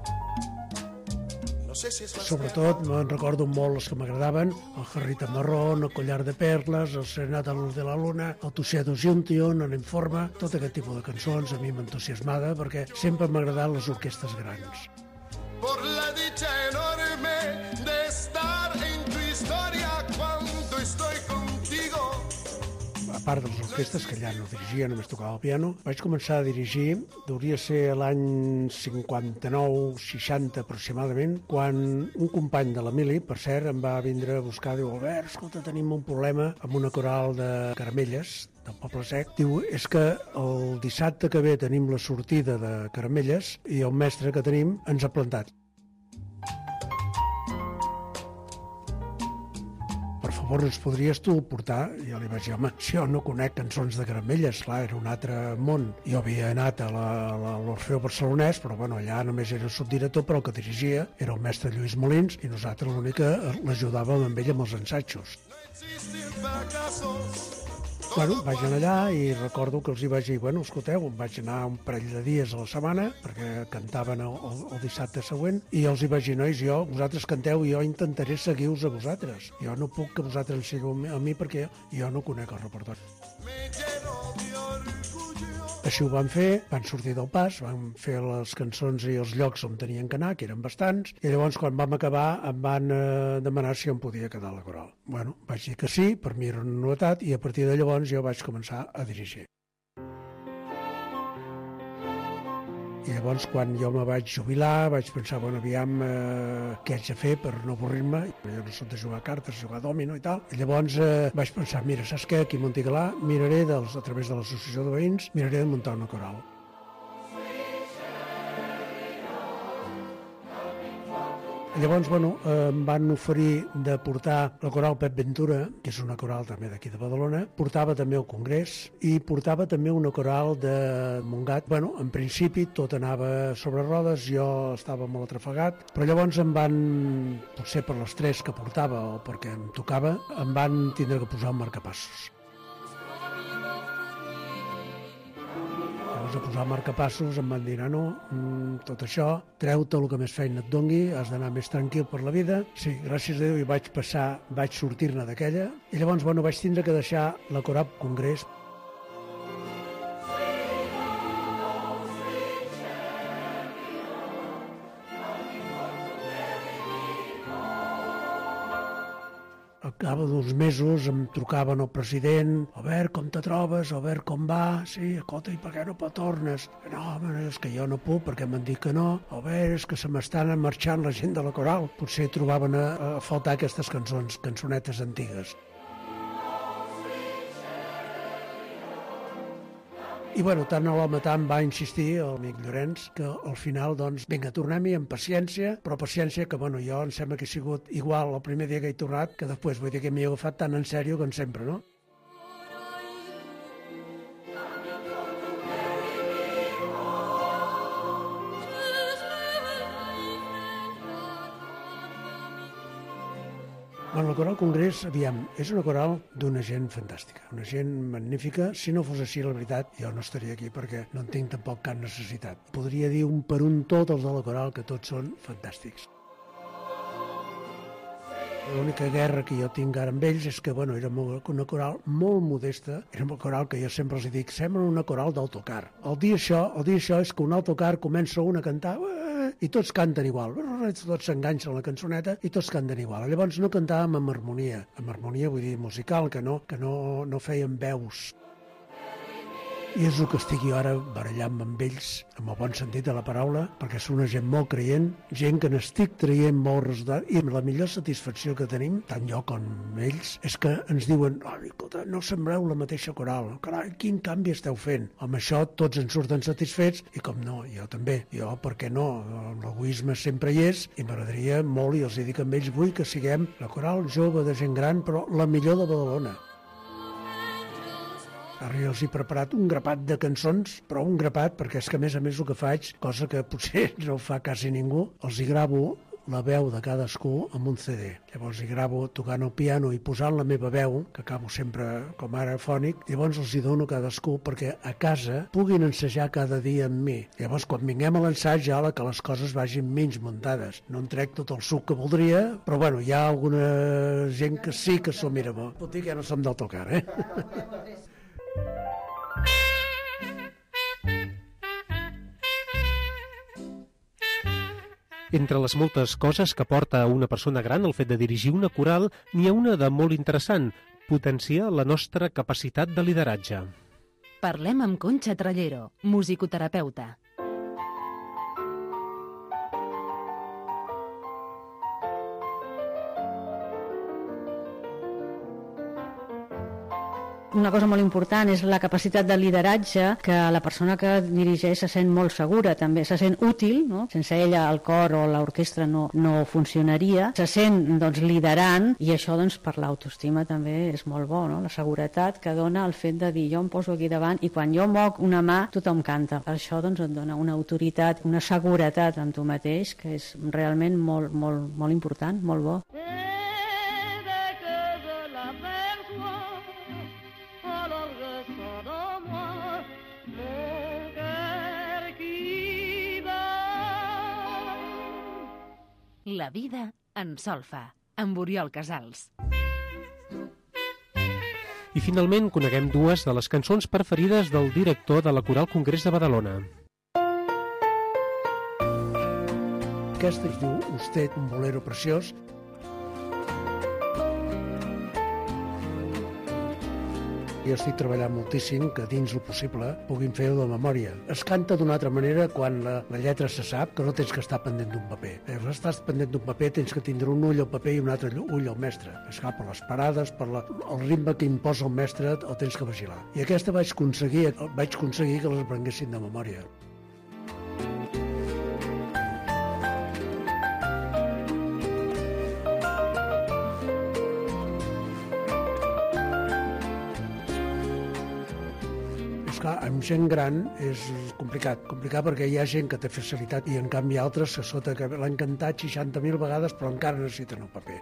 No sé si es más Sobretot me'n recordo molt els que m'agradaven, el Jarrita Marrón, el Collar de Perles, el Serenata a la Luz de la Luna, el Tuxedo Juntion, el Informe, tot aquest tipus de cançons a mi m'entusiasmava perquè sempre m'ha agradat les orquestes grans. por la dicha enorme de estar en tu historia cuando estoy contigo. A part de les orquestes, que allà no dirigia, només tocava el piano, vaig començar a dirigir, hauria ser l'any cinquanta-nou seixanta aproximadament, quan un company de la Mili, per cert, em va vindre a buscar, diu, Albert, escolta, tenim un problema amb una coral de Caramelles, del Poble Sec. Diu, és que el dissabte que ve tenim la sortida de Caramelles i el mestre que tenim ens ha plantat. Per favor, ens podries tu portar? I jo li vaig dir, home, si jo no conec cançons de Caramelles, clar, era un altre món. Jo havia anat a l'Orfeo Barcelonès, però bueno, allà només era el subdirector, però el que dirigia era el mestre Lluís Molins i nosaltres l'únic que l'ajudàvem amb ell amb els ensatjos. Bueno, vaig anar allà i recordo que els hi vaig dir, bueno, escolteu, em vaig anar un parell de dies a la setmana, perquè cantaven el, el, el dissabte següent, i els hi vaig dir, nois, jo, vosaltres canteu i jo intentaré seguir-vos a vosaltres. Jo no puc que vosaltres em seguiu a mi perquè jo no conec el repertori. Així ho van fer, van sortir del pas, van fer les cançons i els llocs on tenien que anar, que eren bastants, i llavors quan vam acabar em van eh, demanar si em podia quedar a la coral. Bueno, vaig dir que sí, per mi era una novetat, i a partir de llavors jo vaig començar a dirigir. I llavors, quan jo me vaig jubilar, vaig pensar, bueno, aviam eh, què haig de fer per no avorrir-me. Jo no soc de jugar a cartes, jugar a dòmino i tal. I llavors eh, vaig pensar, mira, saps què? Aquí a Montigalà miraré, dels, a través de l'associació de veïns, miraré de muntar una coral. Llavors, bueno, eh, em van oferir de portar la coral Pep Ventura, que és una coral també d'aquí de Badalona, portava també el Congrés i portava també una coral de Montgat. Bueno, en principi tot anava sobre rodes, jo estava molt atrafegat, però llavors em van, potser per les tres que portava o perquè em tocava, em van tindre que posar un marcapassos. A posar marcapassos em van dir, no, tot això, treu-te el que més feina et dongui, has d'anar més tranquil per la vida. Sí, gràcies a Déu, i vaig passar, vaig sortir-ne d'aquella, i llavors, bueno, vaig tindre que deixar la Coral Congrés. El Cada d'uns mesos em trucaven el president, Albert, com te trobes? Albert, com va? Sí, escolta, i per què no tornes? No, home, és que jo no puc perquè m'han dit que no. Albert, és que se m'estan marxant la gent de la coral. Potser trobaven a, a faltar aquestes cançons, cançonetes antigues. I bueno, tant l'home tant va insistir, l'amic Llorenç, que al final, doncs, vinga, tornem-hi amb paciència, però paciència que, bueno, jo em sembla que he sigut igual el primer dia que he tornat, que després, vull dir que m'he agafat tan en sèrio com sempre, no? Bueno, la Coral Congrés, aviam, és una coral d'una gent fantàstica, una gent magnífica. Si no fos així, la veritat, jo no estaria aquí perquè no en tinc tampoc cap necessitat. Podria dir un per un tots els de la coral, que tots són fantàstics. L'única guerra que jo tinc ara amb ells és que, bueno, era una coral molt modesta, era una coral que jo sempre els dic, sembla una coral d'autocar. El dir això, el dir això és que un autocar comença un a cantar i tots canten igual, tots s'enganxen a la cançoneta i tots canten igual. Llavors no cantàvem amb harmonia, amb harmonia vull dir musical, que no, que no, no feien veus. I és el que estic jo ara barallant amb ells, amb el bon sentit de la paraula, perquè són una gent molt creient, gent que n'estic traient molt resultat, i la millor satisfacció que tenim, tant jo com ells, és que ens diuen, oh, escolta, no sembreu la mateixa coral, carai, quin canvi esteu fent? Amb això tots en surten satisfets, i com no, jo també, jo, per què no? L'egoisme sempre hi és, i m'agradaria molt, i els dic amb ells, vull que siguem la coral jove de gent gran, però la millor de Badalona. Ara jo els he preparat un grapat de cançons, però un grapat, perquè és que a més a més el que faig, cosa que potser no fa quasi ningú, els hi gravo la veu de cadascú amb un C D. Llavors hi gravo tocant el piano i posant la meva veu, que acabo sempre com ara fònic, llavors els hi dono a cadascú perquè a casa puguin ensejar cada dia amb mi. Llavors quan vinguem a l'ensaig ja que les coses vagin menys muntades. No en trec tot el suc que voldria, però bueno, hi ha alguna gent que sí que som, mira, pot dir que ja no som d'autocar, eh? Entre les moltes coses que porta una persona gran el fet de dirigir una coral, n'hi ha una de molt interessant, potenciar la nostra capacitat de lideratge. Parlem amb Concha Trallero, musicoterapeuta. Una cosa molt important és la capacitat de lideratge, que la persona que dirigeix se sent molt segura, també se sent útil, no? Sense ella el cor o l'orquestra no, no funcionaria, se sent doncs, liderant, i això doncs, per l'autoestima també és molt bo, no? La seguretat que dona el fet de dir jo em poso aquí davant i quan jo moc una mà tothom canta. Per això doncs, et dona una autoritat, una seguretat en tu mateix que és realment molt, molt, molt important, molt bo. La vida en solfa, amb Oriol Casals. I finalment coneguem dues de les cançons preferides del director de la Coral Congrés de Badalona. Aquesta es diu Usted, un bolero preciós. Jo estic treballant moltíssim que dins el possible puguin fer-ho de memòria. Es canta d'una altra manera quan la, la lletra se sap que no tens que estar pendent d'un paper. Si estàs pendent d'un paper tens que tindre un ull al paper i un altre ull al mestre. És clar, per les parades, per la, el ritme que imposa el mestre el tens que vigilar. I aquesta vaig aconseguir, vaig aconseguir que les aprenguessin de memòria. Clar, amb gent gran és complicat, complicat perquè hi ha gent que té facilitat i en canvi altres que sota que l'han cantat seixanta mil vegades però encara necessiten el paper.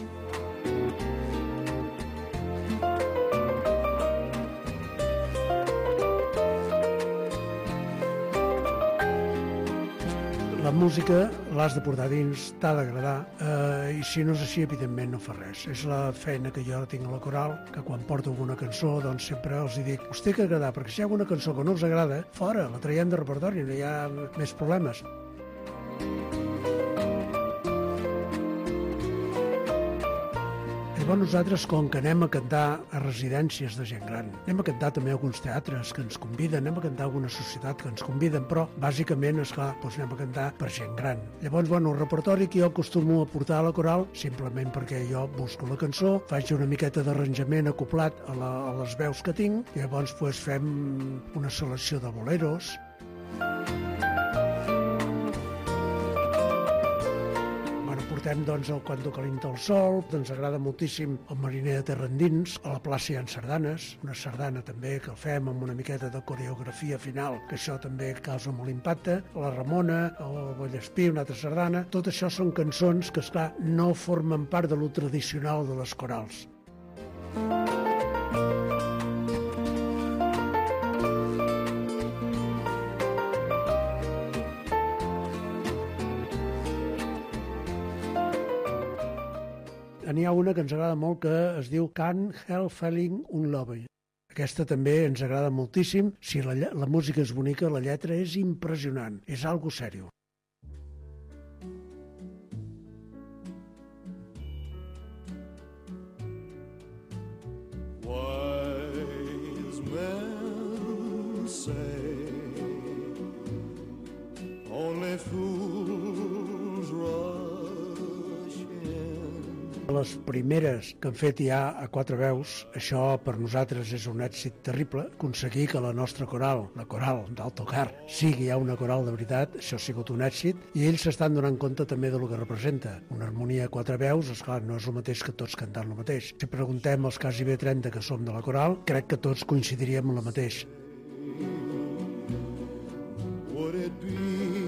La música l'has de portar dins, t'ha d'agradar, eh, i si no és així, evidentment no fa res. És la feina que jo ara tinc a la coral, que quan porto alguna cançó, doncs sempre els dic, us té que agradar, perquè si hi ha alguna cançó que no us agrada, fora, la traiem de repertori, no hi ha més problemes. Llavors nosaltres, com que anem a cantar a residències de gent gran, anem a cantar també a alguns teatres que ens conviden, anem a cantar a alguna societat que ens conviden, però bàsicament, esclar, doncs anem a cantar per gent gran. Llavors, bueno, el repertori que jo acostumo a portar a la coral, simplement perquè jo busco la cançó, faig una miqueta d'arranjament acoplat a, la, a les veus que tinc, i llavors pues, fem una selecció de boleros. Portem doncs, el Cuando calienta el sol, ens agrada moltíssim el Mariner de terra endins, a la plaça hi ha sardanes, una sardana també que el fem amb una miqueta de coreografia final, que això també causa molt impacte, la Ramona, el Vallespí, una altra sardana, tot això són cançons que, esclar, no formen part de lo tradicional de les corals. N'hi ha una que ens agrada molt que es diu Can't Help Feeling Unloved. Aquesta també ens agrada moltíssim. Si la, la música és bonica, la lletra és impressionant. És algo sèrio. Wise men say only fools rush. Les primeres que han fet ja a quatre veus, això per nosaltres és un èxit terrible. Aconseguir que la nostra coral, la coral d'Alto Car, sigui ja una coral de veritat, això ha sigut un èxit, i ells s'estan donant compte també de lo que representa. Una harmonia a quatre veus, esclar, no és el mateix que tots cantant el mateix. Si preguntem als quasi bé trenta que som de la coral, crec que tots coincidiríem en la mateix. Would it be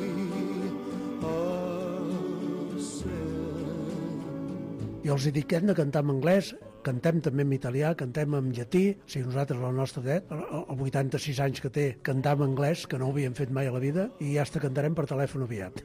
Jo els dic que hem de cantar en anglès, cantem també en italià, cantem en llatí, o sigui, nosaltres a la nostra edat, als vuitanta-sis anys que té, cantar en anglès, que no ho havíem fet mai a la vida, i ja hasta cantarem per telèfon aviat.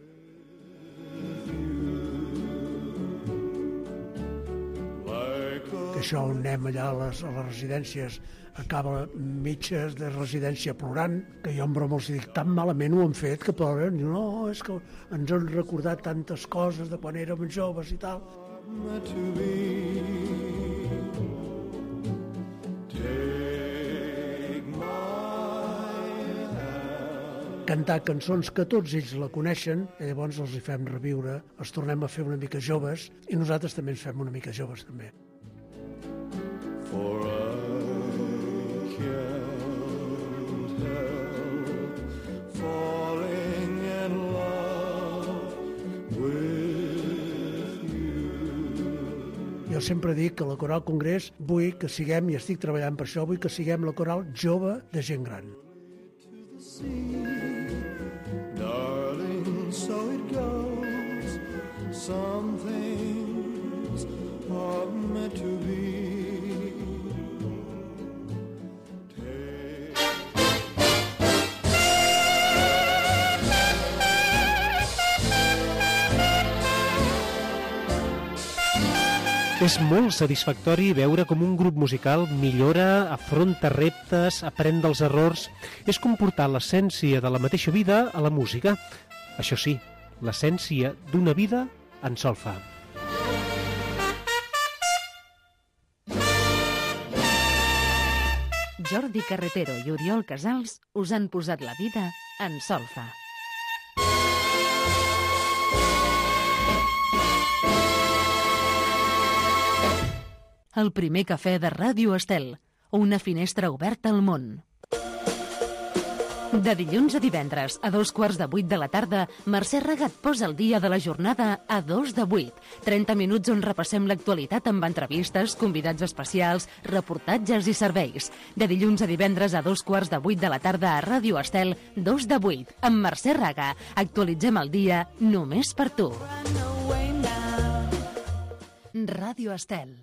Que això on anem allà a les, a les residències, acaba mitges de residència plorant, que jo en broma els dic, tan malament ho han fet que ploren. Diu, no, és que ens han recordat tantes coses de quan érem joves i tal. to be? Take my hand. Cantar cançons que tots ells la coneixen, i llavors els hi fem reviure, els tornem a fer una mica joves, i nosaltres també ens fem una mica joves també. For I can't help falling in love with. Jo sempre dic que la Coral Congrés vull que siguem, i estic treballant per això, vull que siguem la coral jove de gent gran. Darling, so it goes. Some things are meant to be. És molt satisfactori veure com un grup musical millora, afronta reptes, aprèn dels errors. És com portar l'essència de la mateixa vida a la música. Això sí, l'essència d'una vida en solfa. Jordi Carretero i Oriol Casals us han posat la vida en solfa. El primer cafè de Ràdio Estel, una finestra oberta al món. De dilluns a divendres, a dos quarts de vuit de la tarda, Mercè Regat posa el dia de la jornada a dos de vuit. trenta minuts on repassem l'actualitat amb entrevistes, convidats especials, reportatges i serveis. De dilluns a divendres a dos quarts de vuit de la tarda a Ràdio Estel, dos de vuit, amb Mercè Regat. Actualitzem el dia només per tu. Ràdio Estel.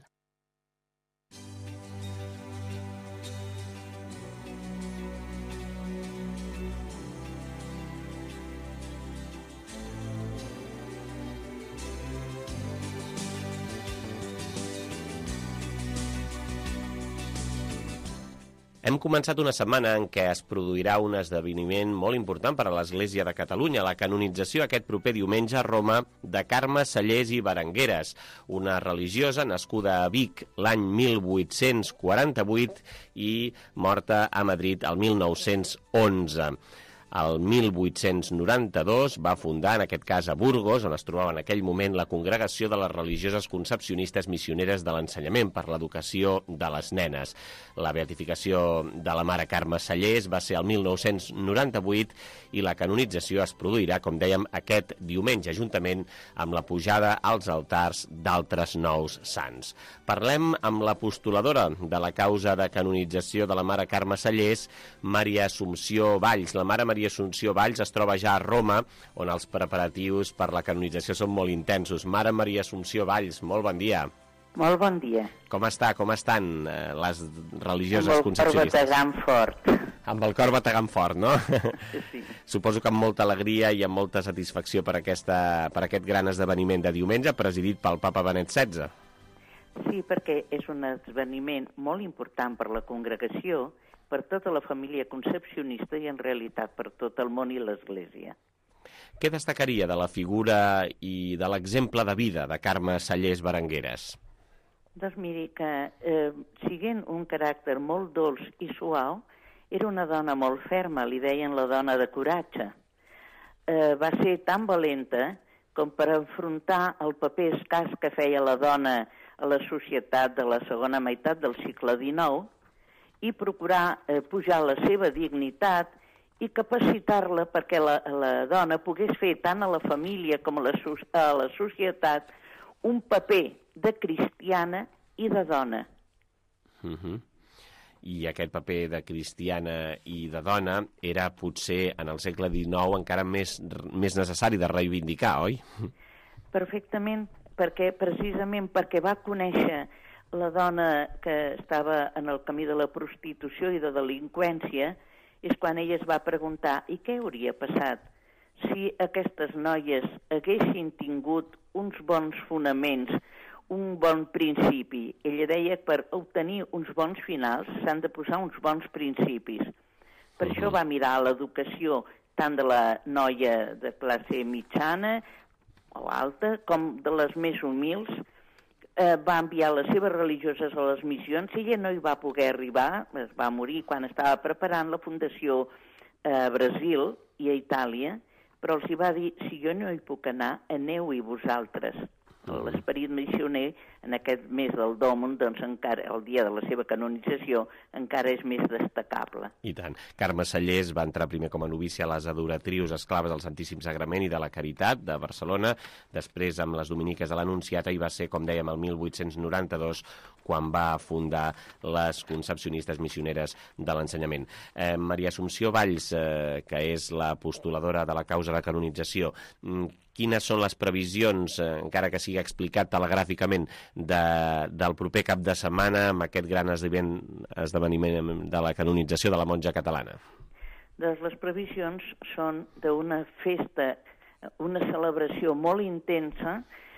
Hem començat una setmana en què es produirà un esdeveniment molt important per a l'Església de Catalunya, la canonització aquest proper diumenge a Roma de Carme Sallés i Berengueres, una religiosa nascuda a Vic l'any mil vuit-cents quaranta-vuit i morta a Madrid el mil nou-cents onze. El mil vuit-cents noranta-dos va fundar, en aquest cas a Burgos, on es trobava en aquell moment la Congregació de les Religioses Concepcionistes Missioneres de l'Ensenyament per l'Educació de les Nenes. La beatificació de la Mare Carme Sallés va ser el mil nou-cents noranta-vuit i la canonització es produirà, com dèiem, aquest diumenge, juntament amb la pujada als altars d'altres nous sants. Parlem amb la postuladora de la causa de canonització de la Mare Carme Sallés, Maria Assumpció Valls. La Mare Maria Assumpció Valls es troba ja a Roma, on els preparatius per la canonització són molt intensos. Mare Maria Assumpció Valls, molt bon dia. Molt bon dia. Com està? Com estan eh, les religioses amb concepcionistes? Amb el cor bategant fort. Amb el cor bategant fort, no? Sí. Suposo que amb molta alegria i amb molta satisfacció per, aquesta, per aquest gran esdeveniment de diumenge, presidit pel papa Benet setze. Sí, perquè és un esdeveniment molt important per la congregació, per tota la família concepcionista i en realitat per tot el món i l'Església. Què destacaria de la figura i de l'exemple de vida de Carme Sallés Berengueres? Doncs miri que, eh, siguent un caràcter molt dolç i suau, era una dona molt ferma, li deien la dona de coratge. Eh, va ser tan valenta com per enfrontar el paper escàs que feia la dona a la societat de la segona meitat del segle dinou i procurar eh, pujar la seva dignitat i capacitar-la perquè la, la dona pogués fer tant a la família com a la, a la societat un paper de cristiana i de dona. Uh-huh. I aquest paper de cristiana i de dona era potser en el segle dinou encara més, més necessari de reivindicar, oi? Perfectament, perquè precisament perquè va conèixer la dona que estava en el camí de la prostitució i de delinqüència, és quan ella es va preguntar i què hauria passat si aquestes noies haguessin tingut uns bons fonaments, un bon principi. Ella deia que per obtenir uns bons finals s'han de posar uns bons principis. Per això va mirar l'educació tant de la noia de classe mitjana o alta com de les més humils. Eh, va enviar les seves religioses a les missions i ella no hi va poder arribar, es va morir quan estava preparant la fundació a Brasil i a Itàlia, però els hi va dir, si jo no hi puc anar, aneu-hi vosaltres. L'esperit missioner en aquest mes del Dòmon, doncs encara, el dia de la seva canonització, encara és més destacable. I tant. Carme Sallés va entrar primer com a novícia a les adoratrius esclaves del Santíssim Sagrament i de la Caritat de Barcelona, després amb les dominiques de l'Anunciata i va ser, com dèiem, el mil vuit-cents noranta-dos quan va fundar les Concepcionistes Missioneres de l'Ensenyament. Eh, Maria Assumpció Valls, eh, que és la postuladora de la causa de canonització, quines són les previsions, eh, encara que sigui explicat telegràficament, de, del proper cap de setmana amb aquest gran esdeveniment de la canonització de la monja catalana? Doncs les previsions són d'una festa, una celebració molt intensa,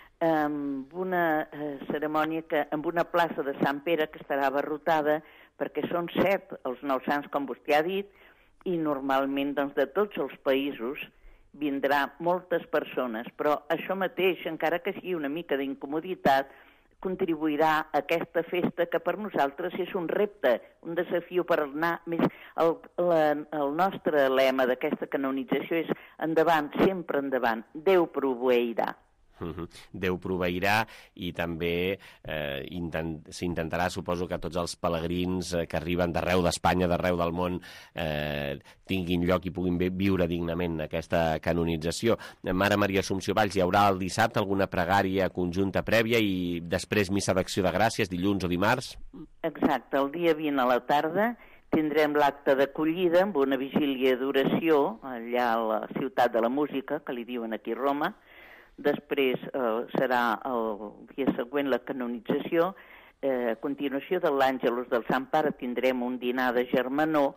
amb una eh, cerimònia que, amb una plaça de Sant Pere que estarà abarrotada perquè són set els nous sants, com vostè ha dit, i normalment doncs, de tots els països vindrà moltes persones, però això mateix, encara que sigui una mica d'incomoditat, contribuirà a aquesta festa que per nosaltres és un repte, un desafiu per anar més... El, la, el nostre lema d'aquesta canonització és endavant, sempre endavant, Déu proveirà. Uh-huh. Déu proveirà i també eh, intent, s'intentarà, suposo que tots els pelegrins eh, que arriben d'arreu d'Espanya, d'arreu del món, eh, tinguin lloc i puguin viure dignament aquesta canonització. Mare Maria Assumpció Valls, hi haurà el dissabte alguna pregària conjunta prèvia i després missa d'acció de gràcies, dilluns o dimarts? Exacte, el dia vint a la tarda tindrem l'acte d'acollida amb una vigília d'oració allà a la Ciutat de la Música, que li diuen aquí a Roma. Després eh, serà el dia següent la canonització. Eh, a continuació de l'Àngelus del Sant Pare tindrem un dinar de germanor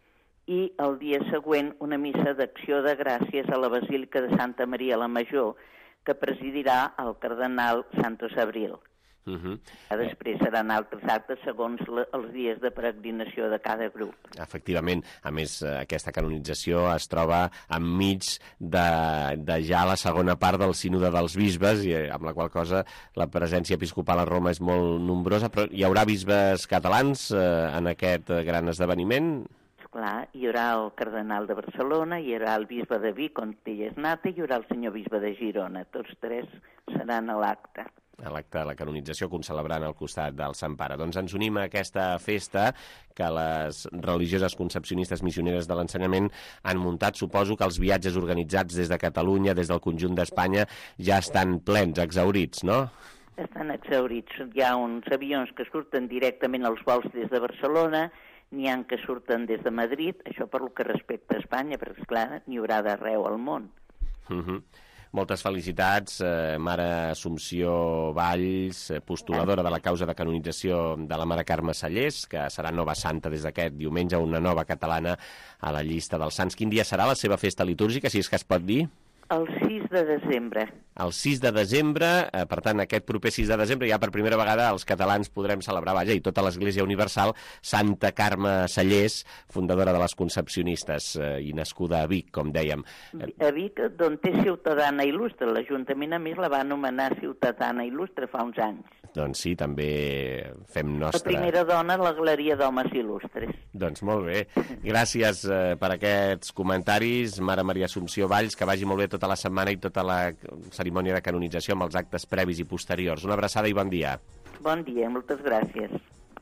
i el dia següent una missa d'acció de gràcies a la Basílica de Santa Maria la Major, que presidirà el cardenal Santos Abril. Uh -huh. Després seran altres actes segons la, els dies de peregrinació de cada grup. Efectivament, a més, aquesta canonització es troba enmig de, de ja la segona part del sínode dels bisbes, i amb la qual cosa la presència episcopal a Roma és molt nombrosa, però hi haurà bisbes catalans eh, en aquest gran esdeveniment? Clar, hi haurà el cardenal de Barcelona, hi haurà el bisbe de Vic, Contelles Nata, i hi haurà el senyor bisbe de Girona. Tots tres seran a l'acte. A l'acte de la canonització, concelebrant al costat del Sant Pare. Doncs ens unim a aquesta festa que les religioses concepcionistes missioneres de l'ensenyament han muntat. Suposo que els viatges organitzats des de Catalunya, des del conjunt d'Espanya, ja estan plens, exhaurits, no? Estan exhaurits. Hi ha uns avions que surten directament als vols des de Barcelona, n'hi ha que surten des de Madrid, això per lo que respecta a Espanya, perquè, esclar, n'hi haurà d'arreu al món. Uh -huh. Moltes felicitats, eh, Mare Assumpció Valls, postuladora de la causa de canonització de la Mare Carme Sallés, que serà nova santa des d'aquest diumenge, una nova catalana a la llista dels sants. Quin dia serà la seva festa litúrgica, si és que es pot dir? El sis de desembre. El sis de desembre, eh, per tant, aquest proper sis de desembre, ja per primera vegada els catalans podrem celebrar, vaja, i tota l'Església Universal, Santa Carme Sallés, fundadora de les Concepcionistes, eh, i nascuda a Vic, com dèiem. A Vic, d'on té ciutadana il·lustre. L'Ajuntament, a més, la va anomenar ciutadana il·lustre fa uns anys. Doncs sí, també fem nostra... La primera dona a la Galeria d'Homes Il·lustres. Doncs molt bé. Gràcies eh, per aquests comentaris, Mare Maria Assumpció Valls, que vagi molt bé tota la setmana i tota la cerimònia de canonització amb els actes previs i posteriors. Una abraçada i bon dia. Bon dia, moltes gràcies.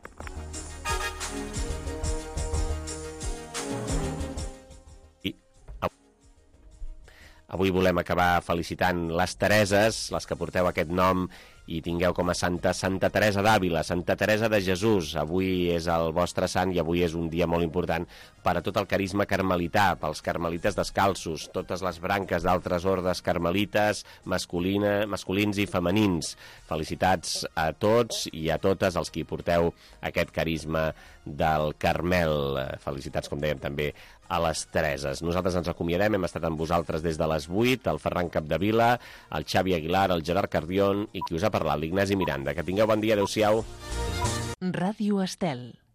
I avui volem acabar felicitant les Tereses, les que porteu aquest nom i tingueu com a santa Santa Teresa d'Àvila, Santa Teresa de Jesús. Avui és el vostre sant i avui és un dia molt important per a tot el carisma carmelità, pels carmelites descalços, totes les branques d'altres ordes carmelites, masculina, masculins i femenins. Felicitats a tots i a totes els que porteu aquest carisma del Carmel. Felicitats, com dèiem, també a les Tereses. Nosaltres ens acomiadem, hem estat amb vosaltres des de les vuit, el Ferran Capdevila, el Xavi Aguilar, el Gerard Cardión i qui us ha parlat, l'Ignasi Miranda. Que tingueu bon dia, adeu-siau. Ràdio Estel.